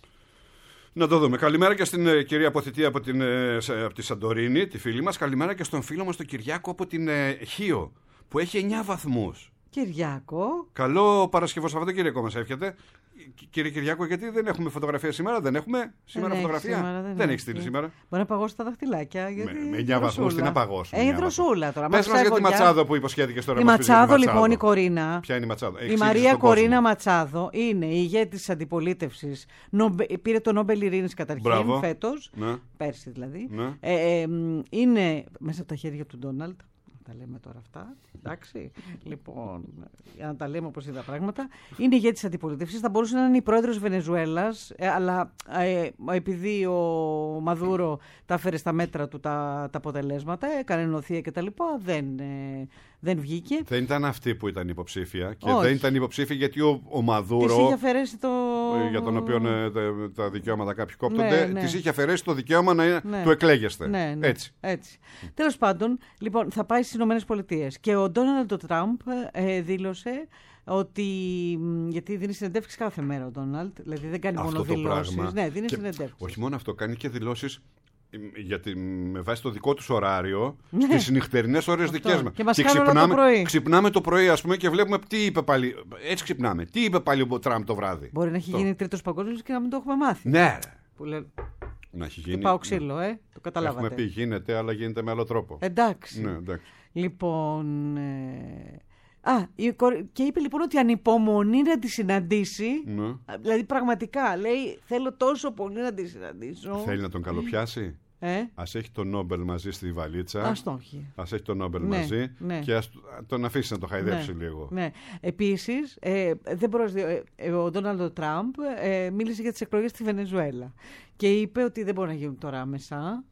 Να το δούμε. Καλημέρα και στην ε, κυρία Αποθητή από, την, ε, σε- από τη Σαντορίνη, τη φίλη μας. Καλημέρα και στον φίλο μας τον Κυριάκο από την ε, Χίο, που έχει εννιά βαθμούς. Κυριάκο, Καλό Παρασκευό Σαββατοκύριακο μας εύχεται. Κι- Κύριε Κυριάκο, γιατί δεν έχουμε φωτογραφία σήμερα, δεν έχουμε σήμερα δεν έχει φωτογραφία. σήμερα, δεν έχει. έχει στείλει σήμερα. Μπορεί να παγώσει τα δαχτυλάκια. Γιατί Με- με εννιά βαθμούς, τι να παγώσουμε, Ε, εννιά δροσούλα τώρα. Πες μας για τη Ματσάδο που υποσχέθηκες τώρα. Η να μας πεις για τη Ματσάδο, λοιπόν, η Κορίνα. Ποια είναι η Ματσάδο? Η Εξήγησε Μαρία στον κόσμο. Κορίνα Ματσάδο είναι η ηγέτης της αντιπολίτευσης. Νομπε- Πήρε το Νόμπελ Ειρήνης καταρχήν Μπράβο. φέτος. Ναι. Πέρσι δηλαδή. Ναι. Ε, ε, μ, είναι μέσα από τα χέρια του Ντόναλντ. Τα λέμε τώρα αυτά. Εντάξει. Λοιπόν, για να τα λέμε όπως είναι τα πράγματα. Είναι ηγέτης της αντιπολίτευσης. Θα μπορούσε να είναι η πρόεδρος Βενεζουέλας, ε, αλλά ε, επειδή ο Μαδούρο τα έφερε στα μέτρα του τα, τα αποτελέσματα, έκανε νοθεία κτλ. Δεν, ε, δεν βγήκε. Δεν ήταν αυτή που ήταν υποψήφια. Και Όχι. δεν ήταν υποψήφια γιατί ο, ο Της Μαδούρο. είχε αφαιρέσει το. για τον οποίο ε, τα, τα δικαιώματα κάποιοι κόπτονται, Ναι, ναι. της είχε αφαιρέσει το δικαίωμα να Ναι. του εκλέγεστε. Ναι, ναι, Έτσι. έτσι. Τέλος πάντων, λοιπόν, θα πάει στις Ηνωμένες Πολιτείες. Και ο Ντόναλντ Τραμπ ε, δήλωσε ότι. μ, Γιατί δίνει συνεντεύξεις κάθε μέρα ο Ντόναλντ, δηλαδή δεν κάνει μόνο Αυτό το δηλώσεις. πράγμα. Ναι, δίνει Και συνεντεύξεις. όχι μόνο αυτό, κάνει και δηλώσεις ε, γιατί με βάση το δικό του ωράριο Ναι. στις νυχτερινές ώρες Αυτό. δικές μας. Και μας κάνουν όλο το πρωί. ξυπνάμε το πρωί, ας πούμε, και βλέπουμε τι είπε πάλι. Έτσι ξυπνάμε. Τι είπε πάλι ο Τραμπ το βράδυ. Μπορεί να έχει Το- γίνει τρίτος παγκόσμιος και να μην το έχουμε μάθει. Ναι, ρε. Που λένε, Να έχει του γίνει. πάω ξύλο, ε. Το καταλάβατε. Έχουμε πει γίνεται, αλλά γίνεται με άλλο τρόπο. Εντάξει. Ναι, εντάξει. Λοιπόν. Ε... Α, η κορ- και είπε λοιπόν ότι ανυπομονεί να τη συναντήσει. Ναι. Δηλαδή πραγματικά λέει: θέλω τόσο πολύ να τη συναντήσω. Θέλει να τον καλοπιάσει. Ε, Ας έχει τον Νόμπελ μαζί στη βαλίτσα. ας το έχει. Ας έχει τον Νόμπελ Ναι, μαζί ναι. και ας τον αφήσει να το χαϊδεύσει Ναι, λίγο. Ναι. Επίσης, ε, δεν μπορώ, ε, ε, ο Ντόναλντ Τραμπ ε, μίλησε για τις εκλογές στη Βενεζουέλα και είπε ότι δεν μπορεί να γίνουν τώρα άμεσα.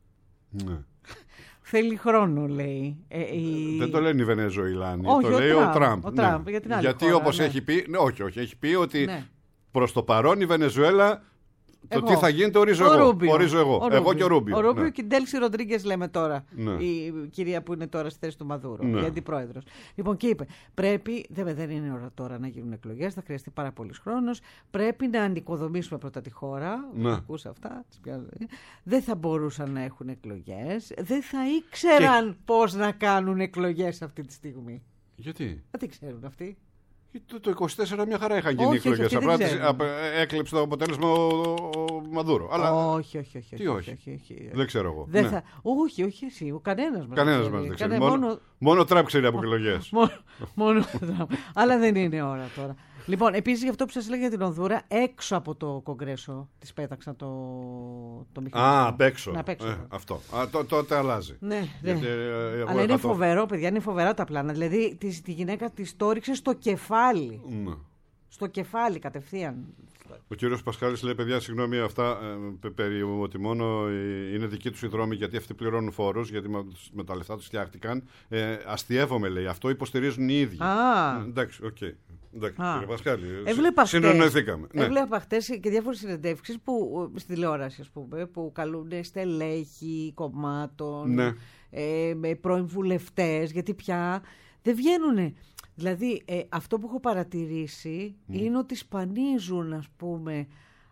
Ναι. Θέλει χρόνο, λέει. Ε, η... Δεν το λένε οι Βενεζουελάνοι, Όχι, το ο λέει Τραμπ. ο Τραμπ. Ο Τραμπ, για την άλλη Γιατί χώρα, όπως ναι. έχει πει, ναι, όχι, όχι, έχει πει ότι Ναι. προς το παρόν η Βενεζουέλα το Εγώ. τι θα γίνεται ορίζω Ο εγώ. Ρούμπιο. Ορίζω εγώ. Ο Εγώ Ρούμπιο. και ο Ρούμπιο. Ο Ρούμπιο Ναι. και η Ντέλση Ροντρίγκες λέμε τώρα. Ναι. Η κυρία που είναι τώρα στη θέση του Μαδούρο, Ναι. η αντιπρόεδρος. Λοιπόν, και είπε: πρέπει, δεν, δεν είναι ώρα τώρα να γίνουν εκλογές, θα χρειαστεί πάρα πολύς χρόνος. Πρέπει να ανοικοδομήσουμε πρώτα τη χώρα. Ναι. Ακούς αυτά. τις πιάνω. Δεν θα μπορούσαν να έχουν εκλογές. Δεν θα ήξεραν πώς να κάνουν εκλογές αυτή τη στιγμή. Γιατί? Δεν ξέρουν αυτοί. Το, το είκοσι τέσσερα μια χαρά είχαν γίνει Όχι, όχι, εκλογές. αυτοί δεν Απλά τις- ξέρουν. απ- έκλεψε το αποτέλεσμα ο, ο Μαδούρο. Αλλά όχι, όχι, όχι. τι όχι? όχι, όχι. δεν ξέρω εγώ. Δεν Ναι. θα... Όχι, όχι εσύ. Ο κανένας μας. Κανένας δεν μας ξέρει. δεν ξέρει. Κανε- Μόνο, μόνο- μόνο ο Τραμπ ξέρει από εκλογές. Μόνο, μόνο αλλά δεν είναι ώρα τώρα. Λοιπόν, επίσης για αυτό που σας έλεγα για την Ονδούρα, έξω από το Κογκρέσο της πέταξαν το, το μηχανισμό. Α, απ' έξω. Ναι, απ' έξω. Ε, αυτό. Α, τό- τότε αλλάζει. Ναι, ναι. Γιατί, ε, εγώ Αλλά είναι είχα το- φοβερό, παιδιά, είναι φοβερά τα πλάνα. Δηλαδή, τη, τη γυναίκα της το ρίξε στο κεφάλι. Ναι. Στο κεφάλι κατευθείαν. Ο κύριος Πασχάλης λέει: παιδιά, συγγνώμη, αυτά ε, περί ότι μόνο ε, είναι δική τους οι δρόμοι γιατί αυτοί πληρώνουν φόρους, γιατί με, με τα λεφτά τους φτιάχτηκαν. Ε, αστειεύομαι, λέει. Αυτό υποστηρίζουν οι ίδιοι. Α. Ε, εντάξει, οκ. Okay. Εντάξει, Α. κύριε Πασχάλη. Έβλεπα χτες, συνεννοηθήκαμε. Ναι. έβλεπα χτες και διάφορες συνεντεύξεις που, στη τηλεόραση, ας πούμε, που καλούν στελέχη κομμάτων, Ναι. ε, με πρώην βουλευτές, γιατί πια δεν βγαίνουνε. Δηλαδή, ε, αυτό που έχω παρατηρήσει Mm. είναι ότι σπανίζουν, ας πούμε,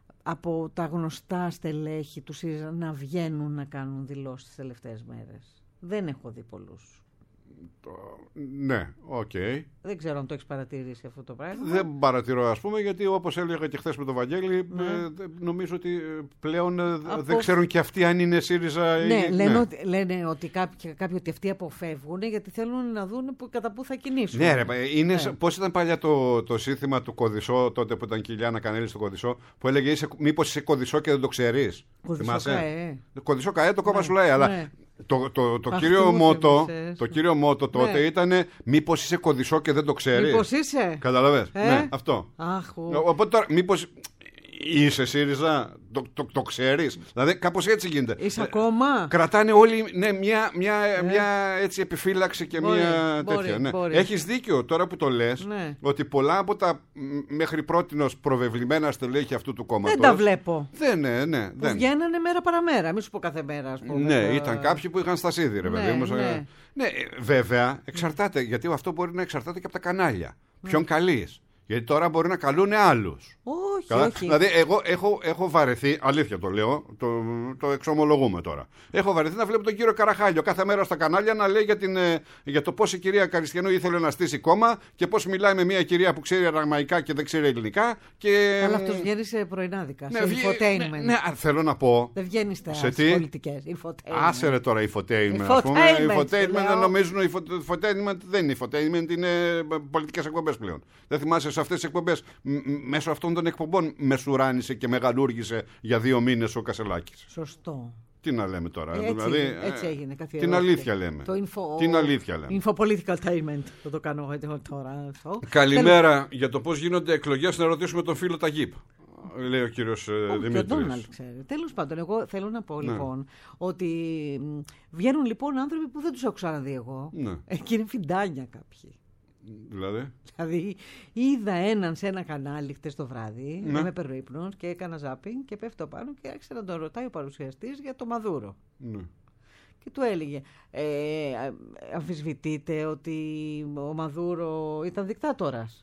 από τα γνωστά στελέχη του ΣΥΡΙΖΑ να βγαίνουν να κάνουν δηλώσεις τις τελευταίες μέρες. Δεν έχω δει πολλούς. Το... Ναι, οκ. Okay. Δεν ξέρω αν το έχεις παρατηρήσει αυτό το πράγμα. Δεν παρατηρώ, ας πούμε, γιατί όπως έλεγα και χθες με τον Βαγγέλη, Ναι. ε, νομίζω ότι ε, πλέον ε, Από... δεν ξέρουν και αυτοί αν είναι ΣΥΡΙΖΑ ή... Ναι, λένε, ναι. Ότι, λένε ότι κάποιοι, κάποιοι ότι αυτοί αποφεύγουν γιατί θέλουν να δουν που, κατά πού θα κινήσουν. Ναι, ρε, είναι, Ναι. πώς ήταν παλιά το, το σύνθημα του Κωδισό, τότε που ήταν και η Λιάννα Κανέλη στο Κωδισό, που έλεγε είσαι, μήπως είσαι Κωδισό και δεν το ξέρεις. Κωδισό ΚΑΕ. Κωδισό ΚΑΕ το κόμμα Ναι, σου λέει, αλλά ναι. το, το, το, Αχ, κύριο τι μου μότο, θύμισες. το κύριο μότο τότε Ναι. ήταν μήπως είσαι Κωδισό και δεν το ξέρεις. Μήπως είσαι. Καταλαβες, Ε? ναι, αυτό. Αχ, ο- Οπότε τώρα, μήπως είσαι ΣΥΡΙΖΑ, το, το, το ξέρεις. Δηλαδή κάπως έτσι γίνεται. Είσαι Ε, ακόμα. Κρατάνε όλοι ναι, μια, μια, Ε. μια έτσι επιφύλαξη και Μπορεί, μια μπορεί, τέτοια. Ναι. μπορεί. Έχεις δίκιο τώρα που το λες, Ναι. ότι πολλά από τα μ, μέχρι πρότινος προβεβλημένα στελέχη αυτού του κόμματος. Δεν τα βλέπω. Δεν, ναι, ναι. Που δεν. βγαίνανε μέρα παραμέρα. Μην σου πω κάθε μέρα, ας πούμε. Ναι, το- ήταν κάποιοι που είχαν στασίδι, ρε Ναι, παιδί μου. σαν- ναι. Ναι, ε, βέβαια, εξαρτάται, γιατί αυτό μπορεί να εξαρτάται και από τα κανάλια. Ποιον καλείς. Γιατί τώρα μπορεί να καλούν άλλους. Όχι, Καλά. όχι. Δηλαδή, εγώ έχω, έχω βαρεθεί, αλήθεια το λέω, το, το εξομολογούμε τώρα. Έχω βαρεθεί να βλέπω τον κύριο Καραχάλιο κάθε μέρα στα κανάλια να λέει για, την, ε, για το πώς η κυρία Καριστιανού ήθελε να στήσει κόμμα και πώς μιλάει με μια κυρία που ξέρει αραμαϊκά και δεν ξέρει ελληνικά. Και... Αλλά αυτός βγαίνει σε πρωινάδικα, Ναι, σε βγει- infotainment. ναι, ναι, α, θέλω να πω. Δεν βγαίνει στα Σε τι? πολιτικές. Infotainment. Άσε ρε τώρα infotainment, ας πούμε. Infotainment, Infotainment λέω. νομίζουν infotainment δεν είναι infotainment, είναι πολιτικές εκπομπές πλέον. Δεν θυμάσαι σε αυτές τις εκπομπές, μ- μ- μέσω αυτών των εκπομπών μεσουράνησε και μεγαλούργησε για δύο μήνες ο Κασελάκης. Σωστό. Τι να λέμε τώρα, Έτσι, δηλαδή. έγινε, ε, έτσι έγινε. Την καθιερώθηκε. αλήθεια λέμε. Το info... Την αλήθεια λέμε. Infopoliticaltainment. Θα το κάνω εγώ τώρα αυτό. Καλημέρα. Για το πώς γίνονται εκλογές να ρωτήσουμε τον φίλο Ταγίπ. Λέει ο κύριος ε, Όχι, και ο Δημήτρης. Ντόναλντ ξέρει. Τέλος πάντων, εγώ θέλω να πω Ναι. λοιπόν ότι μ, βγαίνουν λοιπόν άνθρωποι που δεν τους έχω ξαναδεί εγώ. Ναι. Ε, και είναι φιντάνια κάποιοι. Δηλαδή. Δηλαδή, είδα έναν σε ένα κανάλι χτες το βράδυ, Ναι. είμαι περίπνος και έκανα ζάπινγκ και πέφτω πάνω και άρχισε να τον ρωτάει ο παρουσιαστής για το Μαδούρο. Ναι. Και του έλεγε, ε, α- αμφισβητείτε ότι ο Μαδούρο ήταν δικτάτορας.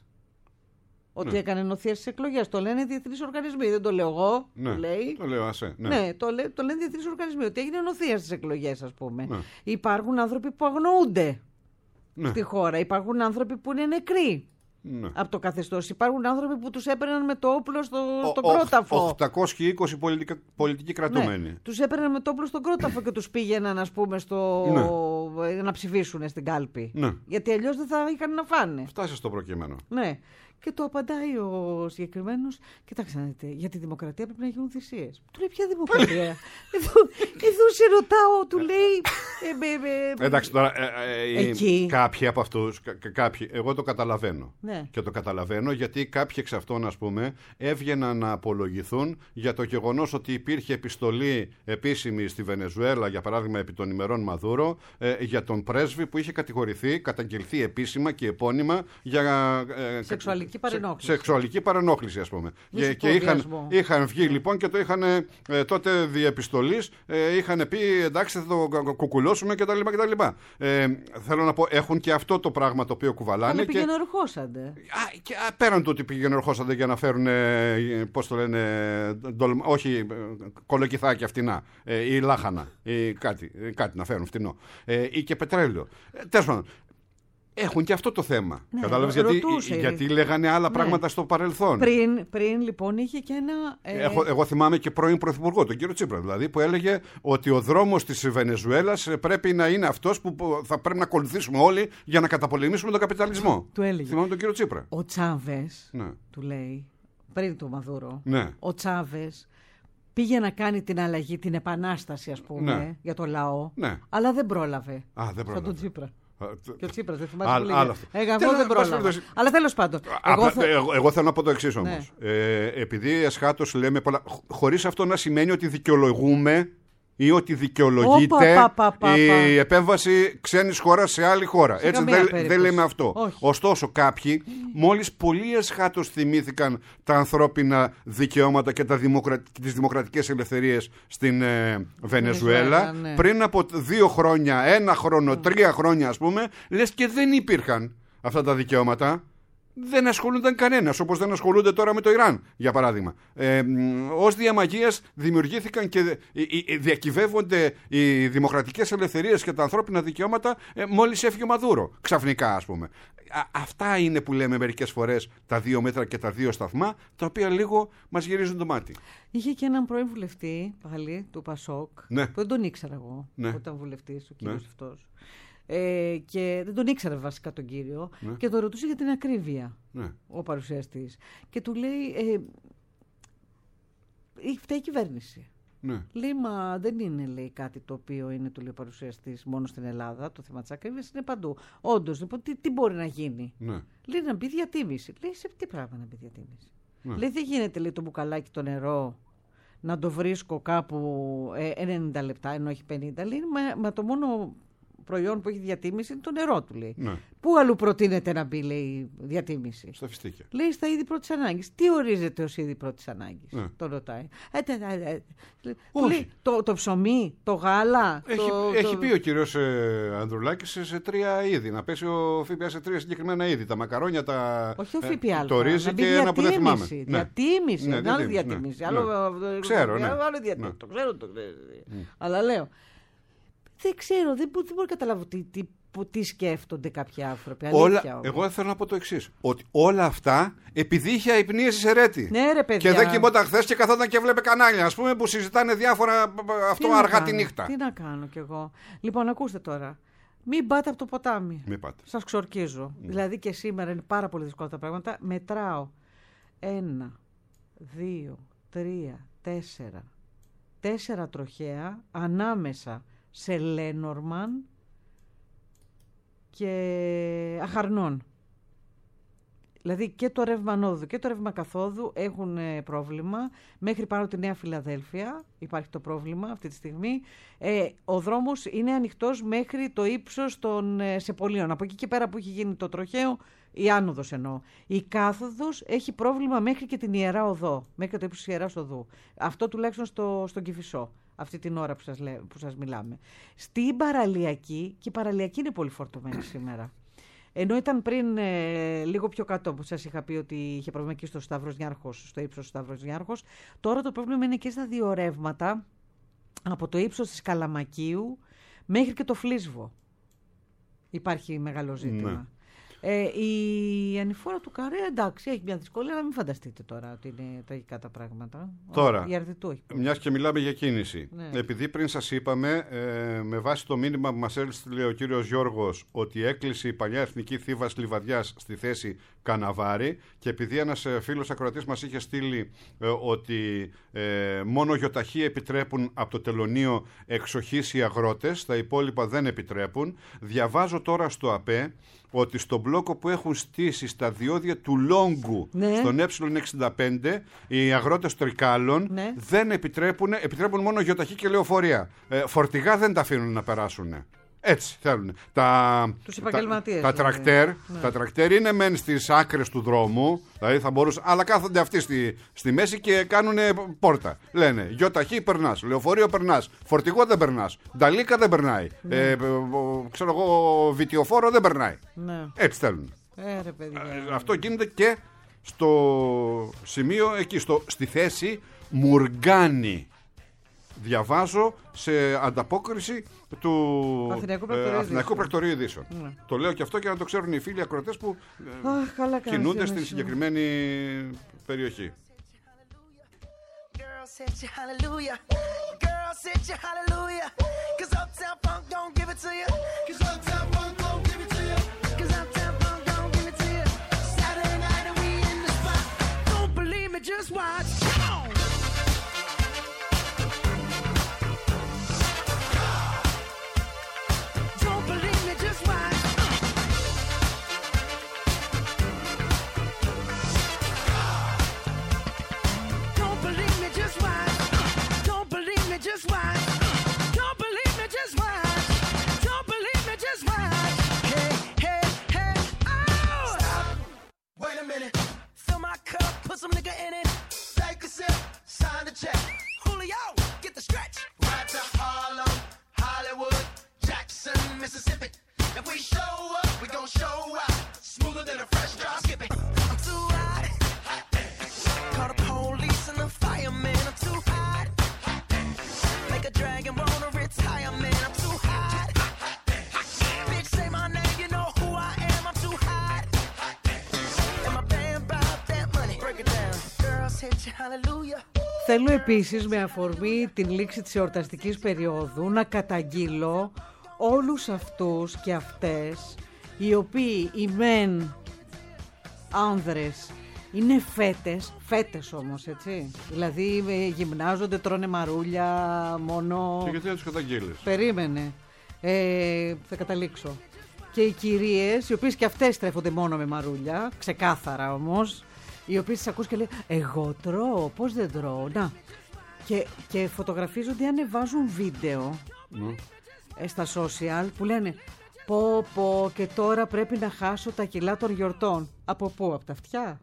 Ότι Ναι. έκανε νοθείες στις εκλογές. Το λένε διεθνείς οργανισμοί, δεν το λέω εγώ. Ναι. Το λέει. Το λέω, ασέ. Ναι. Ναι, το, λέ, το λένε διεθνείς οργανισμοί, ότι έγινε νοθεία στις εκλογές, ας πούμε. Ναι. Υπάρχουν άνθρωποι που αγνοούνται Ναι. στη χώρα. Υπάρχουν άνθρωποι που είναι νεκροί Ναι. από το καθεστώς. Υπάρχουν άνθρωποι που τους έπαιρναν με το όπλο στο, Ο- στον ο- κρόταφο. οκτακόσιοι είκοσι πολιτικά- πολιτικοί κρατούμενοι. Ναι, τους έπαιρναν με το όπλο στον κρόταφο και τους πήγαιναν, ας πούμε, στο... να ψηφίσουν στην κάλπη. Ναι. Γιατί αλλιώς δεν θα είχαν να φάνε. Φτάσε στο προκείμενο. Ναι. Και το απαντάει ο συγκεκριμένος, κοιτάξτε να δείτε, για τη δημοκρατία πρέπει να γίνουν θυσίες. Του λέει, ποια δημοκρατία? εδώ, εδώ σε ρωτάω, του λέει. Ε, ε, ε, Εντάξει τώρα, ε, ε, ε, Εκεί. κάποιοι από αυτούς, κα- κα- κάποιοι, εγώ το καταλαβαίνω. Ναι. Και το καταλαβαίνω γιατί κάποιοι εξ αυτών, ας πούμε, έβγαιναν να απολογηθούν για το γεγονός ότι υπήρχε επιστολή επίσημη στη Βενεζουέλα, για παράδειγμα επί των ημερών Μαδούρο, ε, για τον πρέσβη που είχε κατηγορηθεί, καταγγελθεί επίσημα και επώνυμα για ε, Σεξουαλική σε- παρενόχληση. Σεξουαλική παρενόχληση, ας πούμε. Μη Και, σου και πω είχαν, βιασμό. είχαν βγει λοιπόν και το είχαν ε, τότε δι' επιστολής, ε, είχαν πει εντάξει θα το κα- κουκουλώσουμε κτλ. κτλ. Ε, θέλω να πω, έχουν και αυτό το πράγμα το οποίο κουβαλάνε. Αλλά Και, πήγαινε ερχόσαντε. α, και α, πέραν του ότι πήγαινε ερχόσαντε για να φέρουν, ε, πώς το λένε, ντολ- όχι, ε, κολοκυθάκια φτηνά ε, ή λάχανα ή κάτι, ε, κάτι να φέρουν φτηνό. Ε, ή και πετρέλαιο. Ε, τέλος πάντων. Έχουν και αυτό το θέμα. Ναι, Κατάλαβες ρω- γιατί, ρωτούσε. γιατί λέγανε άλλα Ναι. πράγματα στο παρελθόν. Πριν, πριν λοιπόν είχε και ένα. ε, Έχω, εγώ θυμάμαι και πρώην πρωθυπουργό, τον κύριο Τσίπρα, δηλαδή, που έλεγε ότι ο δρόμος της Βενεζουέλας πρέπει να είναι αυτός που που θα πρέπει να ακολουθήσουμε όλοι για να καταπολεμήσουμε τον καπιταλισμό. Του έλεγε. Θυμάμαι τον κύριο Τσίπρα. Ο Τσάβες, Ναι. του λέει, πριν το Μαδούρο, Ναι. ο Τσάβες πήγε να κάνει την αλλαγή, την επανάσταση, ας πούμε, Ναι. για το λαό, Ναι. αλλά δεν πρόλαβε. Α, δεν Σαν πρόλαβε. τον Τσίπρα. Και ο Τσίπρας, δεν θυμάσαι Άλλ- πολύ. άλλο αυτό. Ε, εγώ Τέλος- δεν πρόλαβα. πάση περιπτώσει- Αλλά τέλος πάντων. Εγώ Απλά, θα... εγώ, εγώ θέλω να πω το εξής όμως. Ναι. Ε, επειδή εσχάτως λέμε πολλά, χ- χωρίς αυτό να σημαίνει ότι δικαιολογούμε ή ότι δικαιολογείται Όπα, πα, πα, πα, η πα. επέμβαση ξένης χώρας σε άλλη χώρα. Σε Έτσι καμία δεν, περίπτωση. δεν λέμε αυτό. Όχι. Ωστόσο κάποιοι μόλις πολύ εσχάτως θυμήθηκαν τα ανθρώπινα δικαιώματα και τα δημοκρα... τις δημοκρατικές ελευθερίες στην ε, Βενεζουέλα, Βενεζουέλα, ναι. πριν από δύο χρόνια, ένα χρόνο, τρία χρόνια ας πούμε, λες και δεν υπήρχαν αυτά τα δικαιώματα. Δεν ασχολούνταν κανένας, όπως δεν ασχολούνται τώρα με το Ιράν, για παράδειγμα. Ε, μ, ως διαμαγείας δημιουργήθηκαν και ε, ε, ε, διακυβεύονται οι δημοκρατικές ελευθερίες και τα ανθρώπινα δικαιώματα ε, μόλις έφυγε ο Μαδούρο, ξαφνικά ας πούμε. Α, αυτά είναι που λέμε μερικές φορές τα δύο μέτρα και τα δύο σταθμά, τα οποία λίγο μας γυρίζουν το μάτι. Είχε και έναν πρώην βουλευτή πάλι του Πασόκ, Ναι. που δεν τον ήξερα εγώ Ναι. όταν βουλευτής, ο κύριος Ναι. αυτός. Ε, και δεν τον ήξερα βασικά τον κύριο Ναι. και τον ρωτούσε για την ακρίβεια Ναι. ο παρουσιαστής. Και του λέει, ε, φταίει η κυβέρνηση. Ναι. Λέει, μα δεν είναι λέει, κάτι το οποίο είναι, του λέει ο παρουσιαστής, μόνο στην Ελλάδα. Το θέμα της ακρίβειας είναι παντού. Όντως, λοιπόν, τι, τι μπορεί να γίνει. Ναι. Λέει να μπει διατίμηση. Λέει, σε τι πράγμα να μπει διατίμηση. Ναι. Λέει, δεν γίνεται λέει, το μπουκαλάκι το νερό να το βρίσκω κάπου ε, ενενήντα λεπτά, ενώ έχει πενήντα. Λέει, μα, μα το μόνο προϊόν που έχει διατίμηση είναι το νερό του, λέει. Ναι. Πού αλλού προτείνεται να μπει, λέει, διατίμηση. Στα φιστίκια. Λέει στα είδη πρώτης ανάγκης. Τι ορίζεται ως είδη πρώτης ανάγκης, Ναι. τον ρωτάει. Ε, τε, ε, ε, του Όχι. λέει, το, το ψωμί, το γάλα. Έχει, το, έχει το... πει ο κύριος ε, Ανδρουλάκης σε, σε τρία είδη. Να πέσει ο ΦΠΑ σε τρία συγκεκριμένα είδη. Τα μακαρόνια, τα, Όχι ο ε, ΦΠΑ. το ρύζι να μπει και ένα που δεν θυμάμαι. διατίμηση. Ναι. Διατίμηση. Ναι, είναι άλλη διατίμηση, διατίμηση. ναι. Άλλο, Ναι. ε, Ξέρω, ναι. άλλο διατίμηση. Ναι. Το ξέρω. Το... Αλλά λέω, δεν ξέρω, δεν, μπο- δεν μπορώ να καταλάβω τι, τι, που- τι σκέφτονται κάποιοι άνθρωποι. Αλήθεια, Όλα, όμως. εγώ θέλω να πω το εξής. Ότι όλα αυτά επειδή είχε αϊπνίες σε Ρέτη. Ναι, ρε παιδιά. Και δεν κοιμόταν χθες και καθόταν και βλέπε κανάλια, ας πούμε, που συζητάνε διάφορα αυτό Τι να αργά κάνω, τη νύχτα. Τι να κάνω κι εγώ. Λοιπόν, ακούστε τώρα. Μην πάτε από το ποτάμι. Μην πάτε. Σας ξορκίζω. Δηλαδή και σήμερα είναι πάρα πολύ δύσκολα τα πράγματα. Μετράω. Ένα, δύο, τρία, τέσσερα. Τέσσερα τροχαία ανάμεσα σε Λένορμαν και Αχαρνών. Δηλαδή και το ρεύμα ανόδου και το ρεύμα καθόδου έχουν ε, πρόβλημα. Μέχρι πάνω τη Νέα Φιλαδέλφια υπάρχει το πρόβλημα αυτή τη στιγμή. Ε, ο δρόμος είναι ανοιχτός μέχρι το ύψος των ε, Σεπολίων. Από εκεί και πέρα που έχει γίνει το τροχαίο, η άνοδος εννοώ. Η κάθοδος έχει πρόβλημα μέχρι και την Ιερά Οδό, μέχρι το ύψος της Ιεράς Οδού. Αυτό τουλάχιστον στο, στον Κηφισό, αυτή την ώρα που σας, λέ, που σας μιλάμε. Στην παραλιακή, και η παραλιακή είναι πολύ φορτωμένη σήμερα. Ενώ ήταν πριν ε, λίγο πιο κάτω που σας είχα πει ότι είχε πρόβλημα εκεί στο Σταύρος Νιάρχος, στο ύψος του Σταύρος Νιάρχος, τώρα το πρόβλημα είναι και στα δύο ρεύματα από το ύψος της Καλαμακίου μέχρι και το Φλίσβο. Υπάρχει μεγάλο ζήτημα. Ναι. Ε, η ανηφόρα του Καρέ, εντάξει, έχει μια δυσκολία, αλλά μην φανταστείτε τώρα ότι είναι τραγικά τα πράγματα. Τώρα, Η Αρδιτού έχει πρόβλημα. μιας και μιλάμε για κίνηση. Ναι. Επειδή πριν σας είπαμε, ε, με βάση το μήνυμα που μας έστειλε ο κύριος Γιώργος, ότι έκλεισε η παλιά εθνική θύβας Λιβαδιάς στη θέση Καναβάρη, και επειδή ένας ε, φίλος ακροατής μας είχε στείλει ε, ότι ε, μόνο γιοταχή επιτρέπουν από το τελωνείο εξοχής οι αγρότες, τα υπόλοιπα δεν επιτρέπουν, διαβάζω τώρα στο ΑΠΕ ότι στον μπλόκο που έχουν στήσει στα διόδια του Λόγκου, Ναι. στον ε εξήντα πέντε, οι αγρότες Τρικάλων Ναι. δεν επιτρέπουν, επιτρέπουν μόνο γιοταχή και λεωφορεία. Ε, φορτηγά δεν τα αφήνουν να περάσουν. Έτσι θέλουν. Τα, Τους επαγγελματίες, Τα, τα, δηλαδή. τρακτέρ, Ναι. τα τρακτέρ είναι μεν στις άκρες του δρόμου, δηλαδή θα μπορούσαν, αλλά κάθονται αυτοί στη, στη μέση και κάνουν πόρτα. Λένε γιοταχή περνάς, λεωφορείο περνάς, φορτηγό δεν περνάς, νταλίκα δεν περνάει, ε, ε, ξέρω εγώ, βιτιοφόρο δεν περνάει. Ναι. Έτσι θέλουν. Ε, ρε παιδιά. Ε, Αυτό γίνεται και στο σημείο εκεί, στο, στη θέση Μουργάνη. Διαβάζω σε ανταπόκριση του Αθηναϊκού Πρακτορείου ε, Αθηναϊκού Ειδήσεων. Πρακτορείου Ειδήσεων. Ναι. Το λέω και αυτό και να το ξέρουν οι φίλοι ακροατές που ε, Αχ, καλά κάνεις, κινούνται στην Διονύση. συγκεκριμένη περιοχή. Girl said you hallelujah. Girl said you hallelujah. Cause Uptown Funk don't give it to you. Cause Uptown Funk don't give it to you. Cause Uptown Funk don't give it to you. Saturday night and we in the spot. Don't believe me, just watch. Come on. Don't believe me, just watch. Θέλω επίσης με αφορμή την λήξη της εορταστικής περίοδου να καταγγείλω όλους αυτούς και αυτές οι οποίοι οι μεν άνδρες είναι φέτες, φέτες όμως, έτσι. Δηλαδή γυμνάζονται, τρώνε μαρούλια μόνο... Και γιατί να τους καταγγείλεις? Περίμενε. Ε, θα καταλήξω. Και οι κυρίες, οι οποίες και αυτές τρέφονται μόνο με μαρούλια, ξεκάθαρα όμως, οι οποίες τις ακούς και λέει εγώ τρώω, πώς δεν τρώω. Να. Και, και φωτογραφίζονται, ανεβάζουν βίντεο mm. ε, στα social που λένε πω πω και τώρα πρέπει να χάσω τα κιλά των γιορτών. Από πού, από τα αυτιά?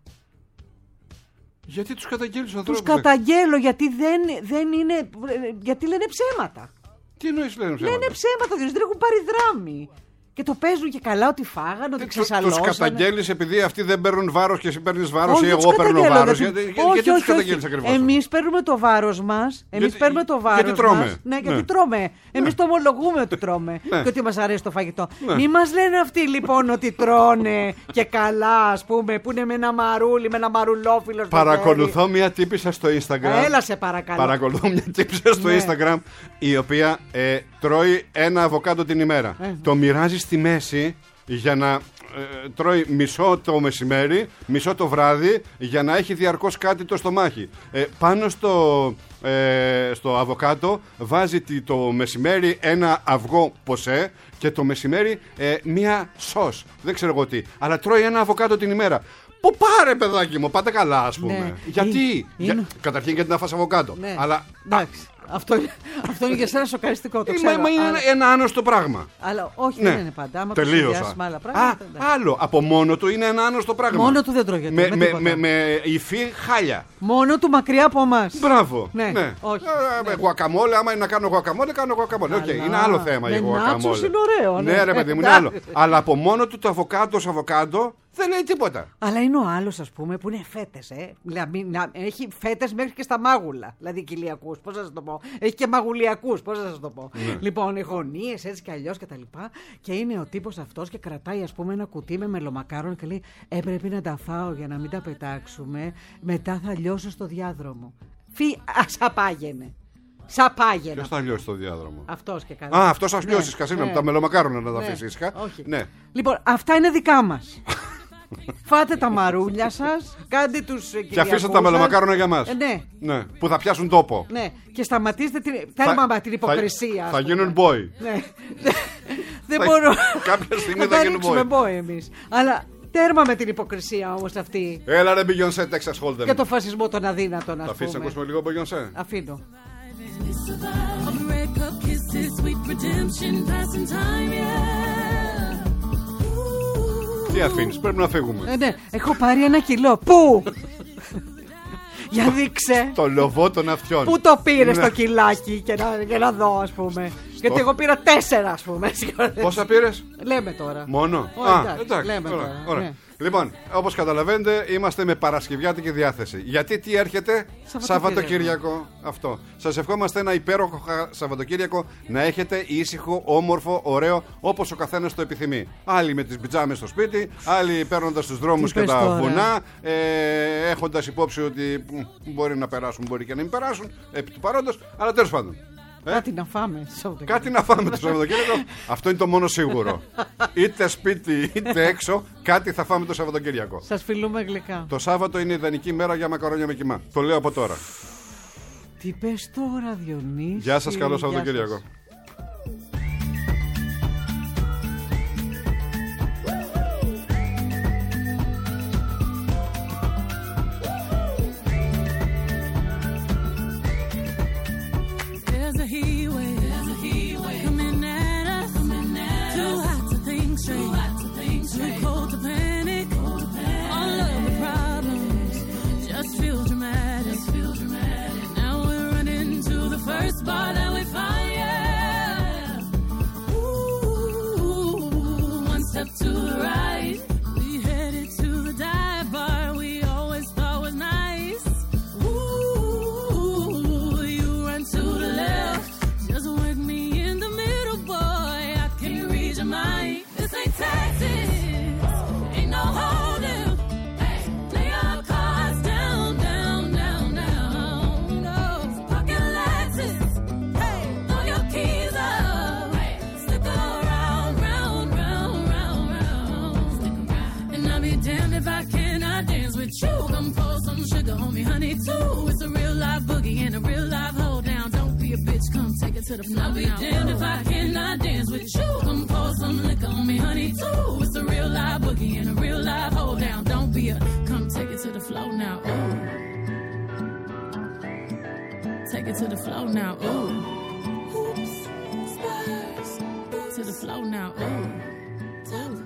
Γιατί τους καταγγέλνεις τους ανθρώπους? Τους καταγγέλω γιατί δεν, δεν είναι, γιατί λένε ψέματα. Τι εννοείς λένε ψέματα? Λένε ψέματα, διότι δεν έχουν πάρει δράμη. Και το παίζουν και καλά ότι φάγανε, ότι ξεσαλώσανε. Τους καταγγέλεις επειδή αυτοί δεν παίρνουν βάρος και εσύ παίρνεις βάρος ή εγώ παίρνω βάρος? Γιατί, γιατί, όχι, γιατί όχι, τους καταγγέλεις ακριβώς? Εμείς παίρνουμε το βάρος μας. Εμείς γιατί, παίρνουμε το βάρος γιατί τρώμε. μας. Ναι, γιατί ναι. τρώμε. Εμείς ναι. το ομολογούμε ότι τρώμε. Ναι. Και ότι μας αρέσει το φαγητό. Ναι. Μη μας λένε αυτοί λοιπόν ότι τρώνε και καλά, ας πούμε, που είναι με ένα μαρούλι, με ένα μαρουλόφυλλο. Παρακολουθώ μια τύπισσα στο Instagram. Έλα σε παρακαλώ. Παρακολουθώ μια τύπισσα στο ναι. Instagram η οποία ε, τρώει ένα αβοκάντο την ημέρα. Ε. Το μοιράζει στη μέση για να ε, τρώει μισό το μεσημέρι, μισό το βράδυ, για να έχει διαρκώς κάτι το στομάχι. Ε, πάνω στο, ε, στο αβοκάτο βάζει το μεσημέρι ένα αυγό ποσέ και το μεσημέρι ε, μία σος. Δεν ξέρω εγώ τι. Αλλά τρώει ένα αβοκάτο την ημέρα. Πού πάρε, παιδάκι μου, πάτε καλά, ας πούμε. Ναι. Γιατί? Είναι... Για... Καταρχήν γιατί να φας αβοκάτο. Ναι. Αλλά... Εντάξει. Αυτό, αυτό είναι για σένα σοκαριστικό, το Μα, ξέρω. μα είναι αλλά... ένα άνοστο πράγμα. Αλλά όχι, ναι. δεν είναι πάντα. Άμα τελείωσα. το συνδυάσεις με άλλα πράγματα. Α, άλλο. Από μόνο του είναι ένα άνοστο πράγμα. Μόνο του δεν τρώγεται. Με, με, με, με, με υφή χάλια. Μόνο του μακριά από εμάς. Μπράβο. Ναι, ναι. όχι. Ε, ναι. Γουακαμόλε, άμα είναι να κάνω γουακαμόλε, κάνω γουακαμόλε. Okay, είναι άλλο θέμα η γουακαμόλε. Είναι ωραίο. Ναι, ναι ρε παιδί μου, είναι άλλο. Αλλά από μόνο του το αβοκάντο αβοκάντο δεν λέει τίποτα. Αλλά είναι ο άλλος, ας πούμε, που είναι φέτες. Ε. Δηλαδή, να, έχει φέτες μέχρι και στα μάγουλα. Δηλαδή κοιλιακούς, πώς θα σας το πω. Έχει και μαγουλιακούς, πώς θα σας το πω. Ναι. Λοιπόν, γωνίες έτσι κι αλλιώς και τα λοιπά. Και είναι ο τύπος αυτός και κρατάει, ας πούμε, ένα κουτί με μελομακάρον και λέει ε, πρέπει να τα φάω για να μην τα πετάξουμε. Μετά θα λιώσω στο διάδρομο. Φι, ασαπάγαινε. Σαπάγαινε. Ποιος θα λιώσει στο διάδρομο? Αυτός και καλά. Α, αυτός θα λιώσει, ναι, Κασίνα, ναι. τα μελομακάρονα να τα ναι. αφήσει ήσυχα. Ναι. Λοιπόν, αυτά είναι δικά μας. Φάτε τα μαρούλια σας, κάντε τους κυριακούς. Και αφήστε τα μελομακάρονα για μας. Ε, ναι. ναι. Που θα πιάσουν τόπο. Ναι. Και σταματήστε την, τέρμα με την υποκρισία. Θα, θα γίνουν boy. Ναι. Δεν μπορώ. Κάποια στιγμή θα, θα γίνουν boy. boy εμείς. Αλλά τέρμα με την υποκρισία όμως αυτή. Έλα ρε Beyoncé, Texas Hold'em. Και το φασισμό των αδύνατων, ας πούμε. Θα αφήσεις να ακούσουμε λίγο Beyoncé? Αφήνω. Τι αφήνεις, πρέπει να φύγουμε. Ε, ναι, έχω πάρει ένα κιλό. Πού? Για δείξε. Το λοβό των αυτιών. Πού το πήρες το κιλάκι και να, για να δω, ας πούμε. Γιατί εγώ πήρα τέσσερα, ας πούμε. Πόσα πήρες? Λέμε τώρα. Μόνο? Ω, Α, εντάξει, εντάξει. λέμε Ωραία, τώρα. ωραία. Ναι. Λοιπόν, όπως καταλαβαίνετε, είμαστε με παρασκευιάτικη διάθεση. Γιατί τι έρχεται? Σαββατοκύριακο. Αυτό. Σας ευχόμαστε ένα υπέροχο Σαββατοκύριακο, να έχετε ήσυχο, όμορφο, ωραίο, όπως ο καθένας το επιθυμεί. Άλλοι με τις πιτζάμες στο σπίτι, άλλοι παίρνοντας τους δρόμους και τα τώρα? βουνά, ε, έχοντας υπόψη ότι μπορεί να περάσουν, μπορεί και να μην περάσουν, επί του παρόντος, αλλά τέλος πάντων. Ε? Κάτι να φάμε. Κάτι να φάμε το Σαββατοκύριακο. Αυτό είναι το μόνο σίγουρο. Είτε σπίτι είτε έξω, κάτι θα φάμε το Σαββατοκύριακο. Σας φιλούμε γλυκά. Το Σάββατο είναι ιδανική μέρα για μακαρόνια με κιμά. Το λέω από τώρα. Τι πες τώρα, Διονύση? Γεια σας, καλό Σαββατοκύριακο. Lay our cards down, down, down, down. live boogie and a real live hold down. Don't be a bitch, come take it to the floor. I'll be damned if I cannot dance with you. Come pour some liquor on me, honey, too. It's a real live boogie and a real live hold down. Don't be a, come take it to the floor now. Ooh. Take it to the floor now. Ooh. Hoops, spurs, to the floor now. Ooh.